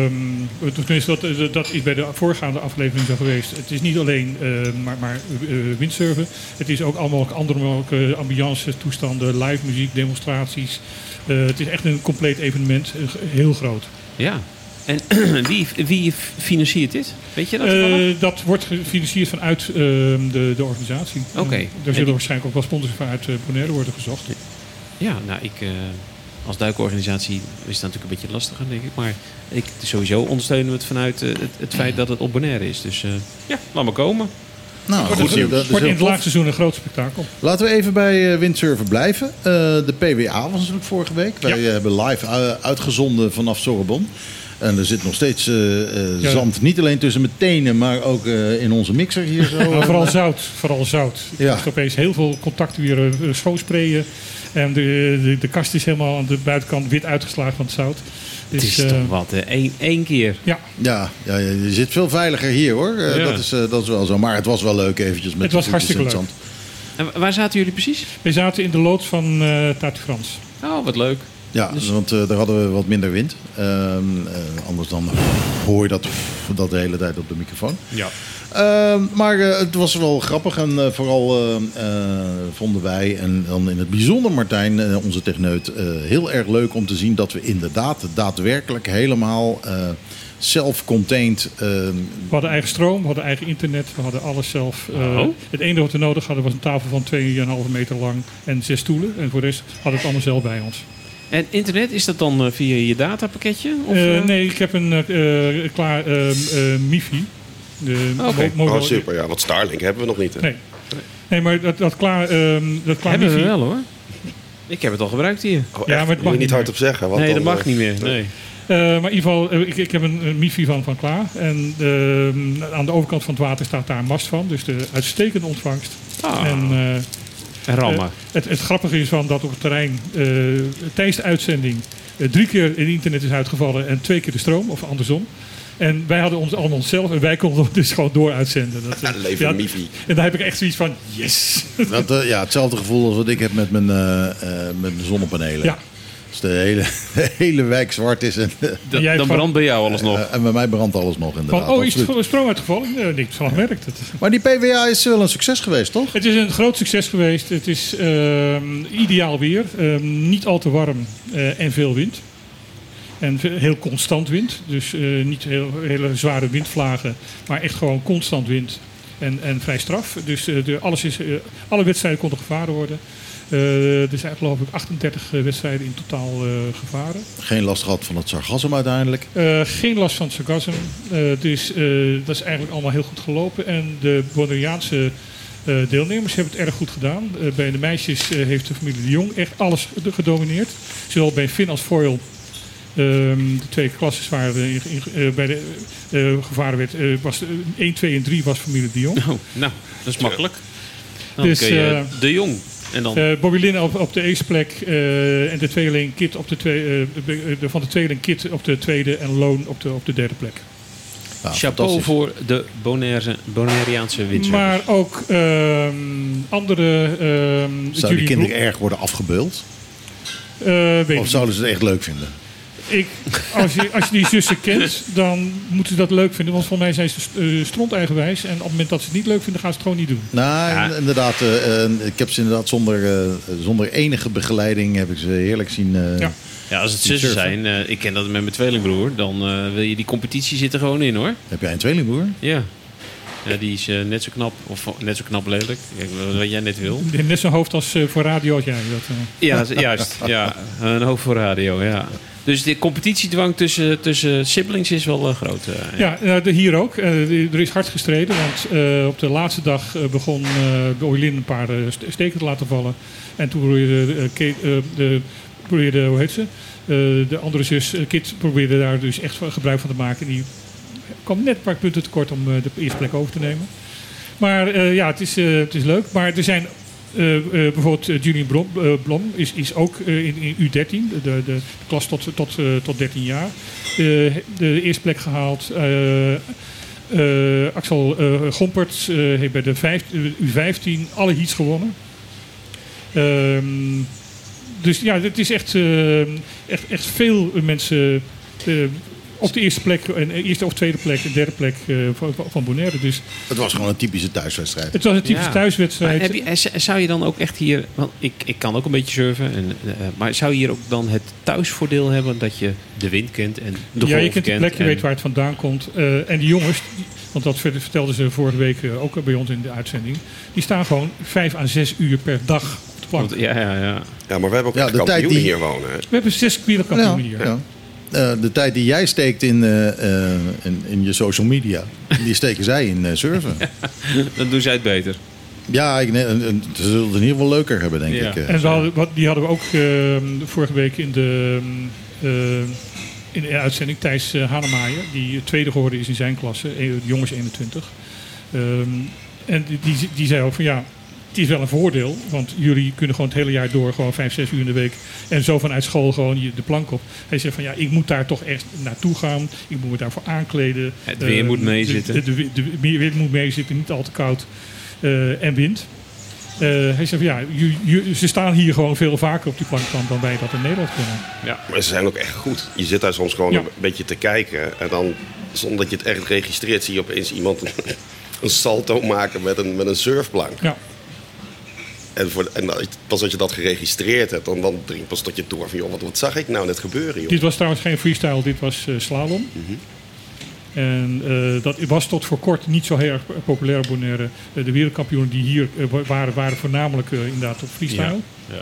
ehm, tenminste dat, dat is bij de voorgaande aflevering zo geweest. Het is niet alleen eh, maar, maar eh, windsurfen. Het is ook allemaal andere mogelijke ambiance toestanden, live muziek, demonstraties. Eh, het is echt een compleet evenement, eh, heel groot. Ja. En wie, wie financiert dit? Weet je dat toevallig? Eh, dat wordt gefinancierd vanuit ehm, de, de organisatie. Oké. En En Er zullen die- waarschijnlijk ook wel sponsors vanuit uh, Bonaire worden gezocht. Ja, nou, ik... eh, als duikorganisatie is het natuurlijk een beetje lastiger, denk ik. Maar ik, sowieso ondersteunen we het vanuit eh, het, het feit dat het op Bonaire is. Dus eh, ja, laat maar komen. Nou, Het goed wordt, nieuws. Dat het is wordt in heel het tof. laagseizoen een groot spektakel. Laten we even bij eh, windsurfen blijven. Eh, de P W A was natuurlijk vorige week. Wij Ja. eh, hebben live uh, uitgezonden vanaf Sorbonne. En er zit nog steeds eh, eh, Ja. zand. Niet alleen tussen mijn tenen, maar ook eh, in onze mixer hier zo. Maar vooral zout. Vooral zout. Ik Ja. moest opeens heel veel contacten weer uh, schoonsprayen. En de, de, de kast is helemaal aan de buitenkant wit uitgeslagen van het zout. Het Dus, is eh, toch wat, hè? Eén, één keer. ja, Ja, ja, je zit veel veiliger hier hoor. Eh, Ja. dat, is, eh, dat is wel zo. Maar het was wel leuk eventjes met Het de was voetjes in hartstikke het zand. En waar zaten jullie precies? we zaten in de loods van uh, Tati Frans. Oh, wat leuk. Ja, Dus- want eh, daar hadden we wat minder wind. Ehm, eh, anders dan hoor je dat, dat de hele tijd op de microfoon. Ja. Ehm, maar eh, het was wel grappig en eh, vooral eh, eh, vonden wij, en dan in het bijzonder Martijn, eh, onze techneut, eh, heel erg leuk om te zien dat we inderdaad daadwerkelijk helemaal eh, self-contained... eh, We hadden eigen stroom, we hadden eigen internet, we hadden alles zelf. Uh, Oh. Het enige wat we nodig hadden was een tafel van twee komma vijf meter lang en zes stoelen. En voor de rest hadden we het allemaal zelf bij ons. En internet, is dat dan uh, via je datapakketje? Of, Uh, uh? nee, ik heb een uh, klaar uh, uh, MiFi. De Okay. mo- Oh, super. Ja, want Starlink hebben we nog niet. Hè? Nee. nee, maar dat, dat klaar, um, dat klaar Hebben MiFi... we wel hoor. Ik heb het al gebruikt hier. Oh, ja, echt? maar het mag Moet je niet niet hard meer. op zeggen. Want Nee, dan, dat mag uh, niet meer. Nee. Uh, maar in ieder geval, uh, ik, ik heb een, een MiFi van, van klaar. En uh, aan de overkant van het water staat daar een mast van. Dus de uitstekende ontvangst. Ah. En, uh, En Ramma. Uh, het, het grappige is van dat op het terrein uh, tijdens de uitzending uh, drie keer het internet is uitgevallen en twee keer de stroom, of andersom. En wij hadden ons allemaal onszelf en wij konden dus gewoon door uitzenden. Dat, uh, Leven ja, MiFi. En daar heb ik echt zoiets van, yes! Dat, uh, ja, hetzelfde gevoel als wat ik heb met mijn, uh, uh, met mijn zonnepanelen. Ja. Als de hele, de hele wijk zwart is en, uh, Dan, jij dan van- brandt bij jou alles nog. uh, en bij mij brandt alles nog inderdaad. Van, oh, is absoluut. het stroom uitgevallen? Nee, niks van gemerkt. Het, Maar die P W A is wel een succes geweest, toch? het is een groot succes geweest. Het is uh, ideaal weer. Uh, niet al te warm uh, en veel wind. En ve- heel constant wind. Dus uh, niet heel, hele zware windvlagen, maar echt gewoon constant wind. En, en vrij straf. Dus uh, de, alles is, uh, alle wedstrijden konden gevaren worden. Uh, er zijn geloof ik achtendertig wedstrijden in totaal uh, gevaren. Geen last gehad van het sargassum uiteindelijk. Uh, geen last van sargassum. Uh, dus uh, dat is eigenlijk allemaal heel goed gelopen. En de Bonaireaanse uh, deelnemers hebben het erg goed gedaan. Uh, bij de meisjes uh, heeft de familie de Jong echt alles gedomineerd. Zowel bij Finn als Foil. Um, de twee klasses waar uh, in, in, uh, bij de uh, gevaren werd, uh, was uh, één, twee en drie was familie de Jong. Oh, nou, dat is makkelijk. Dan Dus, kun je uh, de Jong. En dan... Uh, Bobby Lin op, op de eerste plek uh, en de tweeling Kit op de twee, uh, de, van de tweeling Kit op de tweede en Loon op de, op de derde plek. Ja, Chapeau fantastisch. voor de Bonaire, Bonaireaanse windsurfers. Maar ook um, andere... Um, Zouden die Julie kinderen Bro- erg worden afgebeuld? Uh, weet ik Of zouden ze het echt leuk vinden? Ik, als, je, als je die zussen kent, dan moeten ze dat leuk vinden. Want volgens mij zijn ze uh, stronteigenwijs. En op het moment dat ze het niet leuk vinden, gaan ze het gewoon niet doen. Nou, Ja. inderdaad. Uh, uh, ik heb ze inderdaad zonder, uh, zonder enige begeleiding heb ik ze heerlijk zien. Uh, Ja. Ja, als het Die zussen surfen. zijn, uh, ik ken dat met mijn tweelingbroer, dan uh, wil je die competitie zit er gewoon in hoor. Heb jij een tweelingbroer? Ja. Ja, die is uh, net zo knap, of net zo knap lelijk. Kijk, wat jij net wil. Die heeft net zo'n hoofd als uh, voor radio als jij. Dat, uh. Ja, z- juist. Ja, een hoofd voor radio, ja. Dus de competitiedwang tussen, tussen siblings is wel uh, groot. Uh, ja. Ja, uh, de, hier ook. Uh, de- er is hard gestreden. Want uh, op de laatste dag uh, begon uh, Bobby Lin een paar uh, st- steken te laten vallen. En toen probeerde, uh, Kate, uh, de, probeerde hoe heet ze? Uh, de andere zus, uh, Kit, probeerde daar dus echt gebruik van te maken. Die kwam net een paar punten tekort om uh, de eerste plek over te nemen. Maar uh, ja, het is, uh, het is leuk. Maar er zijn uh, uh, bijvoorbeeld uh, Julien Blom, uh, Blom is, is ook uh, in, in U dertien, de, de, de klas tot, tot, uh, tot dertien jaar. Uh, de eerste plek gehaald. Uh, uh, Axel uh, Gomperts uh, heeft bij de vijf, U vijftien alle heats gewonnen. Um, dus ja, het is echt, uh, echt, echt veel mensen uh, op de eerste plek, en eerste of tweede plek, en derde plek uh, van, van Bonaire. Dus Het was gewoon een typische thuiswedstrijd. het was een typische Ja. thuiswedstrijd. Maar heb je, eh, zou je dan ook echt hier... Want ik, ik kan ook een beetje surfen. En, uh, maar zou je hier ook dan het thuisvoordeel hebben dat je de wind kent en de golf ja, je kent de plek, je en- weet waar het vandaan komt. Uh, en die jongens, die- want dat ver- vertelden ze vorige week uh, ook bij ons in de uitzending. Die staan gewoon vijf à zes uur per dag op de plank. Want- Ja, ja, ja. Ja, maar we hebben ook Ja, echt de tijd kampioenen die- hier wonen. Hè? We hebben zes wereldkampioenen hier. Ja. Uh, de tijd die jij steekt in, uh, uh, in, in je social media, die steken zij in uh, surfen. Dan doen zij het beter. Ja, ik, ne- en- en ze zullen het in ieder geval leuker hebben, denk Ja. ik. uh. En we hadden, wat, die hadden we ook uh, vorige week in de, uh, in de uitzending. Thijs uh, Hanemaaien, die tweede geworden is in zijn klasse, eh, de jongens eenentwintig. Um, en die, die, die zei ook van ja, het is wel een voordeel. Want jullie kunnen gewoon het hele jaar door, gewoon vijf, zes uur in de week. En zo vanuit school gewoon je- de plank op. Hij zegt van ja, ik moet daar toch echt naartoe gaan. Ik moet me daarvoor aankleden. Het weer Um, moet meezitten. De, de, de, de weer moet meezitten, niet al te koud. Uh, en wind. Uh, hij zegt van ja, ju- ju- ze staan hier gewoon veel vaker op die plank dan, dan wij dat in Nederland kunnen. Maar ze zijn ook echt goed. Je zit daar soms gewoon Ja. een beetje te kijken. En dan, zonder dat je het echt registreert, zie je opeens iemand een, een salto maken met een, met een surfplank. Ja. En, voor, en dan- pas als je dat geregistreerd hebt, dan, dan dringt pas tot je door van, joh, wat, wat zag ik nou net gebeuren, joh. Dit was trouwens geen freestyle, dit was uh, slalom. Mhm. En uh, dat was tot voor kort niet zo heel erg populair op Bonaire. Uh, de wereldkampioenen die hier uh, waren, waren voornamelijk uh, inderdaad op freestyle. Ja.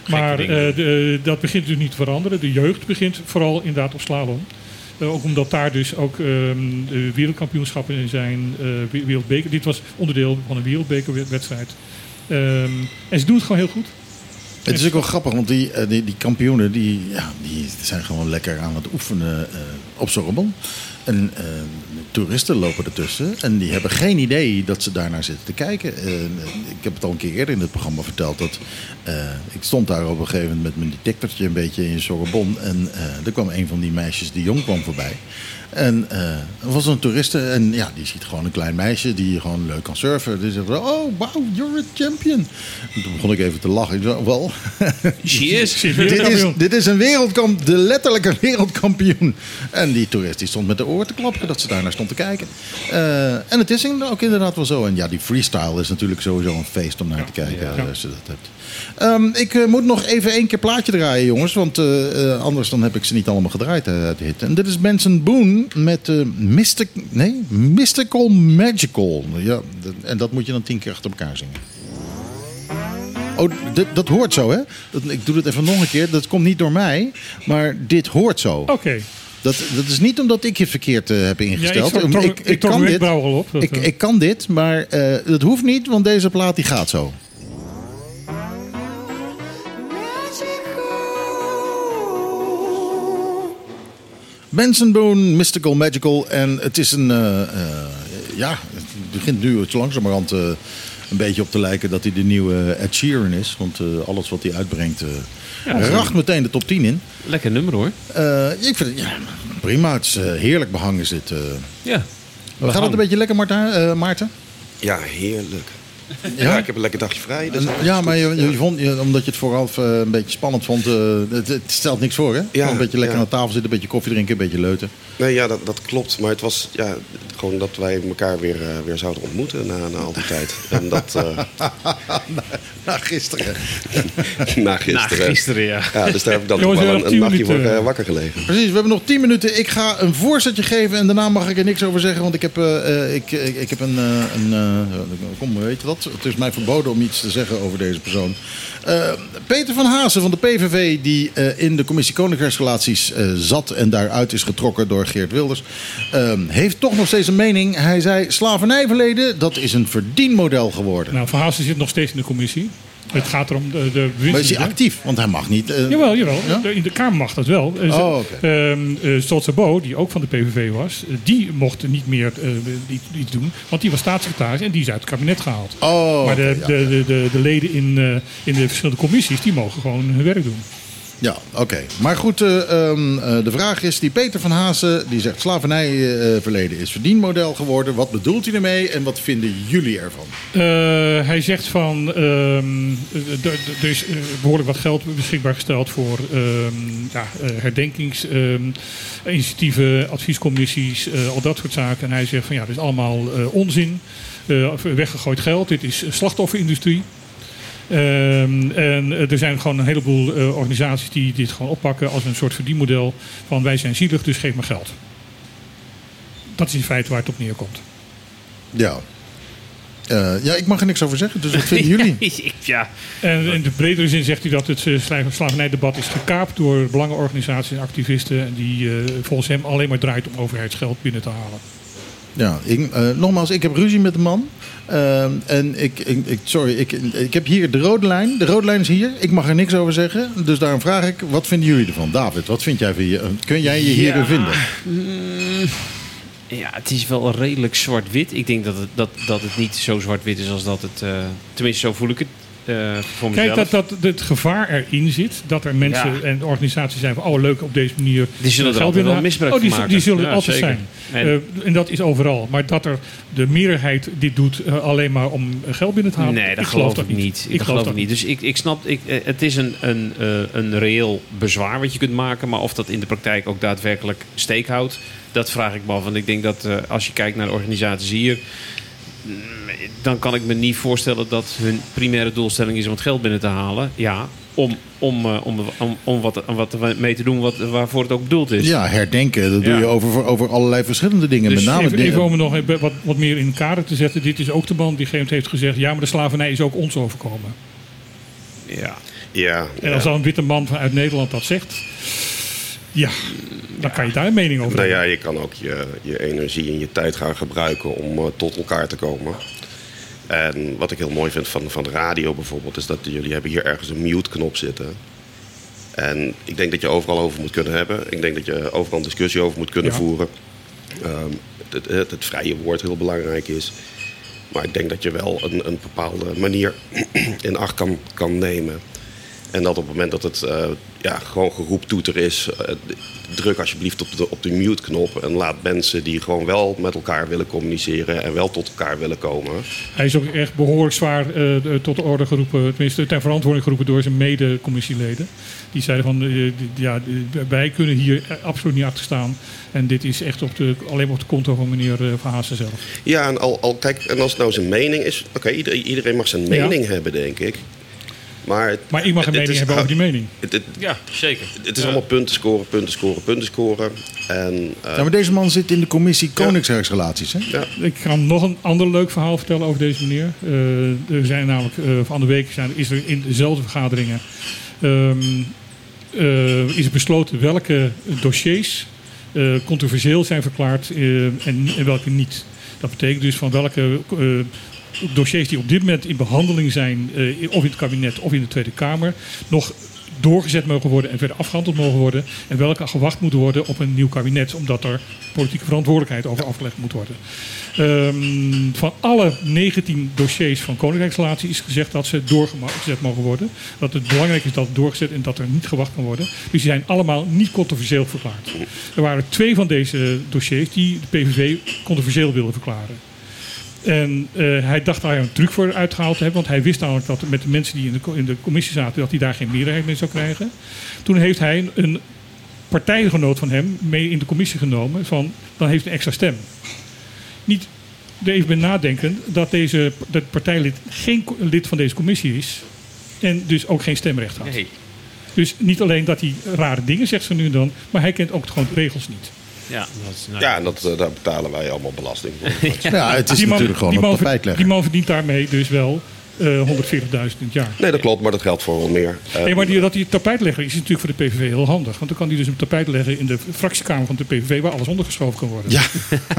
Maar dingen. uh, de, dat begint dus niet te veranderen. De jeugd begint vooral inderdaad op slalom. Uh, ook omdat daar dus ook um, de wereldkampioenschappen in zijn. Uh, wereldbeker. Dit was onderdeel van een wereldbekerwedstrijd. Um, en ze doen het gewoon heel goed. Het is ook wel grappig, want die, die, die kampioenen die, ja, die zijn gewoon lekker aan het oefenen uh, op Sorbonne. En uh, toeristen lopen ertussen en die hebben geen idee dat ze daarnaar zitten te kijken. Uh, ik heb het al een keer eerder in het programma verteld. Dat, uh, ik stond daar op een gegeven moment met mijn detectortje een beetje in Sorbonne. En uh, er kwam een van die meisjes die jong kwam voorbij. En uh, er was een toeriste en ja, die ziet gewoon een klein meisje die gewoon leuk kan surfen. Die zegt, oh wow, you're a champion. En toen begon ik even te lachen. Ik zei, wel, she is. dit, is dit is een wereldkamp, de letterlijke wereldkampioen. En die toerist die stond met de oren te klappen dat ze daarnaar stond te kijken. Uh, en het is ook inderdaad wel zo. En ja, die freestyle is natuurlijk sowieso een feest om naar te kijken ja. als je dat hebt. Um, ik uh, moet nog even één keer plaatje draaien, jongens. Want uh, uh, anders dan heb ik ze niet allemaal gedraaid uh, uit de hit. En dit is Benson Boone met uh, Mystic, nee, Mystical Magical. Ja, d- en dat moet je dan tien keer achter elkaar zingen. Oh, d- dat hoort zo, hè? Dat, ik doe het even nog een keer. Dat komt niet door mij, maar dit hoort zo. Oké. Okay. Dat, dat is niet omdat ik het verkeerd uh, heb ingesteld. Ja, ik, trok, ik, ik, ik, kan ik, dit, al op, dat, ik, ik kan dit, maar uh, dat hoeft niet, want deze plaat die gaat zo. Benson Boone, Mystical Magical. En het is een... Uh, uh, ja, het begint nu zo langzamerhand uh, een beetje op te lijken dat hij de nieuwe Ed Sheeran is. Want uh, alles wat hij uitbrengt uh, ja, racht meteen de top tien in. Lekker nummer hoor. Uh, ik vind het ja, prima. Het is uh, heerlijk behang is dit. Uh. Ja. Behang. Gaat het een beetje lekker, Maarten? Uh, Maarten? Ja, heerlijk. Ja? Ja, ik heb een lekker dagje vrij. Dus ja, maar je, je vond, je, omdat je het vooral uh, een beetje spannend vond. Uh, het, het stelt niks voor, hè? Ja, een beetje lekker ja. aan de tafel zitten, een beetje koffie drinken, een beetje leuten. Nee, ja, dat, dat klopt. Maar het was ja, gewoon dat wij elkaar weer, uh, weer zouden ontmoeten na, na al die tijd. En dat... Uh... na, na gisteren. na gisteren. Na gisteren, ja. ja. Dus daar heb ik dan Jongens, wel een, een nachtje voor uh, wakker gelegen. Precies, we hebben nog tien minuten. Ik ga een voorzetje geven en daarna mag ik er niks over zeggen. Want ik heb, uh, ik, ik, ik heb een... Uh, een uh, kom, weet je wat? Het is mij verboden om iets te zeggen over deze persoon. Uh, Peter van Haasen van de P V V, die uh, in de commissie Koninkrijksrelaties uh, zat en daaruit is getrokken door Geert Wilders, uh, heeft toch nog steeds een mening. Hij zei, slavernijverleden, dat is een verdienmodel geworden. Nou, Van Haasen zit nog steeds in de commissie. Het gaat erom de, de winst. Maar is hij actief? Want hij mag niet. Uh... Jawel, jawel. Ja? In de Kamer mag dat wel. Oh, okay. uh, uh, Stoltze-Bo, die ook van de P V V was, uh, die mocht niet meer uh, iets, iets doen. Want die was staatssecretaris en die is uit het kabinet gehaald. Oh, maar de, okay, ja. de, de, de, de leden in, uh, in de verschillende commissies, die mogen gewoon hun werk doen. Ja, oké. Okay. Maar goed, uh, um, uh, de vraag is, die Peter van Haasen, die zegt slavernijverleden uh, is verdienmodel geworden. Wat bedoelt hij ermee en wat vinden jullie ervan? Uh, hij zegt van, um, er is behoorlijk wat geld beschikbaar gesteld voor um, ja, herdenkingsinitiatieven, um, adviescommissies, uh, al dat soort zaken. En hij zegt van ja, dit is allemaal uh, onzin, uh, weggegooid geld, dit is slachtofferindustrie. Um, en er zijn gewoon een heleboel uh, organisaties die dit gewoon oppakken als een soort verdienmodel van wij zijn zielig, dus geef maar geld. Dat is in feite waar het op neerkomt. Ja. Uh, ja, ik mag er niks over zeggen, dus wat vinden jullie? ja. En in de bredere zin zegt hij dat het uh, slavernijdebat is gekaapt door belangenorganisaties en activisten die uh, volgens hem alleen maar draait om overheidsgeld binnen te halen. Ja, ik, uh, nogmaals, ik heb ruzie met de man. Uh, en ik, ik, ik, sorry, ik, ik heb hier de rode lijn. De rode lijn is hier. Ik mag er niks over zeggen. Dus daarom vraag ik, wat vinden jullie ervan? David, wat vind jij van je? Kun jij je hierin ja, vinden? Mm, ja, het is wel redelijk zwart-wit. Ik denk dat het, dat, dat het niet zo zwart-wit is als dat het... Uh, tenminste, zo voel ik het. Uh, voor Kijk, dat, dat het gevaar erin zit. Dat er mensen ja. en organisaties zijn van... oh, leuk, op deze manier... Die zullen er altijd wel misbruik oh, die, van maken. Die zullen ja, altijd zeker. zijn. En, uh, en dat is overal. Maar dat er de meerderheid dit doet... Uh, alleen maar om geld binnen te halen... Nee, dat ik geloof dat ik niet. Ik, ik dat geloof geloof ik niet. Dus ik, ik snap... Ik, uh, het is een, een, uh, een reëel bezwaar wat je kunt maken... maar of dat in de praktijk ook daadwerkelijk steek houdt... dat vraag ik me af. Want ik denk dat uh, als je kijkt naar de organisaties hier... dan kan ik me niet voorstellen dat hun primaire doelstelling is om het geld binnen te halen. Ja, om, om, om, om, om wat, wat mee te doen wat, waarvoor het ook bedoeld is. Ja, herdenken. Dat doe ja. je over, over allerlei verschillende dingen. Dus met name even, dingen. even om nog wat, wat meer in kader te zetten. Dit is ook de man die heeft gezegd... ja, maar de slavernij is ook ons overkomen. Ja. Ja, En als ja. dan een witte man vanuit Nederland dat zegt, ja, dan kan je daar een mening over Nou hebben. ja, je kan ook je, je energie en je tijd gaan gebruiken om uh, tot elkaar te komen. En wat ik heel mooi vind van, van de radio bijvoorbeeld, is dat jullie hebben hier ergens een mute-knop zitten. En ik denk dat je overal over moet kunnen hebben. Ik denk dat je overal een discussie over moet kunnen Ja. voeren. Um, het, het, het vrije woord heel belangrijk is. Maar ik denk dat je wel een, een bepaalde manier in acht kan, kan nemen. En dat op het moment dat het uh, ja, gewoon geroeptoeter is, uh, druk alsjeblieft op de, op de mute-knop. En laat mensen die gewoon wel met elkaar willen communiceren en wel tot elkaar willen komen. Hij is ook echt behoorlijk zwaar uh, tot de orde geroepen, tenminste ter verantwoording geroepen door zijn mede-commissieleden. Die zeiden van, uh, ja, wij kunnen hier absoluut niet achter staan. En dit is echt op de, alleen maar op de konto van meneer uh, Van Haassen zelf. Ja, en, al, al, kijk, en als het nou zijn mening is, oké, okay, iedereen, iedereen mag zijn mening Ja. hebben, denk ik. Maar, het, Maar ik mag een het mening is- hebben over die mening. Het, het, Ja, zeker. het is Ja. allemaal punten scoren, punten scoren, punten scoren. En, uh, Ja, maar deze man zit in de commissie Koningshuisrelaties. Hè? ja. Ik ga nog een ander leuk verhaal vertellen over deze meneer. Uh, er zijn namelijk uh, van de week zijn, is er in dezelfde vergaderingen um, uh, is besloten welke dossiers uh, controversieel zijn verklaard uh, en, en welke niet. Dat betekent dus van welke uh, dossiers die op dit moment in behandeling zijn, uh, of in het kabinet of in de Tweede Kamer, nog doorgezet mogen worden en verder afgehandeld mogen worden. En welke gewacht moeten worden op een nieuw kabinet, omdat er politieke verantwoordelijkheid over afgelegd moet worden. Um, van alle negentien dossiers van Koninkrijksrelatie is gezegd dat ze doorgezet mogen worden. Dat het belangrijk is dat het doorgezet en dat er niet gewacht kan worden. Dus die zijn allemaal niet controversieel verklaard. Er waren twee van deze dossiers die de P V V controversieel wilden verklaren. En uh, hij dacht daar een truc voor uitgehaald te hebben. Want hij wist namelijk dat met de mensen die in de, in de commissie zaten, dat hij daar geen meerderheid mee zou krijgen. Toen heeft hij een partijgenoot van hem mee in de commissie genomen. Van, dan heeft hij een extra stem. Niet er even bij nadenken dat deze dat partijlid geen lid van deze commissie is. En dus ook geen stemrecht had. Nee. Dus niet alleen dat hij rare dingen zegt zo nu en dan. Maar hij kent ook gewoon de regels niet. Ja, dat is, nou, ja, en dat, uh, daar betalen wij allemaal belasting voor. Ja, het is Die man- natuurlijk gewoon die een man, tapijtlegger. Die man verdient daarmee dus wel uh, honderdveertigduizend in het jaar. Nee, dat klopt, maar dat geldt voor wel meer. Uh, Nee, maar die, dat die tapijtlegger is natuurlijk voor de P V V heel handig. Want dan kan hij dus een tapijt leggen in de fractiekamer van de P V V waar alles ondergeschoven kan worden. Ja,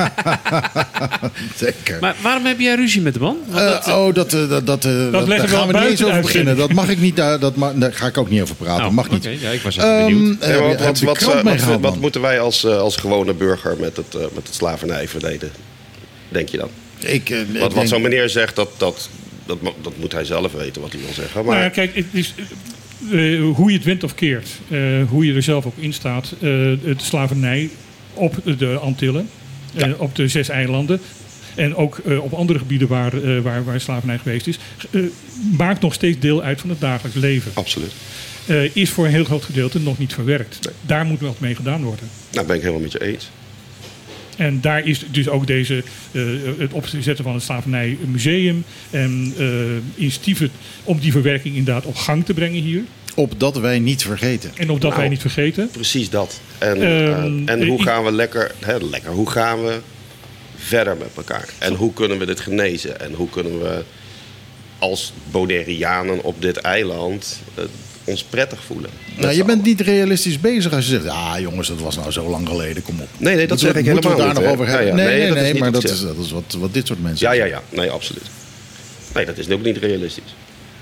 zeker. Maar waarom heb jij ruzie met de man? Want Uh, dat, uh, oh, dat, uh, dat, dat, uh, dat, leggen daar we gaan we wel niet eens buiten over de beginnen. Dat mag ik niet, daar, dat ma- daar ga ik ook niet over praten. nou, mag niet. oké, ja, ik was even Ehm, benieuwd. heb Ja, je- wat, heb wat, je wat, krant wat, meegehaald, wat man? moeten wij als, uh, als gewone burger met het, uh, met het slavernijverleden? Denk je dan? Ik, uh, Wat, wat denk- zo'n meneer zegt, dat, dat, dat, mo- dat moet hij zelf weten wat hij wil zeggen. Maar Nou ja, kijk, het is, uh, hoe je het wint of keert, uh, hoe je er zelf ook in staat, uh, het slavernij op de Antillen, uh, Ja. op de zes eilanden en ook uh, op andere gebieden waar, uh, waar, waar slavernij geweest is, uh, maakt nog steeds deel uit van het dagelijks leven. absoluut. Uh, is voor een heel groot gedeelte nog niet verwerkt. Nee. Daar moet wat mee gedaan worden. Nou, ben ik helemaal met je eens. En daar is dus ook deze, uh, het opzetten van het slavernijmuseum en uh, initiatieven om die verwerking inderdaad op gang te brengen hier. Opdat wij niet vergeten. En opdat Nou, wij niet vergeten. Precies dat. En, Ehm, uh, en hoe ik- gaan we lekker, hè, lekker, hoe gaan we verder met elkaar? En hoe kunnen we dit genezen? En hoe kunnen we als Bonaireanen op dit eiland uh, ons prettig voelen? Met Nou, z'n je bent allen. niet realistisch bezig als je zegt, ah jongens, dat was nou zo lang geleden, kom op. Nee, nee, dat Moeten zeg we- ik moeten helemaal we het daar niet, nog hè? over hebben? Ja, ja, nee, nee, nee, dat is nee, niet maar wat dat ik is, zeg. dat is wat, wat dit soort mensen Ja, ja, zeggen. ja. Nee, absoluut. Nee, dat is ook niet realistisch.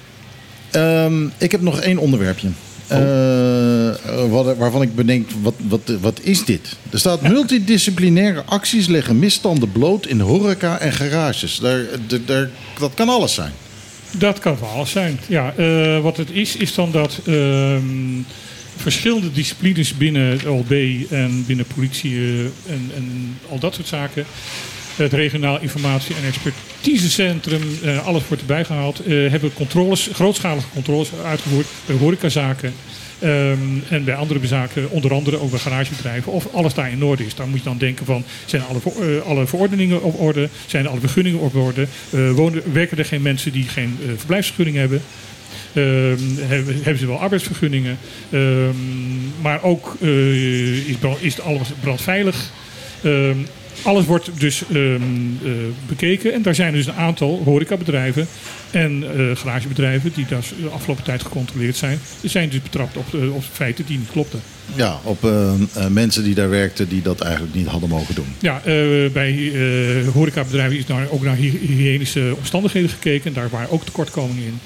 Ehm, ik heb nog één onderwerpje. Oh. Eh, wat, waarvan ik bedenk, wat, wat, wat is dit? Er staat multidisciplinaire acties leggen misstanden bloot in horeca en garages. Daar, daar, daar- dat kan alles zijn. Dat kan van alles zijn. Ja, uh, wat het is, is dan dat uh, verschillende disciplines binnen het O L B en binnen politie uh, en, en al dat soort zaken, het regionaal informatie- en expertisecentrum, uh, alles wordt erbij gehaald, uh, hebben controles, grootschalige controles uitgevoerd bij horecazaken. Um, en bij andere zaken, onder andere ook bij garagebedrijven, of alles daar in orde is. Dan moet je dan denken van, zijn alle, voor, uh, alle verordeningen op orde? Zijn alle vergunningen op orde? Uh, wonen, werken er geen mensen die geen uh, verblijfsvergunning hebben? Um, hebben? Hebben ze wel arbeidsvergunningen? Um, maar ook uh, is, brand, is alles brandveilig? Um, alles wordt dus um, uh, bekeken. En daar zijn dus een aantal horecabedrijven en uh, garagebedrijven die daar de afgelopen tijd gecontroleerd zijn. Die zijn dus betrapt op, uh, op feiten die niet klopten. Ja, op uh, uh, mensen die daar werkten die dat eigenlijk niet hadden mogen doen. Ja, uh, bij uh, horecabedrijven is daar ook naar hygiënische omstandigheden gekeken. En daar waren ook tekortkomingen in.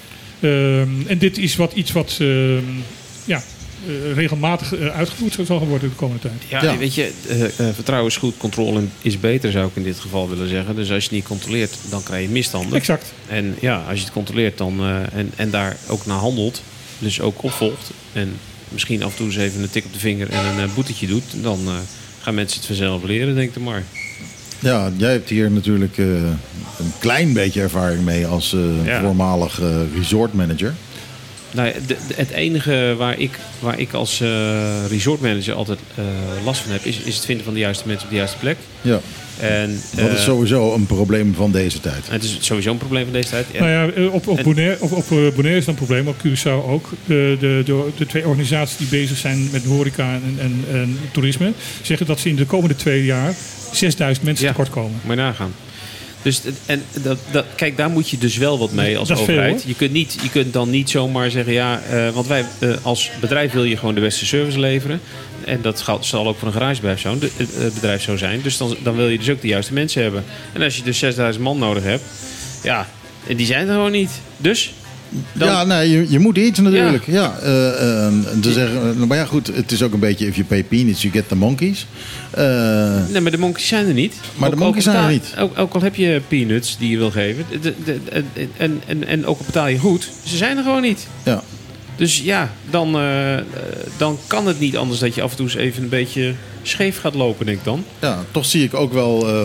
Uh, en dit is wat iets wat uh, ja, uh, regelmatig uh, uitgevoerd zal worden de komende tijd. Ja, ja. Weet je, uh, uh, vertrouwen is goed, controle is beter, zou ik in dit geval willen zeggen. Dus als je het niet controleert, dan krijg je misstanden. Exact. En ja, als je het controleert dan, uh, en, en daar ook naar handelt, dus ook opvolgt en misschien af en toe eens even een tik op de vinger en een uh, boetetje doet, dan uh, gaan mensen het vanzelf leren, denk ik maar. Ja, jij hebt hier natuurlijk uh, een klein beetje ervaring mee als uh, ja. voormalig uh, resortmanager. Nou ja, de, de, het enige waar ik, waar ik als uh, resortmanager altijd uh, last van heb, is, is het vinden van de juiste mensen op de juiste plek. Ja. En, dat uh, is sowieso een probleem van deze tijd. Het is sowieso een probleem van deze tijd. En, nou ja, op, op, Bonaire, op, op Bonaire is dat een probleem, op Curaçao ook. De, de, de, de twee organisaties die bezig zijn met horeca en, en, en toerisme zeggen dat ze in de komende twee jaar zesduizend mensen ja, tekort komen. Moet je nagaan. Dus en dat, dat, kijk, daar moet je dus wel wat mee als dat overheid. Veel, je, kunt niet, je kunt dan niet zomaar zeggen, ja, uh, want wij uh, als bedrijf wil je gewoon de beste service leveren. En dat zal ook voor een garagebedrijf zo, de, uh, bedrijf zo zijn. Dus dan, dan wil je dus ook de juiste mensen hebben. En als je dus zesduizend man nodig hebt, ja, en die zijn er gewoon niet. Dus... Dan... Ja, nee, je, je moet iets natuurlijk. Ja. Ja, uh, uh, te zeggen, maar ja, goed, het is ook een beetje if you pay peanuts, you get the monkeys. Uh, nee, maar de monkeys zijn er niet. Maar ook, de monkeys zijn er niet. Ook, ook al heb je peanuts die je wil geven, de, de, de, en, en, en ook al betaal je goed, ze zijn er gewoon niet. Ja. Dus ja, dan, uh, dan kan het niet anders dat je af en toe eens even een beetje scheef gaat lopen, denk ik dan. Ja, toch zie ik ook wel uh, uh,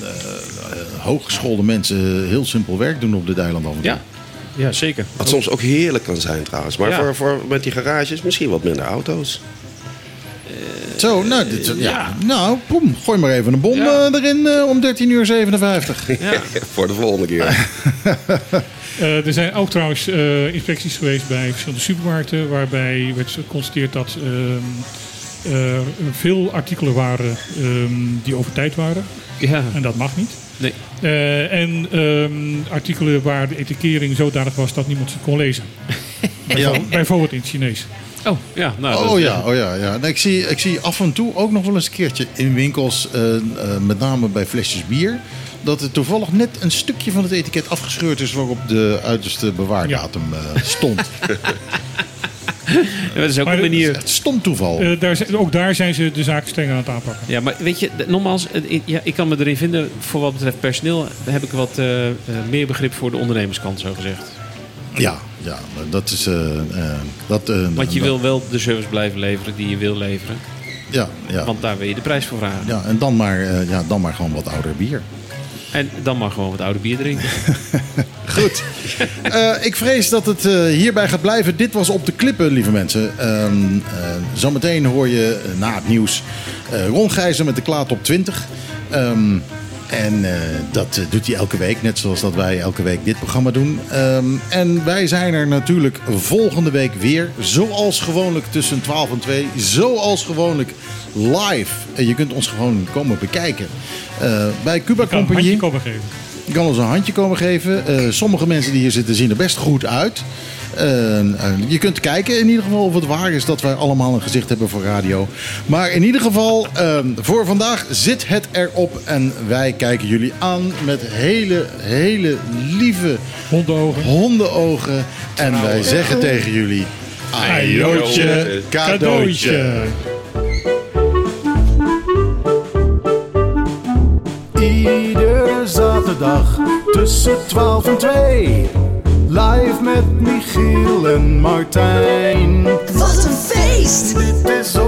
hooggeschoolde mensen heel simpel werk doen op dit eiland af en toe. Ja. Ja, zeker. Wat soms ook heerlijk kan zijn trouwens. Maar ja. voor, voor met die garages misschien wat minder auto's. Uh, Zo, nou, dit, ja. ja. nou boem, gooi maar even een bom ja. uh, erin uh, om dertien uur zevenenvijftig. Ja. Voor de volgende keer. uh, er zijn ook trouwens uh, inspecties geweest bij verschillende supermarkten, waarbij werd geconstateerd dat uh, uh, veel artikelen waren um, die over tijd waren. Ja. En dat mag niet. Nee. Uh, en um, artikelen waar de etikering zodanig was dat niemand ze kon lezen. Ja. Bijvoorbeeld in het Chinees. Oh ja, nou, oh, ja, oh ja, ja. Nee, ik, zie, ik zie af en toe ook nog wel eens een keertje in winkels, uh, uh, met name bij flesjes bier, dat er toevallig net een stukje van het etiket afgescheurd is waarop de uiterste bewaardatum uh, stond. Ja, dat is ook maar een manier. Het stond toeval. Uh, daar zijn, ook daar zijn ze de zaken strenger aan het aanpakken. Ja, maar weet je, nogmaals, ja, ik kan me erin vinden. Voor wat betreft personeel heb ik wat uh, uh, meer begrip voor de ondernemerskant, zo gezegd. Ja, ja, dat is. Uh, uh, dat, uh, Want je dat, wil wel de service blijven leveren die je wil leveren. Ja, ja. Want daar wil je de prijs voor vragen. Ja, en dan maar, uh, ja, dan maar gewoon wat ouder bier. En dan maar gewoon wat oude bier drinken. Goed. Uh, ik vrees dat het uh, hierbij gaat blijven. Dit was Op de Klippen, lieve mensen. Uh, uh, zometeen hoor je uh, na het nieuws uh, Ron Gijzen met de Klaartop twintig. Um, en uh, dat uh, doet hij elke week, net zoals dat wij elke week dit programma doen. Um, en wij zijn er natuurlijk volgende week weer. Zoals gewoonlijk tussen twaalf en twee. Zoals gewoonlijk live. En je kunt ons gewoon komen bekijken. Uh, bij Cuba Compagnie. Company. Je kan een handje komen geven. Je kan ons een handje komen geven. Uh, sommige mensen die hier zitten zien er best goed uit. Uh, uh, je kunt kijken in ieder geval of het waar is dat wij allemaal een gezicht hebben voor radio. Maar in ieder geval, uh, voor vandaag zit het erop. En wij kijken jullie aan met hele, hele lieve hondenogen. hondenogen. En wij zeggen tegen jullie, ajootje, cadeautje. Iedere zaterdag tussen twaalf en twee. Live met Michiel en Martijn. Wat een feest! Dit is